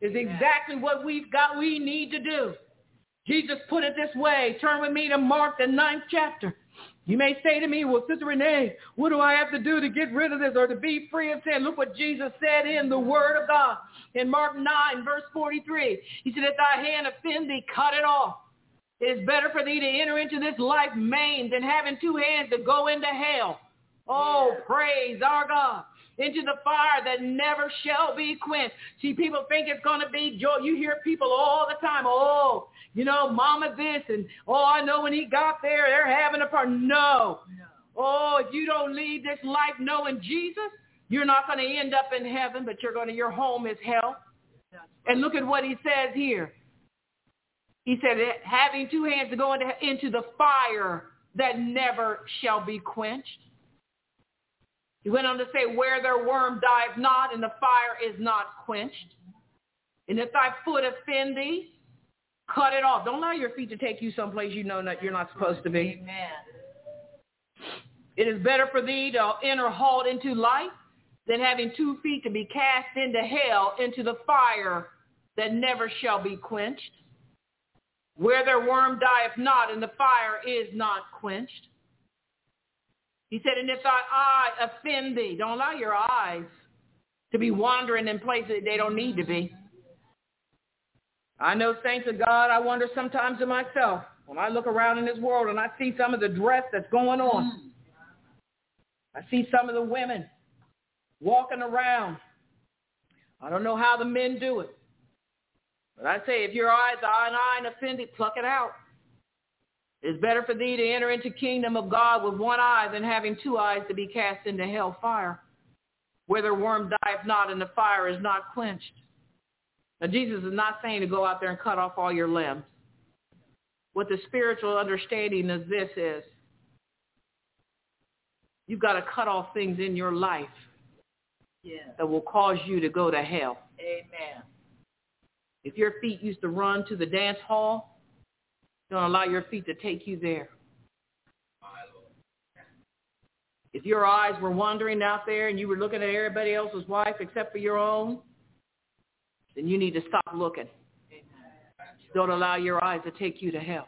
is exactly what we need to do. Jesus put it this way. Turn with me to Mark, the 9th chapter. You may say to me, well, Sister Renee, what do I have to do to get rid of this or to be free of sin? Look what Jesus said in the Word of God. In Mark 9, verse 43, he said, if thy hand offend thee, cut it off. It is better for thee to enter into this life maimed than having two hands to go into hell. Oh, praise our God. Into the fire that never shall be quenched. See, people think it's going to be joy. You hear people all the time, oh, you know, mama this, and oh, I know when he got there, they're having a party. No. Oh, if you don't leave this life knowing Jesus, you're not going to end up in heaven, but your home is hell. And look at what he says here. He said, having two hands to go into the fire that never shall be quenched. He went on to say, where their worm dieth not, and the fire is not quenched. And if thy foot offend thee, cut it off. Don't allow your feet to take you someplace you know that you're not supposed to be. Amen. It is better for thee to enter halt into life than having 2 feet to be cast into hell, into the fire that never shall be quenched. Where their worm dieth not, and the fire is not quenched. He said, and if thy eye offend thee, don't allow your eyes to be wandering in places they don't need to be. I know, saints of God, I wonder sometimes to myself, when I look around in this world and I see some of the dress that's going on, I see some of the women walking around. I don't know how the men do it. But I say, if your eyes are an eye and offend thee, pluck it out. It's better for thee to enter into the kingdom of God with one eye than having 2 eyes to be cast into hell fire, where the worm dieth not and the fire is not quenched. Now, Jesus is not saying to go out there and cut off all your limbs. What the spiritual understanding of this is, you've got to cut off things in your life that will cause you to go to hell. Amen. If your feet used to run to the dance hall, don't allow your feet to take you there. If your eyes were wandering out there and you were looking at everybody else's wife except for your own, then you need to stop looking. Don't allow your eyes to take you to hell.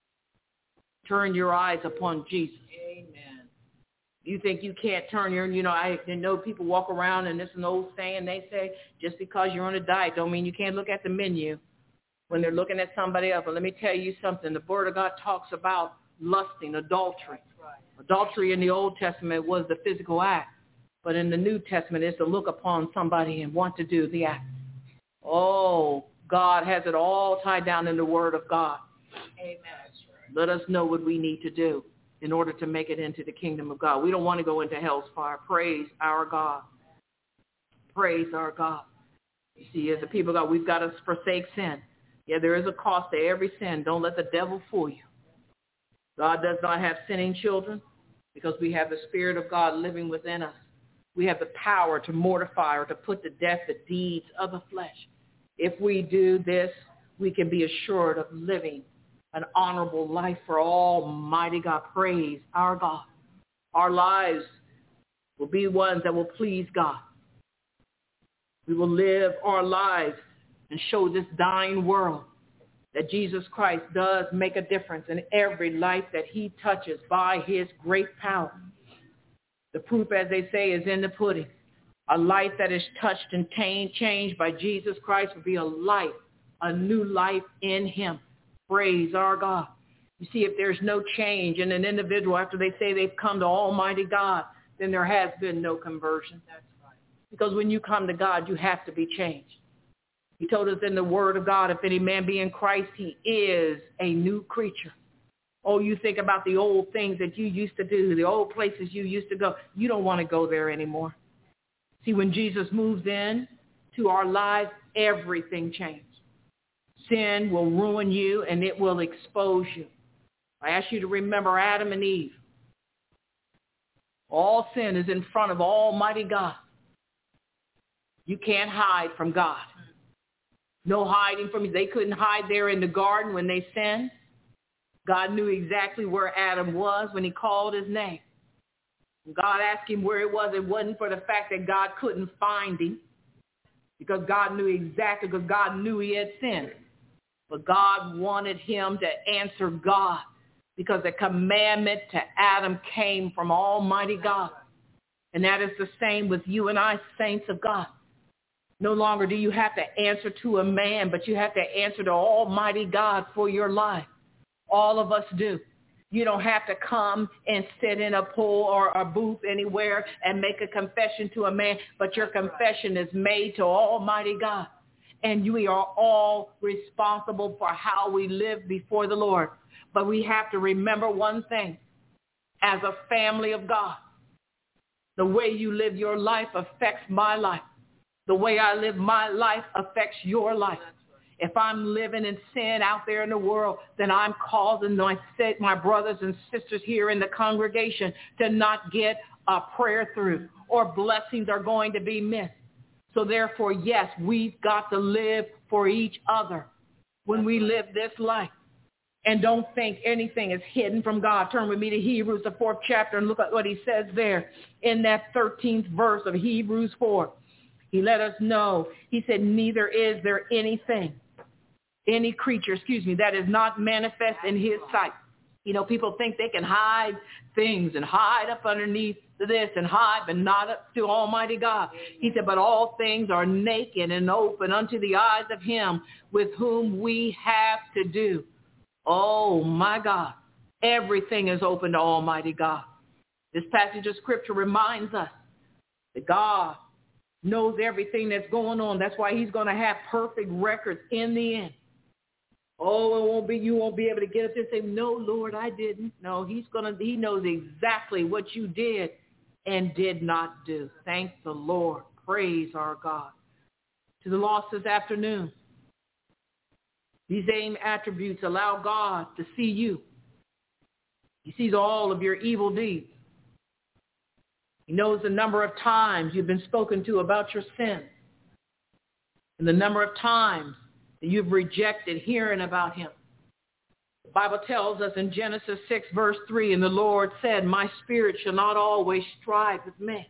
Turn your eyes upon Jesus. Amen. You think you can't turn your, I know people walk around and this is an old saying, they say, just because you're on a diet don't mean you can't look at the menu when they're looking at somebody else. But let me tell you something. The Word of God talks about lusting, adultery. Right. Adultery in the Old Testament was the physical act. But in the New Testament, it's to look upon somebody and want to do the act. Oh, God has it all tied down in the Word of God. Amen. Let us know what we need to do in order to make it into the kingdom of God. We don't want to go into hell's fire. Praise our God. Praise our God. You see, as a people of God, we've got to forsake sin. Yeah, there is a cost to every sin. Don't let the devil fool you. God does not have sinning children because we have the Spirit of God living within us. We have the power to mortify or to put to death the deeds of the flesh. If we do this, we can be assured of living an honorable life for Almighty God. Praise our God. Our lives will be ones that will please God. We will live our lives and show this dying world that Jesus Christ does make a difference in every life that he touches by his great power. The proof, as they say, is in the pudding. A life that is touched and changed by Jesus Christ will be a life, a new life in him. Praise our God. You see, if there's no change in an individual after they say they've come to Almighty God, then there has been no conversion. That's right. Because when you come to God, you have to be changed. He told us in the Word of God, if any man be in Christ, he is a new creature. Oh, you think about the old things that you used to do, the old places you used to go. You don't want to go there anymore. See, when Jesus moves in to our lives, everything changes. Sin will ruin you and it will expose you. I ask you to remember Adam and Eve. All sin is in front of Almighty God. You can't hide from God. No hiding from him. They couldn't hide there in the garden when they sinned. God knew exactly where Adam was when he called his name. When God asked him where it wasn't for the fact that God couldn't find him. because God knew he had sinned. But God wanted him to answer God because the commandment to Adam came from Almighty God. And that is the same with you and I, saints of God. No longer do you have to answer to a man, but you have to answer to Almighty God for your life. All of us do. You don't have to come and sit in a pool or a booth anywhere and make a confession to a man, but your confession is made to Almighty God. And we are all responsible for how we live before the Lord. But we have to remember one thing. As a family of God, the way you live your life affects my life. The way I live my life affects your life. If I'm living in sin out there in the world, then I'm causing my brothers and sisters here in the congregation to not get a prayer through, or blessings are going to be missed. So therefore, yes, we've got to live for each other when we live this life. And don't think anything is hidden from God. Turn with me to Hebrews, the 4th chapter, and look at what he says there in that 13th verse of Hebrews 4. He let us know. He said, neither is there any creature, that is not manifest in his sight. You know, people think they can hide things and hide up underneath this and hide, but not up to Almighty God. He said, but all things are naked and open unto the eyes of him with whom we have to do. Oh, my God. Everything is open to Almighty God. This passage of Scripture reminds us that God knows everything that's going on. That's why he's going to have perfect records in the end. Oh, you won't be able to get up there and say, no, Lord, I didn't. No, he knows exactly what you did and did not do. Thank the Lord. Praise our God. To the lost this afternoon, these same attributes allow God to see you. He sees all of your evil deeds. He knows the number of times you've been spoken to about your sin, and the number of times that you've rejected hearing about him. The Bible tells us in Genesis 6, verse 3, and the Lord said, my spirit shall not always strive with man.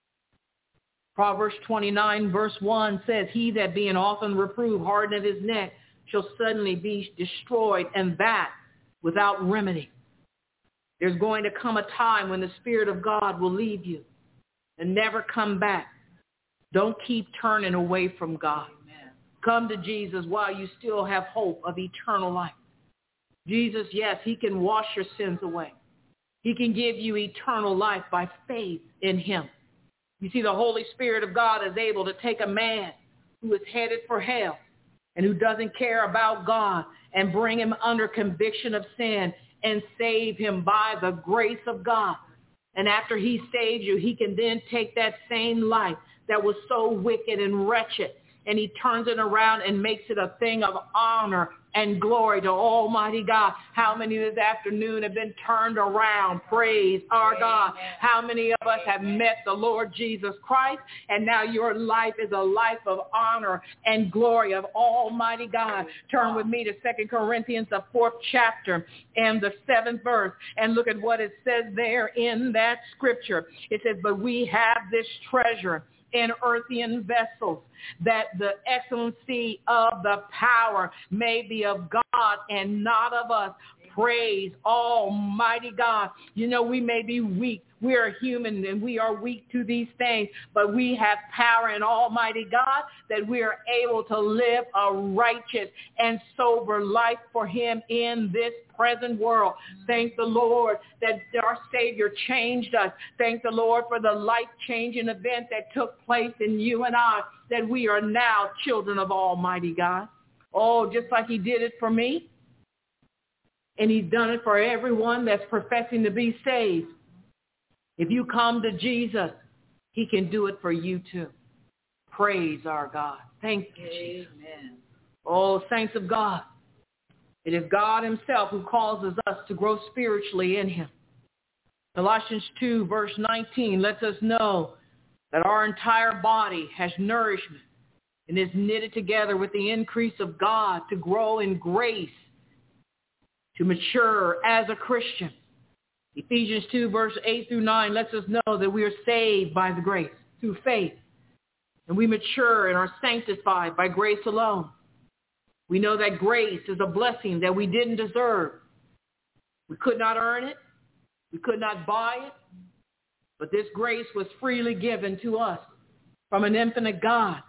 Proverbs 29, verse 1 says, he that being often reproved hardeneth his neck shall suddenly be destroyed, and that without remedy. There's going to come a time when the Spirit of God will leave you and never come back. Don't keep turning away from God. Amen. Come to Jesus while you still have hope of eternal life. Jesus, yes, he can wash your sins away. He can give you eternal life by faith in him. You see, the Holy Spirit of God is able to take a man who is headed for hell and who doesn't care about God and bring him under conviction of sin and save him by the grace of God. And after he saves you, he can then take that same life that was so wicked and wretched, and he turns it around and makes it a thing of honor and glory to Almighty God. How many this afternoon have been turned around? Praise our God. How many of us have met the Lord Jesus Christ, and now your life is a life of honor and glory of Almighty God? Turn with me to 2 Corinthians, the 4th chapter and the 7th verse, and look at what it says there in that scripture. It says, but we have this treasure in earthen vessels, that the excellency of the power may be of God and not of us. Praise Almighty God. You know, we may be weak. We are human and we are weak to these things, but we have power in Almighty God that we are able to live a righteous and sober life for him in this present world. Thank the Lord that our Savior changed us. Thank the Lord for the life-changing event that took place in you and I, that we are now children of Almighty God. Oh, just like he did it for me, and he's done it for everyone that's professing to be saved. If you come to Jesus, he can do it for you too. Praise our God. Thank you, Jesus. Amen. Oh, saints of God, it is God himself who causes us to grow spiritually in him. Colossians 2, verse 19 lets us know that our entire body has nourishment and is knitted together with the increase of God to grow in grace, to mature as a Christian. Ephesians 2, verse 8 through 9 lets us know that we are saved by the grace through faith. And we mature and are sanctified by grace alone. We know that grace is a blessing that we didn't deserve. We could not earn it. We could not buy it. But this grace was freely given to us from an infinite God.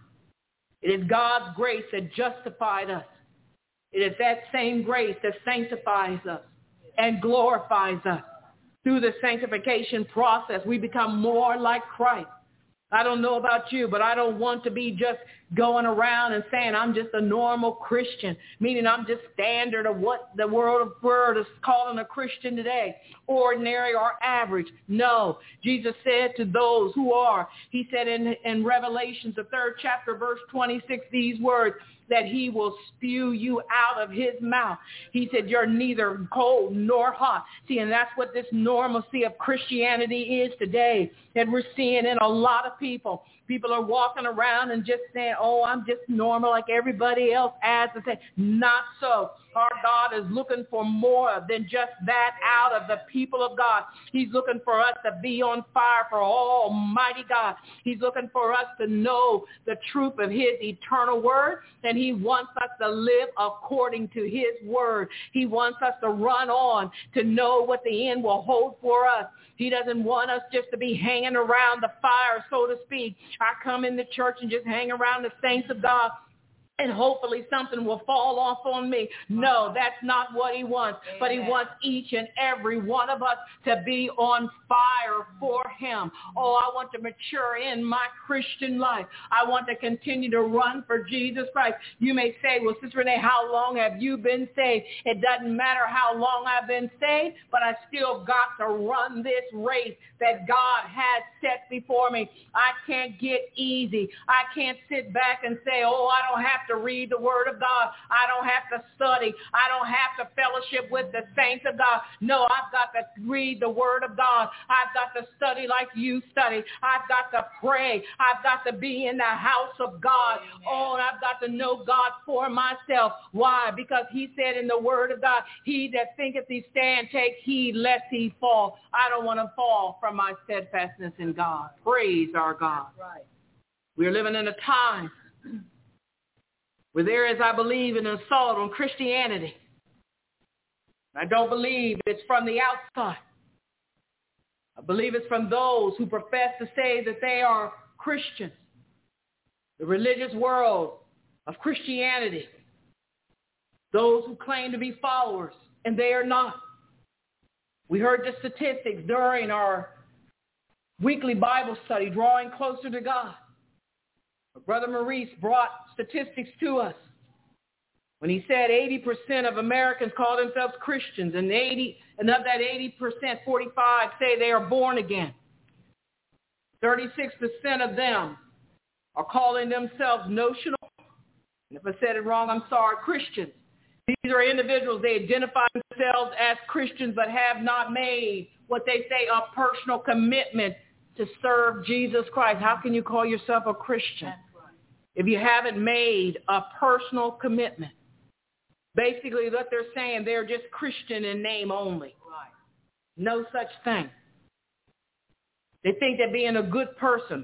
It is God's grace that justified us. It is that same grace that sanctifies us and glorifies us. Through the sanctification process, we become more like Christ. I don't know about you, but I don't want to be just going around and saying I'm just a normal Christian, meaning I'm just standard of what the world is calling a Christian today, ordinary or average. No, Jesus said to those who are, he said in Revelations, the 3rd chapter, verse 26, these words, that he will spew you out of his mouth. He said, you're neither cold nor hot. See, and that's what this normalcy of Christianity is today that we're seeing in a lot of people. People are walking around and just saying, oh, I'm just normal like everybody else adds and say, not so. Our God is looking for more than just that out of the people of God. He's looking for us to be on fire for Almighty God. He's looking for us to know the truth of his eternal word, and he wants us to live according to his word. He wants us to run on to know what the end will hold for us. He doesn't want us just to be hanging around the fire, so to speak. I come in the church and just hang around the saints of God, and hopefully something will fall off on me. No, that's not what he wants. Amen. But he wants each and every one of us to be on fire for him. Oh, I want to mature in my Christian life. I want to continue to run for Jesus Christ. You may say, well, Sister Renee, how long have you been saved? It doesn't matter how long I've been saved, but I still got to run this race that God has set before me. I can't get easy. I can't sit back and say, oh, I don't have to read the word of God. I don't have to study. I don't have to fellowship with the saints of God. No, I've got to read the word of God. I've got to study like you study. I've got to pray. I've got to be in the house of God. Amen. Oh, and I've got to know God for myself. Why? Because he said in the word of God, he that thinketh he stand, take heed lest he fall. I don't want to fall from my steadfastness in God. Praise our God. Right. We're living in a time where there is, I believe, an assault on Christianity. I don't believe it's from the outside. I believe it's from those who profess to say that they are Christians. The religious world of Christianity. Those who claim to be followers, and they are not. We heard the statistics during our weekly Bible study, Drawing Closer to God. Brother Maurice brought statistics to us when he said 80% of Americans call themselves Christians, and of that 80%, 45 say they are born again. 36% of them are calling themselves notional, and if I said it wrong, I'm sorry, Christians. These are individuals, they identify themselves as Christians but have not made what they say a personal commitment to serve Jesus Christ. How can you call yourself a Christian if you haven't made a personal commitment? Basically, what they're saying, they're just Christian in name only. Right. No such thing. They think that being a good person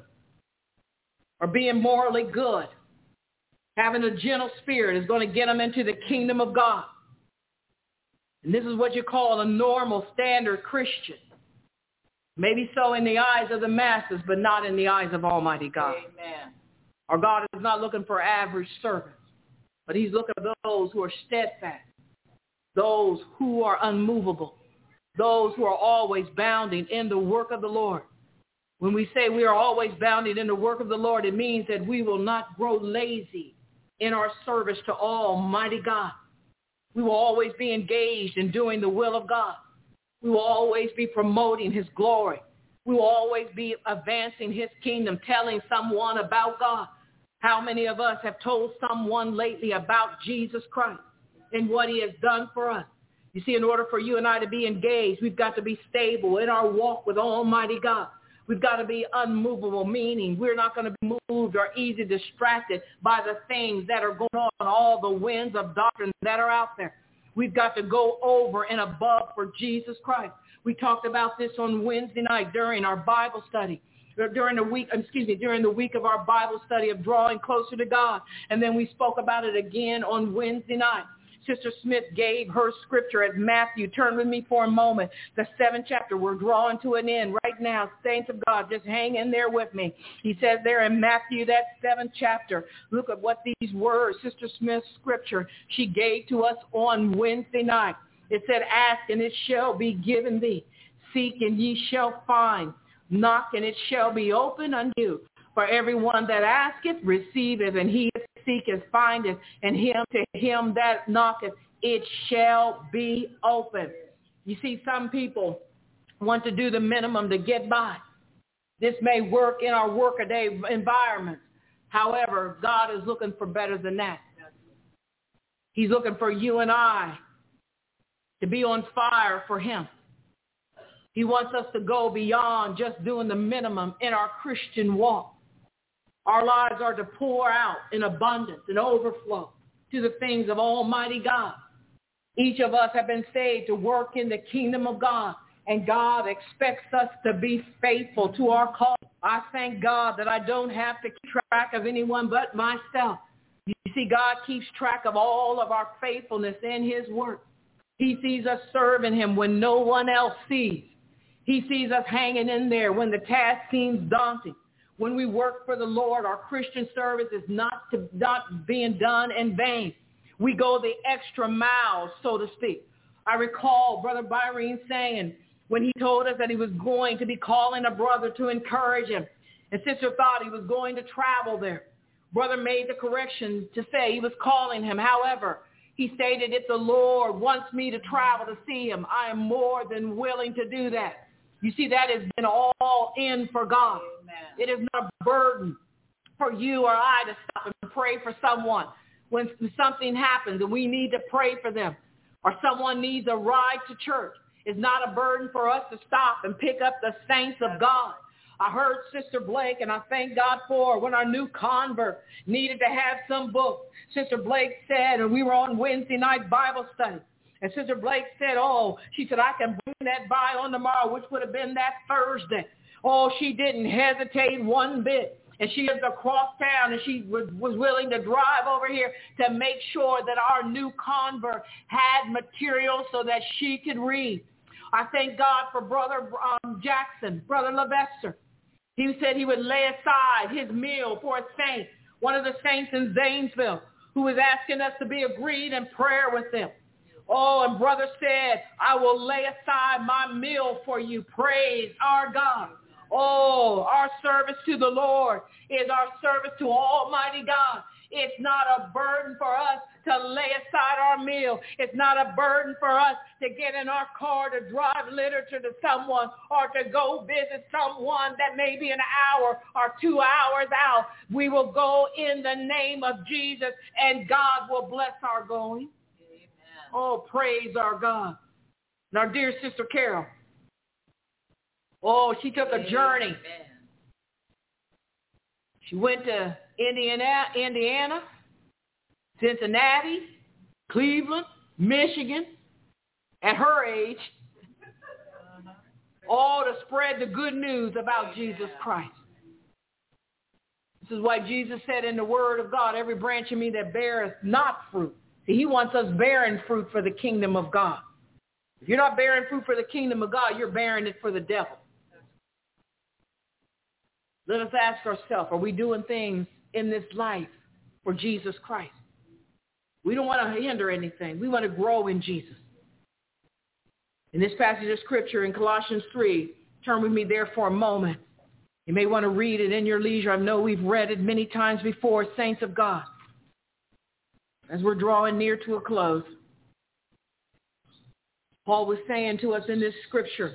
or being morally good, having a gentle spirit is going to get them into the kingdom of God. And this is what you call a normal, standard Christian. Maybe so in the eyes of the masses, but not in the eyes of Almighty God. Amen. Our God is not looking for average servants, but he's looking for those who are steadfast, those who are unmovable, those who are always bounding in the work of the Lord. When we say we are always bounding in the work of the Lord, it means that we will not grow lazy in our service to Almighty God. We will always be engaged in doing the will of God. We will always be promoting his glory. We will always be advancing his kingdom, telling someone about God. How many of us have told someone lately about Jesus Christ and what he has done for us? You see, in order for you and I to be engaged, we've got to be stable in our walk with Almighty God. We've got to be unmovable, meaning we're not going to be moved or easily distracted by the things that are going on, all the winds of doctrine that are out there. We've got to go over and above for Jesus Christ. We talked about this on Wednesday night during our Bible study. during the week of our Bible study of drawing closer to God. And then we spoke about it again on Wednesday night. Sister Smith gave her scripture as Matthew. Turn with me for a moment. The 7th chapter. We're drawing to an end right now. Saints of God, just hang in there with me. He says there in Matthew, that 7th chapter, look at what these words, Sister Smith's scripture, she gave to us on Wednesday night. It said, ask and it shall be given thee. Seek and ye shall find. Knock and it shall be open unto you. For everyone that asketh receiveth, and he that seeketh findeth, and to him that knocketh it shall be open. You see, some people want to do the minimum to get by. This may work in our workaday environment. However, God is looking for better than that. He's looking for you and I to be on fire for him. He wants us to go beyond just doing the minimum in our Christian walk. Our lives are to pour out in abundance and overflow to the things of Almighty God. Each of us have been saved to work in the kingdom of God, and God expects us to be faithful to our call. I thank God that I don't have to keep track of anyone but myself. You see, God keeps track of all of our faithfulness in his work. He sees us serving him when no one else sees. He sees us hanging in there when the task seems daunting. When we work for the Lord, our Christian service is not being done in vain. We go the extra mile, so to speak. I recall Brother Byron saying when he told us that he was going to be calling a brother to encourage him, and sister thought he was going to travel there. Brother made the correction to say he was calling him. However, he stated, if the Lord wants me to travel to see him, I am more than willing to do that. You see, that has been all in for God. Amen. It is not a burden for you or I to stop and pray for someone when something happens and we need to pray for them, or someone needs a ride to church. It's not a burden for us to stop and pick up the saints of God. I heard Sister Blake, and I thank God for her, when our new convert needed to have some books. Sister Blake said, and we were on Wednesday night Bible study, and Sister Blake said, she said, I can bring that by on tomorrow, which would have been that Thursday. She didn't hesitate one bit. And she lived across town, and she was willing to drive over here to make sure that our new convert had material so that she could read. I thank God for Brother Jackson, Brother Levester. He said he would lay aside his meal for a saint, one of the saints in Zanesville, who was asking us to be agreed in prayer with them. And brother said, I will lay aside my meal for you. Praise our God. Our service to the Lord is our service to Almighty God. It's not a burden for us to lay aside our meal. It's not a burden for us to get in our car to drive literature to someone or to go visit someone that may be an hour or 2 hours out. We will go in the name of Jesus, and God will bless our going. Amen. Praise our God. And our dear Sister Carol, she took a journey. Amen. She went to Indiana, Cincinnati, Cleveland, Michigan, at her age, all to spread the good news about Jesus Christ. This is why Jesus said in the Word of God, every branch in me that beareth not fruit. See, he wants us bearing fruit for the kingdom of God. If you're not bearing fruit for the kingdom of God, you're bearing it for the devil. Let us ask ourselves, are we doing things in this life for Jesus Christ? We don't want to hinder anything. We want to grow in Jesus. In this passage of Scripture in Colossians 3, turn with me there for a moment. You may want to read it in your leisure. I know we've read it many times before, saints of God. As we're drawing near to a close, Paul was saying to us in this Scripture,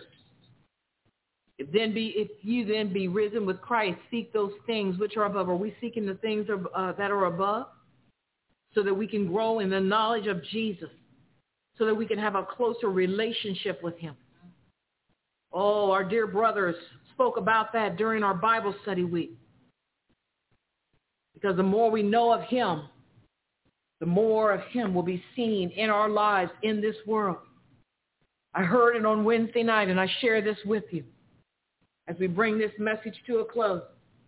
if you then be risen with Christ, seek those things which are above. Are we seeking the things that are above? So that we can grow in the knowledge of Jesus. So that we can have a closer relationship with him. Our dear brothers spoke about that during our Bible study week. Because the more we know of him, the more of him will be seen in our lives in this world. I heard it on Wednesday night, and I share this with you. as we bring this message to a close.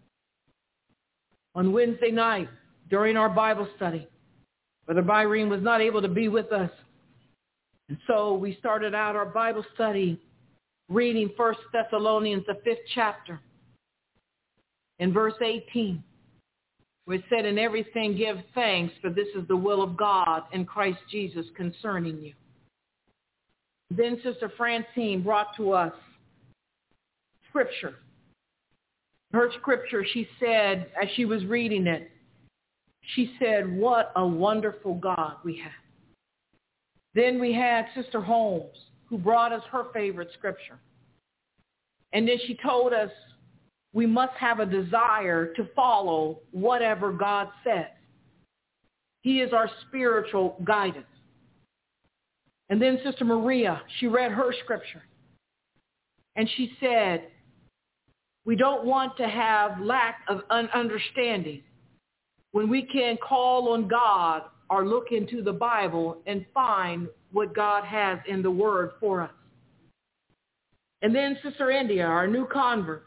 On Wednesday night, during our Bible study, Brother Byron was not able to be with us. And so we started out our Bible study reading 1 Thessalonians, the 5th chapter, in verse 18, where it said, "In everything give thanks, for this is the will of God in Christ Jesus concerning you." Then Sister Francine brought to us scripture. Her scripture, she said, as she was reading it, she said, "What a wonderful God we have." Then we had Sister Holmes, who brought us her favorite scripture. And then she told us we must have a desire to follow whatever God says. He is our spiritual guidance. And then Sister Maria, she read her scripture. And she said, we don't want to have lack of understanding when we can call on God or look into the Bible and find what God has in the Word for us. And then Sister India, our new convert,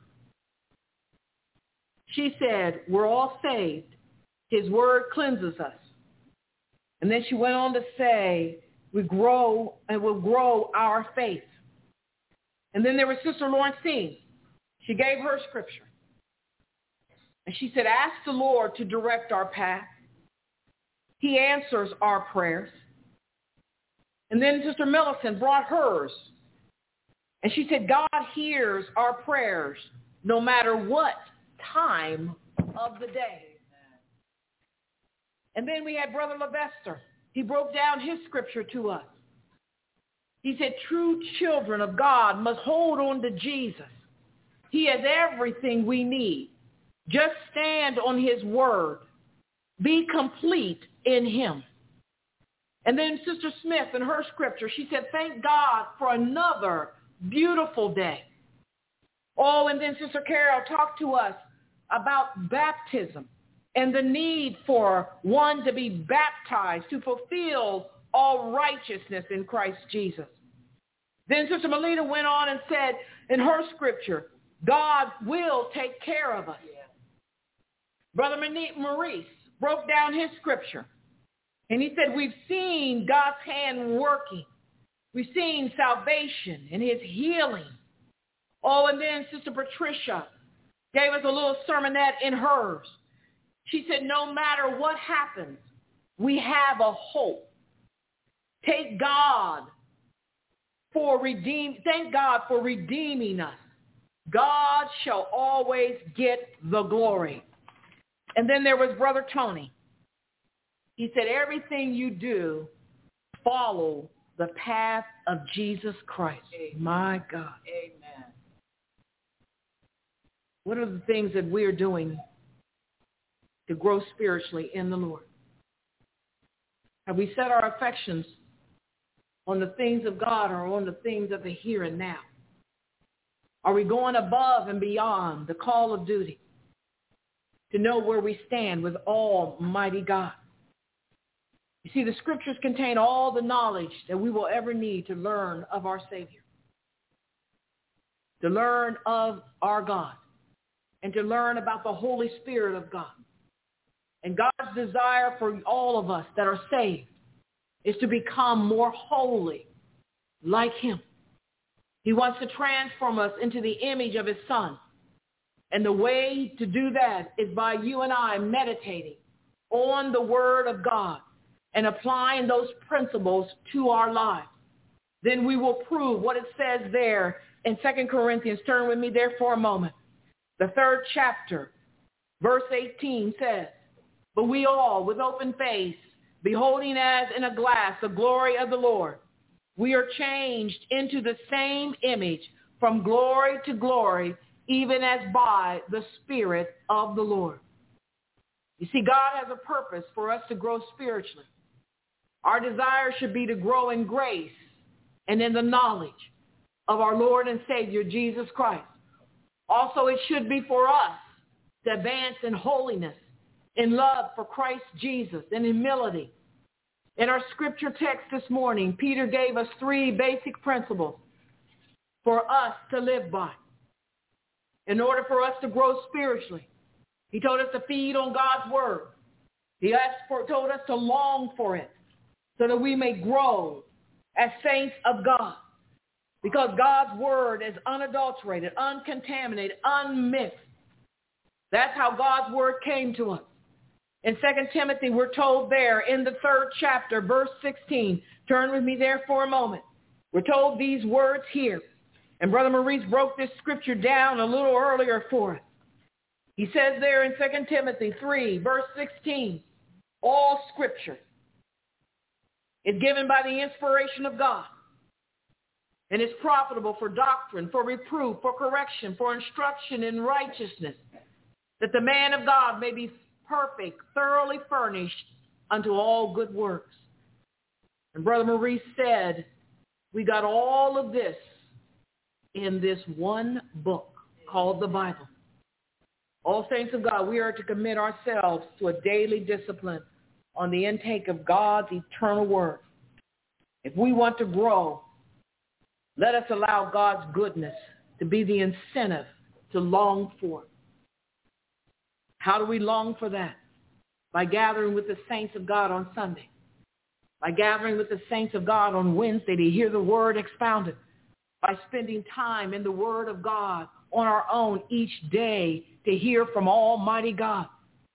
she said, we're all saved. His Word cleanses us. And then she went on to say, we grow and will grow our faith. And then there was Sister Lawrencine. She gave her scripture. And she said, ask the Lord to direct our path. He answers our prayers. And then Sister Millicent brought hers. And she said, God hears our prayers no matter what time of the day. And then we had Brother Levester. He broke down his scripture to us. He said, true children of God must hold on to Jesus. He has everything we need. Just stand on his word. Be complete in him. And then Sister Smith in her scripture, she said, thank God for another beautiful day. Oh, and then Sister Carol talked to us about baptism and the need for one to be baptized to fulfill all righteousness in Christ Jesus. Then Sister Melita went on and said in her scripture, God will take care of us. Brother Maurice broke down his scripture. And he said, we've seen God's hand working. We've seen salvation and his healing. Oh, and then Sister Patricia gave us a little sermonette in hers. She said, no matter what happens, we have a hope. Thank God for redeeming us. God shall always get the glory. And then there was Brother Tony. He said, everything you do, follow the path of Jesus Christ. Amen. My God. Amen. What are the things that we are doing to grow spiritually in the Lord? Have we set our affections on the things of God or on the things of the here and now? Are we going above and beyond the call of duty to know where we stand with Almighty God? You see, the scriptures contain all the knowledge that we will ever need to learn of our Savior, to learn of our God, and to learn about the Holy Spirit of God. And God's desire for all of us that are saved is to become more holy like him. He wants to transform us into the image of his Son. And the way to do that is by you and I meditating on the Word of God and applying those principles to our lives. Then we will prove what it says there in 2 Corinthians. Turn with me there for a moment. The 3rd chapter, verse 18 says, but we all, with open face, beholding as in a glass the glory of the Lord, we are changed into the same image from glory to glory, even as by the Spirit of the Lord. You see, God has a purpose for us to grow spiritually. Our desire should be to grow in grace and in the knowledge of our Lord and Savior, Jesus Christ. Also, it should be for us to advance in holiness, in love for Christ Jesus, in humility. In our scripture text this morning, Peter gave us 3 basic principles for us to live by. in order for us to grow spiritually. He told us to feed on God's word. He told us to long for it so that we may grow as saints of God. Because God's word is unadulterated, uncontaminated, unmixed. That's how God's word came to us. In 2 Timothy, we're told there in the 3rd chapter, verse 16. Turn with me there for a moment. We're told these words here. And Brother Maurice broke this scripture down a little earlier for us. He says there in 2 Timothy 3, verse 16, all scripture is given by the inspiration of God and is profitable for doctrine, for reproof, for correction, for instruction in righteousness, that the man of God may be perfect, thoroughly furnished unto all good works. And Brother Maurice said, we got all of this in this one book called the Bible. All saints of God, we are to commit ourselves to a daily discipline on the intake of God's eternal word. If we want to grow, let us allow God's goodness to be the incentive to long for. How do we long for that? By gathering with the saints of God on Sunday. By gathering with the saints of God on Wednesday to hear the word expounded. By spending time in the word of God on our own each day to hear from Almighty God.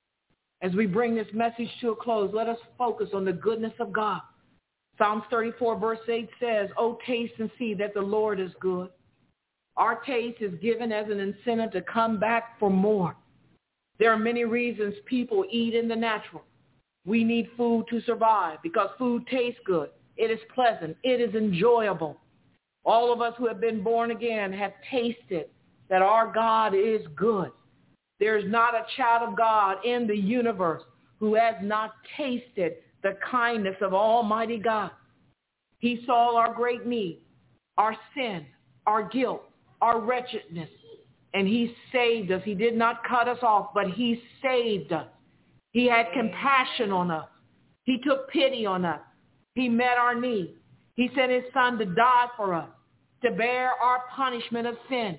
As we bring this message to a close, let us focus on the goodness of God. Psalms 34 verse 8 says, "Oh, taste and see that the Lord is good." Our taste is given as an incentive to come back for more. There are many reasons people eat in the natural. We need food to survive because food tastes good. It is pleasant. It is enjoyable. All of us who have been born again have tasted that our God is good. There is not a child of God in the universe who has not tasted the kindness of Almighty God. He saw our great need, our sin, our guilt, our wretchedness, and he saved us. He did not cut us off, but he saved us. He had compassion on us. He took pity on us. He met our need. He sent his son to die for us, to bear our punishment of sin,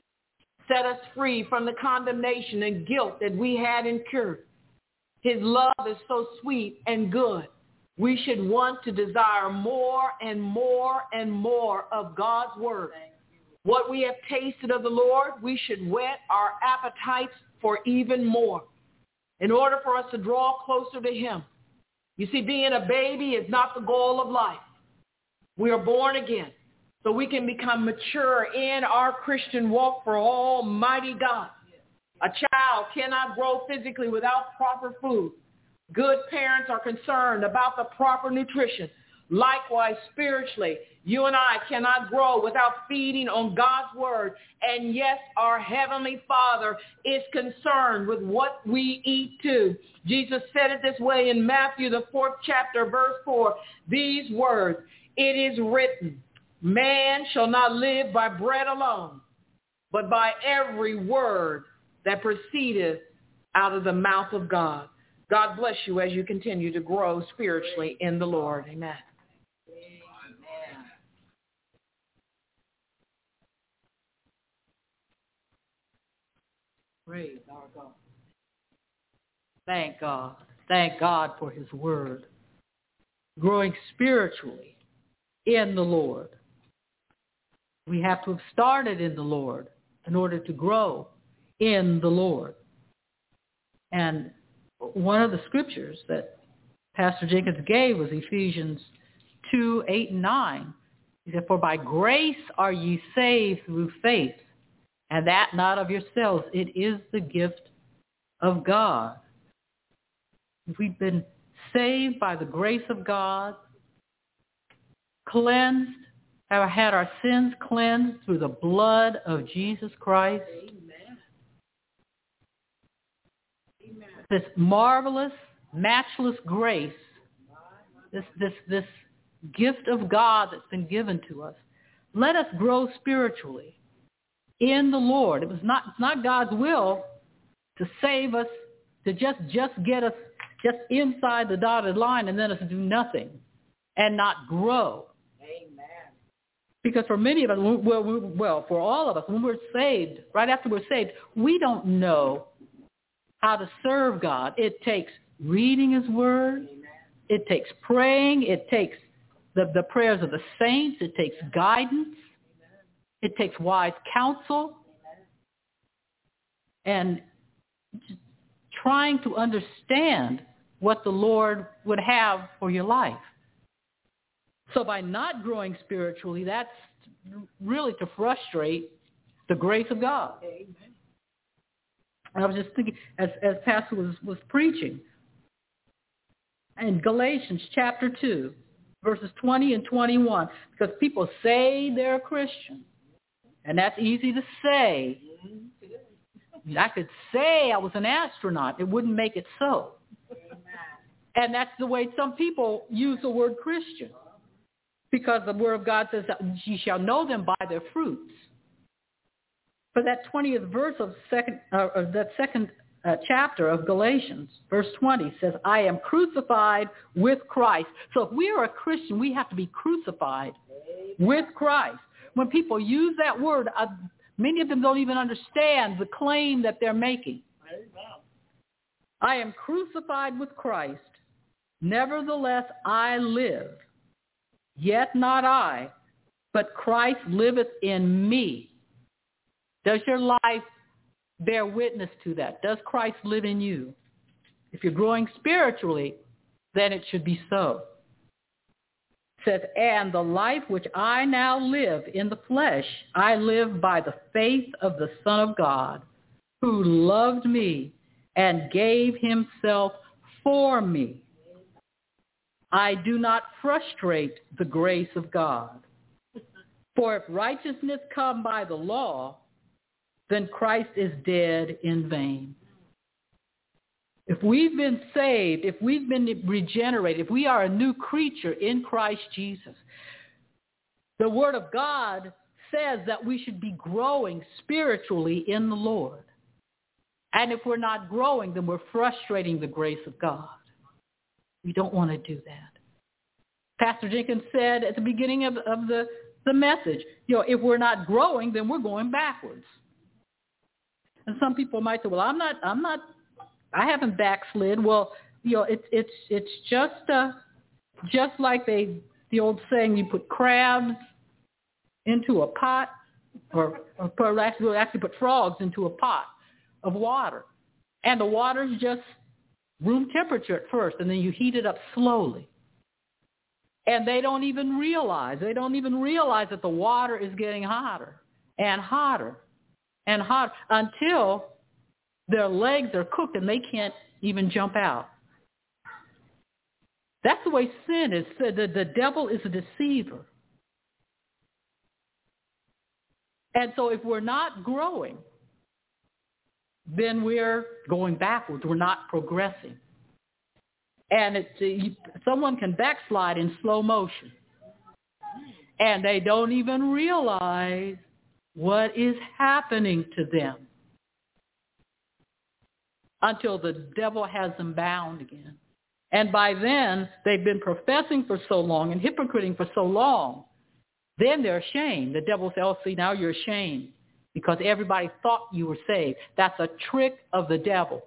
set us free from the condemnation and guilt that we had incurred. His love is so sweet and good. We should want to desire more and more and more of God's word. What we have tasted of the Lord, we should whet our appetites for even more in order for us to draw closer to him. You see, being a baby is not the goal of life. We are born again so we can become mature in our Christian walk for Almighty God. A child cannot grow physically without proper food. Good parents are concerned about the proper nutrition. Likewise, spiritually, you and I cannot grow without feeding on God's word. And yes, our Heavenly Father is concerned with what we eat too. Jesus said it this way in Matthew, the 4th chapter, verse 4. These words, "It is written, man shall not live by bread alone, but by every word that proceedeth out of the mouth of God." God bless you as you continue to grow spiritually in the Lord. Amen. Amen. Praise our God. Thank God. Thank God for his word. Growing spiritually in the Lord. We have to have started in the Lord in order to grow in the Lord. And one of the scriptures that Pastor Jenkins gave was Ephesians 2, 8 and 9. He said, "For by grace are ye saved through faith, and that not of yourselves. It is the gift of God." We've been saved by the grace of God, cleansed, have had our sins cleansed through the blood of Jesus Christ. This marvelous, matchless grace, this gift of God that's been given to us. Let us grow spiritually in the Lord. It's not God's will to save us, to just get us just inside the dotted line and then us do nothing and not grow. Amen. Because for many of us, well, for all of us, when we're saved, right after we're saved, we don't know how to serve God. It takes reading his word. It takes praying. It takes the prayers of the saints. It takes guidance. It takes wise counsel. And just trying to understand what the Lord would have for your life. So by not growing spiritually, that's really to frustrate the grace of God. Amen. And I was just thinking, as Pastor was preaching, in Galatians chapter 2, verses 20 and 21, because people say they're a Christian, and that's easy to say. I could say I was an astronaut. It wouldn't make it so. And that's the way some people use the word Christian. Because the word of God says that ye shall know them by their fruits. But that 20th verse of that second chapter of Galatians, verse 20, says, I am crucified with Christ. So if we are a Christian, we have to be crucified with Christ. When people use that word, many of them don't even understand the claim that they're making. I am crucified with Christ. Nevertheless, I live. Yet not I, but Christ liveth in me. Does your life bear witness to that? Does Christ live in you? If you're growing spiritually, then it should be so. It says, and the life which I now live in the flesh, I live by the faith of the Son of God, who loved me and gave himself for me. I do not frustrate the grace of God. For if righteousness come by the law, then Christ is dead in vain. If we've been saved, if we've been regenerated, if we are a new creature in Christ Jesus, the Word of God says that we should be growing spiritually in the Lord. And if we're not growing, then we're frustrating the grace of God. We don't want to do that. Pastor Jenkins said at the beginning of the message, if we're not growing, then we're going backwards. And some people might say, well, I haven't backslid. Well, it's just like the old saying, you put crabs into a pot, or actually put frogs into a pot of water. And the water's just room temperature at first, and then you heat it up slowly. And they don't even realize that the water is getting hotter and hotter and hotter until their legs are cooked and they can't even jump out. That's the way sin is. The devil is a deceiver. And so if we're not growing, then we're going backwards. We're not progressing. And someone can backslide in slow motion. And they don't even realize what is happening to them until the devil has them bound again. And by then, they've been professing for so long and hypocriting for so long, then they're ashamed. The devil says, see, now you're ashamed because everybody thought you were saved. That's a trick of the devil.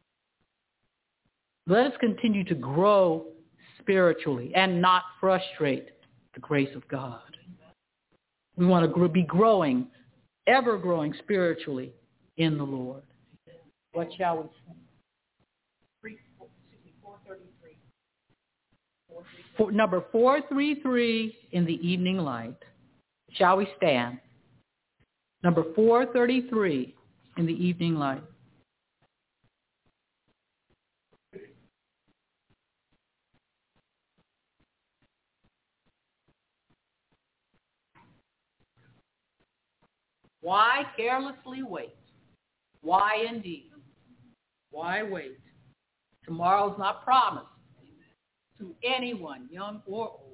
Let us continue to grow spiritually and not frustrate the grace of God. We want to be growing, ever growing spiritually in the Lord. What shall we sing? 433. Number 433 in the evening light. Shall we stand? Number 433 in the evening light. Why carelessly wait? Why indeed? Why wait? Tomorrow's not promised to anyone, young or old.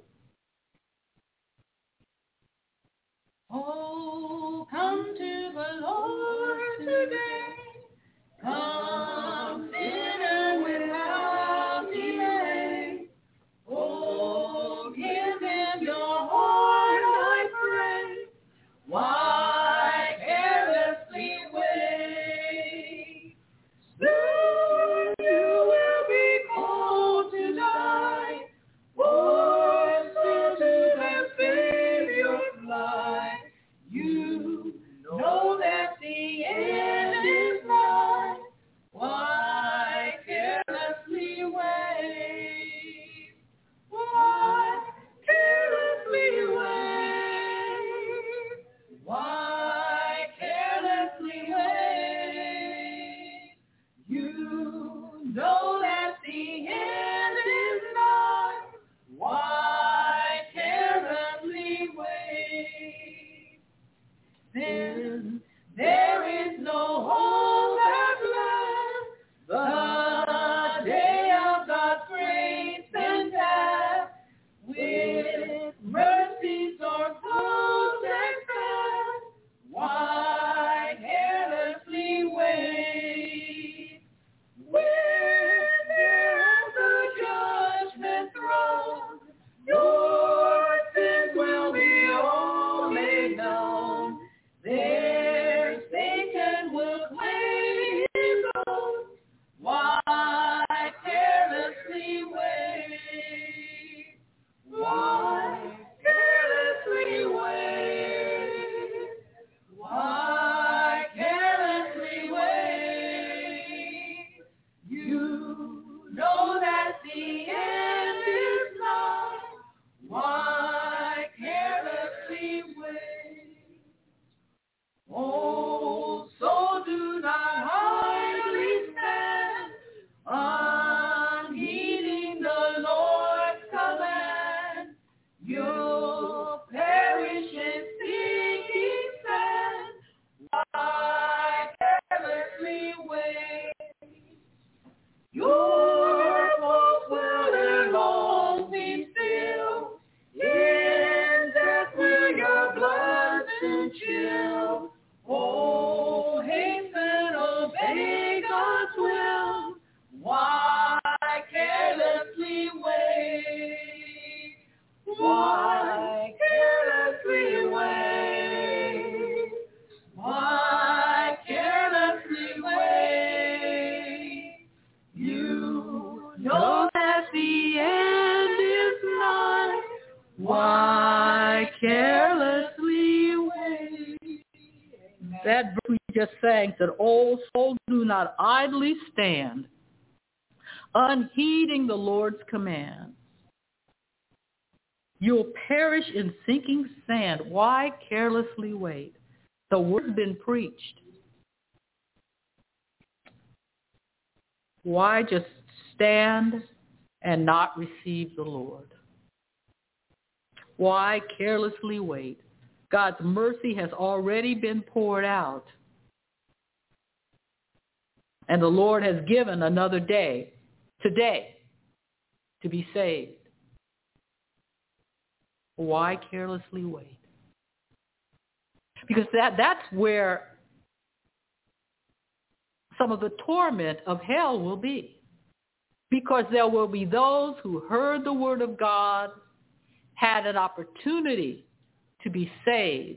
Oh, come to the Lord today. Come, sinner without delay. Oh, give him your heart, I pray. sin. There is no hope at last. The day of God's grace and path, with mercy so close and fast. Why carelessly wait? When there the judgment throne, your sins will be all made known. There Satan will claim his own. Why carelessly wait? Why carelessly wait? Why carelessly wait? You know that the end is nigh. Why carelessly wait? Oh, so do not idly stand, unheeding the Lord's command. You'll perish in sinking sand. Why carelessly wait? Your hope will ere long be still. In death will your blood soon chill. Oh, hasten, obey God's will. Why carelessly wait? Why carelessly wait? Why carelessly wait? You know that the end is nigh. Why carelessly wait? That verse we just sang said, "O soul, do not idly stand, unheeding the Lord's commands. You'll perish in sinking sand. Why carelessly wait?" The word's been preached. Why just stand and not receive the Lord? Why carelessly wait? God's mercy has already been poured out. And the Lord has given another day, today, to be saved. Why carelessly wait? Because that's where some of the torment of hell will be. Because there will be those who heard the word of God, had an opportunity to be saved,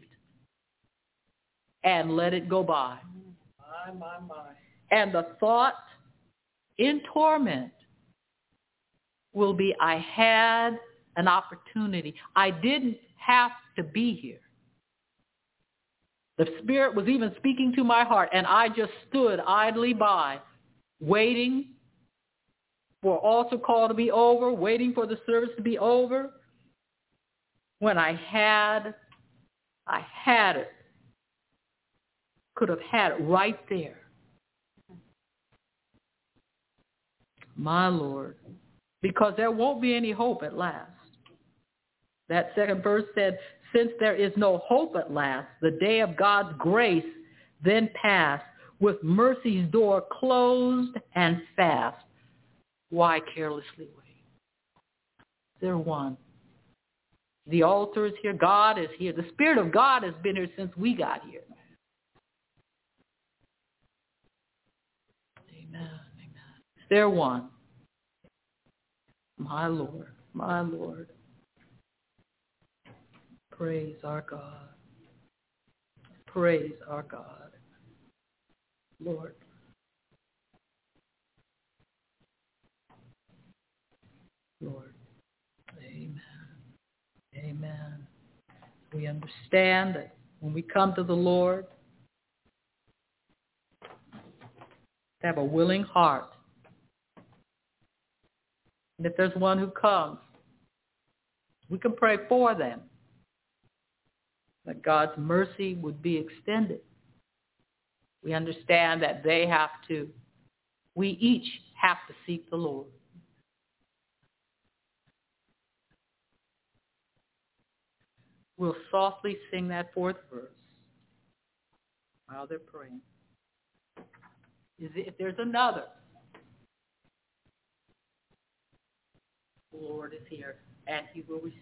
and let it go by. My. And the thought in torment will be, I had an opportunity. I didn't have to be here. The Spirit was even speaking to my heart, and I just stood idly by, waiting for altar call to be over, waiting for the service to be over, when I had it. Could have had it right there. My Lord. Because there won't be any hope at last. That second verse said, since there is no hope at last, the day of God's grace then passed, with mercy's door closed and fast. Why carelessly wait? There one. The altar is here. God is here. The Spirit of God has been here since we got here. Amen. Amen. Is there one? My Lord. My Lord. Praise our God. Praise our God. Lord. Lord. Amen. Amen. We understand that when we come to the Lord, to have a willing heart. And if there's one who comes, we can pray for them, that God's mercy would be extended. We understand that we each have to seek the Lord. We'll softly sing that fourth verse. while they're praying. If there's another, the Lord is here, and he will receive.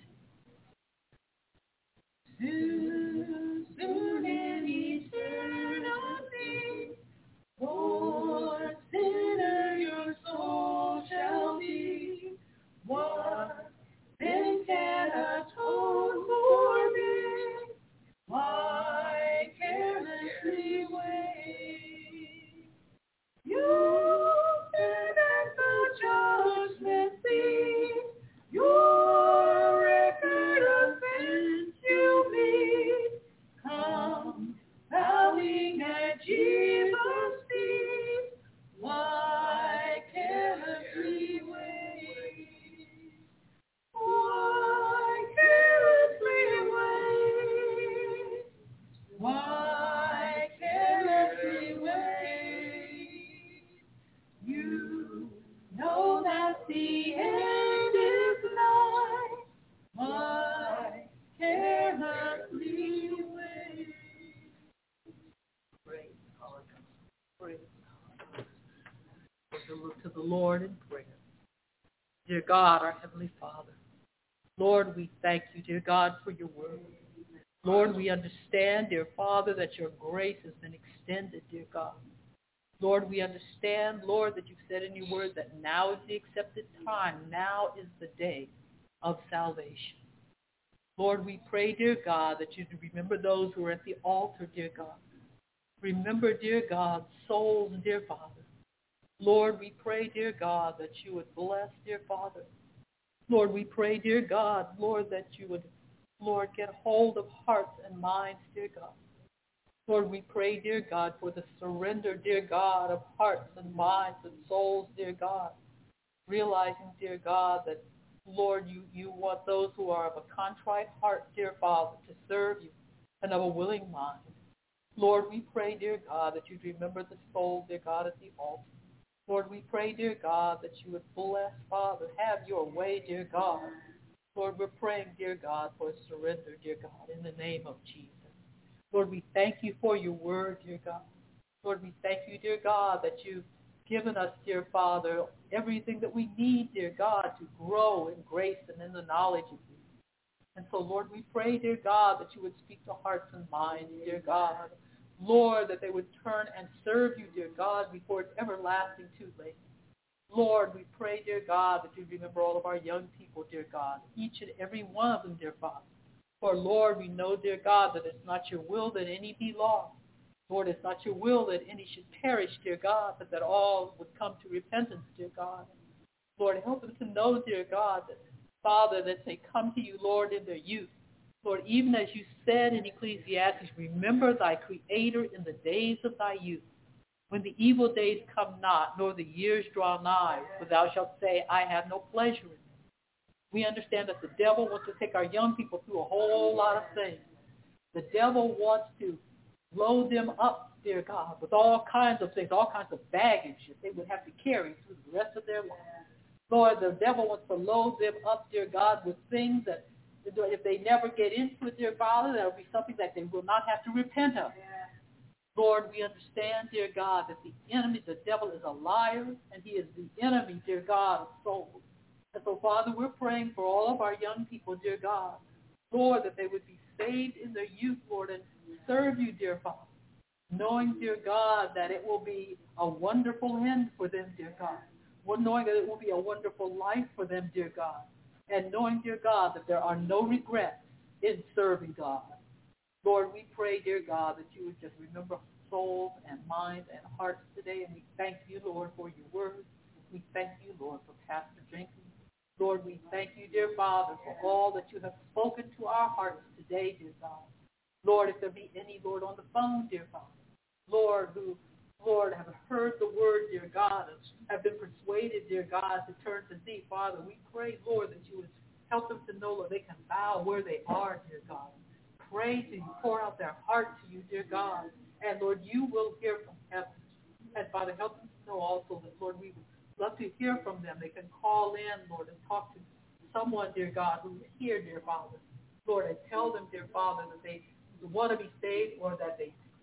Soon in eternity, for sinner your soul shall be. What then can atone for me? Why carelessly wait? You said at the judgment seat, your record of sins you meet. Come, bowing at Jesus' feet. Why carelessly wait? Why carelessly wait? Why carelessly wait? You know that the end is nigh. Why carelessly wait? Praise God. Praise God. We'll look to the Lord in prayer. Dear God, our Heavenly Father, Lord, we thank you, dear God, for your word. Lord, we understand, dear Father, that your grace has been extended, dear God. Lord, we understand, Lord, that you've said in your word that now is the accepted time. Now is the day of salvation. Lord, we pray, dear God, that you remember those who are at the altar, dear God. Remember, dear God, souls, dear Father. Lord, we pray, dear God, that you would bless, dear Father. Lord, we pray, dear God, Lord, that you would, Lord, get hold of hearts and minds, dear God. Lord, we pray, dear God, for the surrender, dear God, of hearts and minds and souls, dear God. Realizing, dear God, that, Lord, you want those who are of a contrite heart, dear Father, to serve you and of a willing mind. Lord, we pray, dear God, that you'd remember the soul, dear God, at the altar. Lord, we pray, dear God, that you would bless, Father, have your way, dear God. Lord, we're praying, dear God, for surrender, dear God, in the name of Jesus. Lord, we thank you for your word, dear God. Lord, we thank you, dear God, that you've given us, dear Father, everything that we need, dear God, to grow in grace and in the knowledge of you. And so, Lord, we pray, dear God, that you would speak to hearts and minds, dear God. Lord, that they would turn and serve you, dear God, before it's everlasting too late. Lord, we pray, dear God, that you remember all of our young people, dear God, each and every one of them, dear Father. For, Lord, we know, dear God, that it's not your will that any be lost. Lord, it's not your will that any should perish, dear God, but that all would come to repentance, dear God. Lord, help them to know, dear God, that, Father, that they come to you, Lord, in their youth. Lord, even as you said in Ecclesiastes, remember thy Creator in the days of thy youth, when the evil days come not, nor the years draw nigh, for thou shalt say, I have no pleasure in them. We understand that the devil wants to take our young people through a whole lot of things. The devil wants to load them up, dear God, with all kinds of things, all kinds of baggage that they would have to carry through the rest of their lives. Lord, the devil wants to load them up, dear God, with things that if they never get into it, dear Father, that will be something that they will not have to repent of. Lord, we understand, dear God, that the enemy, the devil, is a liar, and he is the enemy, dear God, of souls. And so, Father, we're praying for all of our young people, dear God. Lord, that they would be saved in their youth, Lord, and serve you, dear Father, knowing, dear God, that it will be a wonderful end for them, dear God. We're knowing that it will be a wonderful life for them, dear God. And knowing, dear God, that there are no regrets in serving God. Lord, we pray, dear God, that you would just remember souls and minds and hearts today. And we thank you, Lord, for your word. We thank you, Lord, for Pastor Jenkins. Lord, we thank you, dear Father, for all that you have spoken to our hearts today, dear God. Lord, if there be any, Lord, on the phone, dear Father, Lord, who, Lord, have heard the word, dear God, and have been persuaded, dear God, to turn to thee, Father, we pray, Lord, that you would help them to know that they can bow where they are, dear God. Pray to you, pour out their heart to you, dear God. And, Lord, you will hear from heaven. And, Father, help them to know also that, Lord, we would love to hear from them. They can call in, Lord, and talk to someone, dear God, who is here, dear Father. Lord, and tell them, dear Father, that they want to be saved or that they pray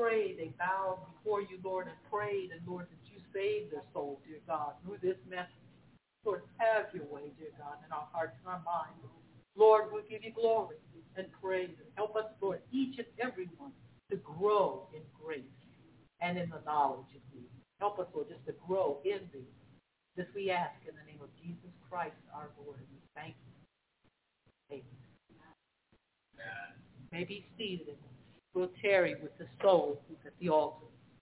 prayed, they bowed before you, Lord, and prayed, and Lord, that you save their soul, dear God, through this message. Lord, have your way, dear God, in our hearts and our minds. Lord, we'll give you glory and praise. And help us, Lord, each and every one to grow in grace and in the knowledge of thee. Help us, Lord, just to grow in thee. This we ask in the name of Jesus Christ, our Lord. And we thank you. Amen. May be seated. We'll tarry with the soul who's at the altar.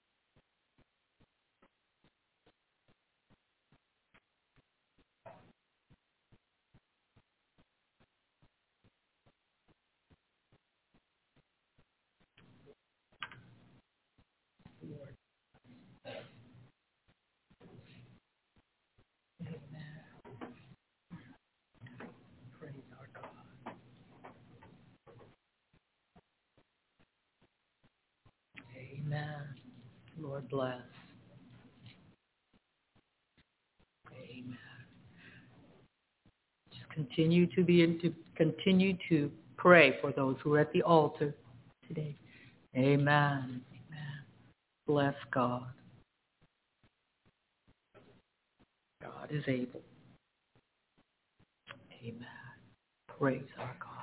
Amen. Lord bless. Amen. Just continue to pray for those who are at the altar today. Amen. Amen. Bless God. God is able. Amen. Praise our God.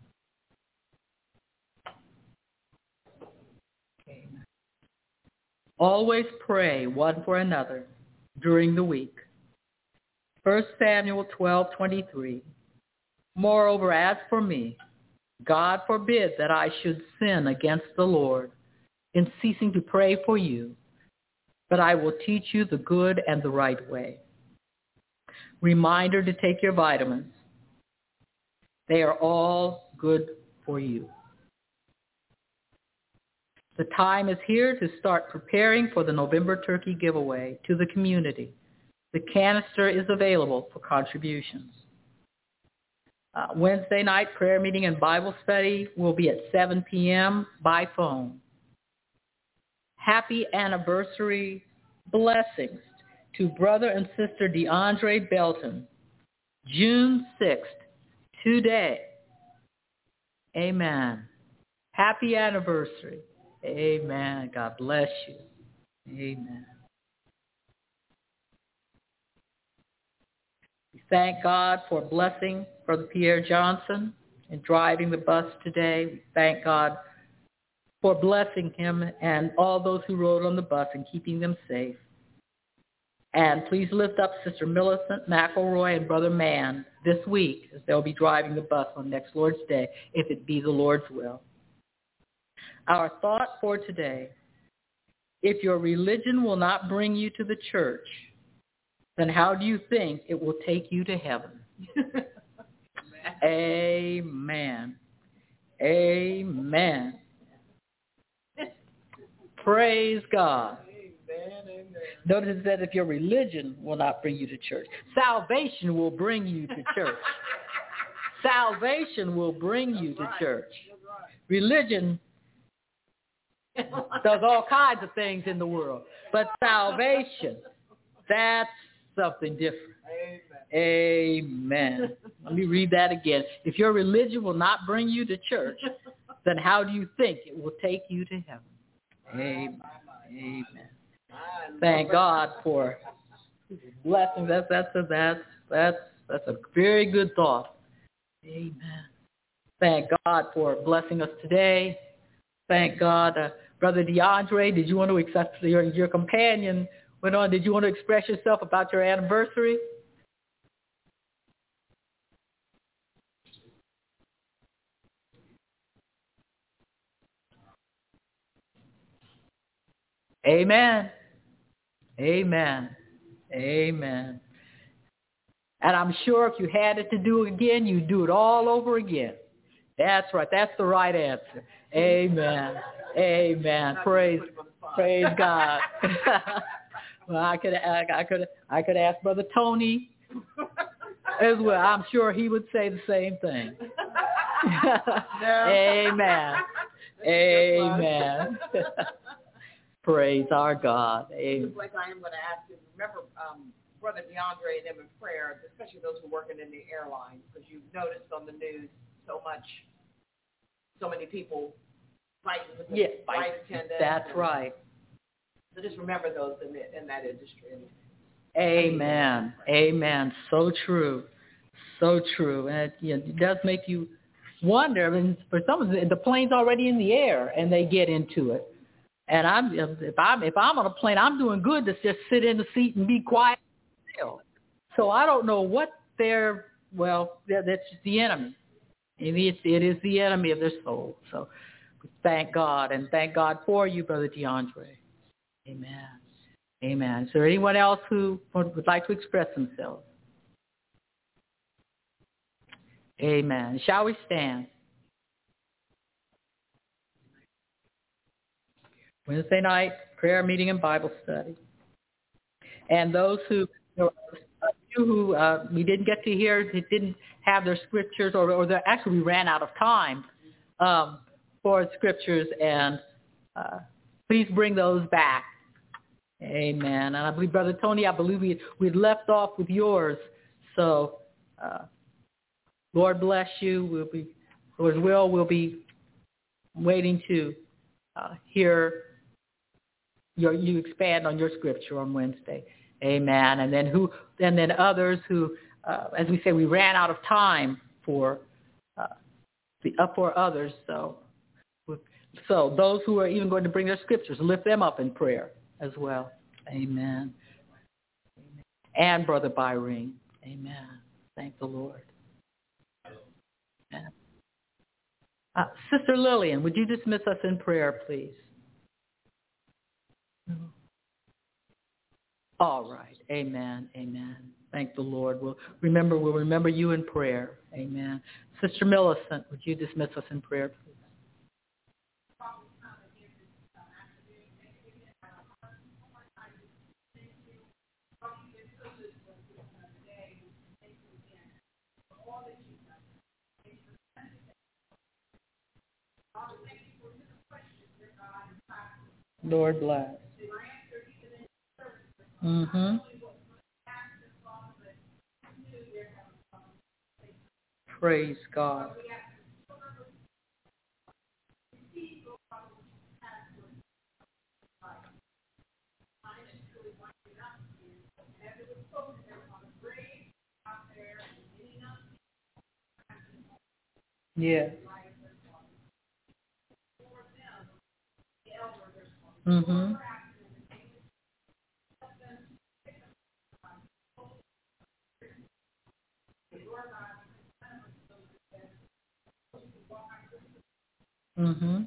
Amen. Always pray one for another during the week. 1 Samuel 12:23. Moreover, as for me, God forbid that I should sin against the Lord in ceasing to pray for you, but I will teach you the good and the right way. Reminder to take your vitamins. They are all good for you. The time is here to start preparing for the November turkey giveaway to the community. The canister is available for contributions. Wednesday night prayer meeting and Bible study will be at 7 p.m. by phone. Happy anniversary blessings to brother and sister DeAndre Belton. June 6th, today. Amen. Happy anniversary. Amen. God bless you. Amen. We thank God for blessing Brother Pierre Johnson in driving the bus today. We thank God for blessing him and all those who rode on the bus and keeping them safe. And please lift up Sister Millicent McElroy and Brother Mann this week as they'll be driving the bus on next Lord's Day, if it be the Lord's will. Our thought for today: if your religion will not bring you to the church, then how do you think it will take you to heaven? Amen. Amen. Praise God. Amen. Notice that if your religion will not bring you to church, salvation will bring you to church. Salvation will bring you to church. Religion does all kinds of things in the world, but salvation, that's something different. Amen. Let me read that again. If your religion will not bring you to church, then how do you think it will take you to heaven? Amen. Amen. Thank God for blessings. That's a very good thought. Amen. Thank God for blessing us today. Thank God. Brother DeAndre, did you want to accept your companion went on? Did you want to express yourself about your anniversary? Amen. Amen. Amen. And I'm sure if you had it to do again, you'd do it all over again. That's right. That's the right answer. Amen. Amen. Praise God. Well, I could ask Brother Tony as well. I'm sure he would say the same thing. Amen. Amen. Praise our God. Amen. Just like I am going to ask you, remember Brother DeAndre and them in prayer, especially those who are working in the airlines, because you've noticed on the news so many people fighting with the Yeah, flight attendants. That's right. So just remember those in that industry. Amen. Amen. So true. So true. And it does make you wonder. I mean, for some of the plane's already in the air and they get into it. And if I'm on a plane, I'm doing good to just sit in the seat and be quiet. So I don't know what that's the enemy. It is the enemy of their soul. So thank God, and thank God for you, Brother DeAndre. Amen. Amen. Is there anyone else who would like to express themselves? Amen. Shall we stand? Wednesday night, prayer meeting and Bible study. And those who we didn't get to hear, didn't have their scriptures, or actually we ran out of time for scriptures, and please bring those back. Amen. And I believe, Brother Tony, we'd left off with yours. So, Lord bless you. We'll be waiting to hear you expand on your scripture on Wednesday. Amen. And then others who, as we say, we ran out of time for others. So those who are even going to bring their scriptures, lift them up in prayer as well. Amen. And Brother Byring. Amen. Thank the Lord. Amen. Sister Lillian, would you dismiss us in prayer, please? All right. Amen. Amen. Thank the Lord. We'll remember you in prayer. Amen. Sister Millicent, would you dismiss us in prayer, please? Lord bless. Mm-hmm. Praise God. Yeah. Mm-hmm. Mm-hmm.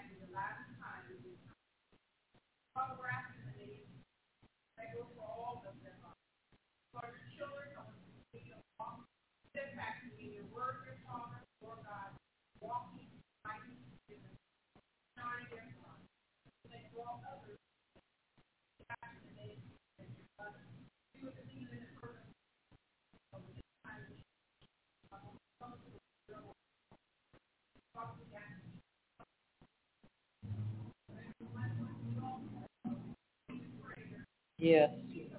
Yes.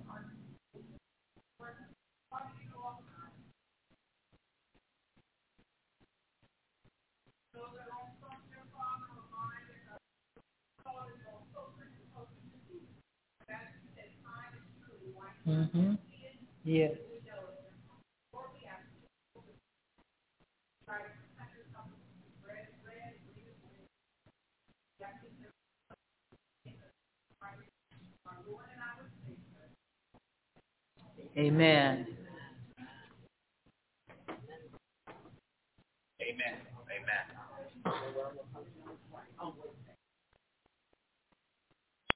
Mm-hmm. Yes. Amen. Amen. Amen.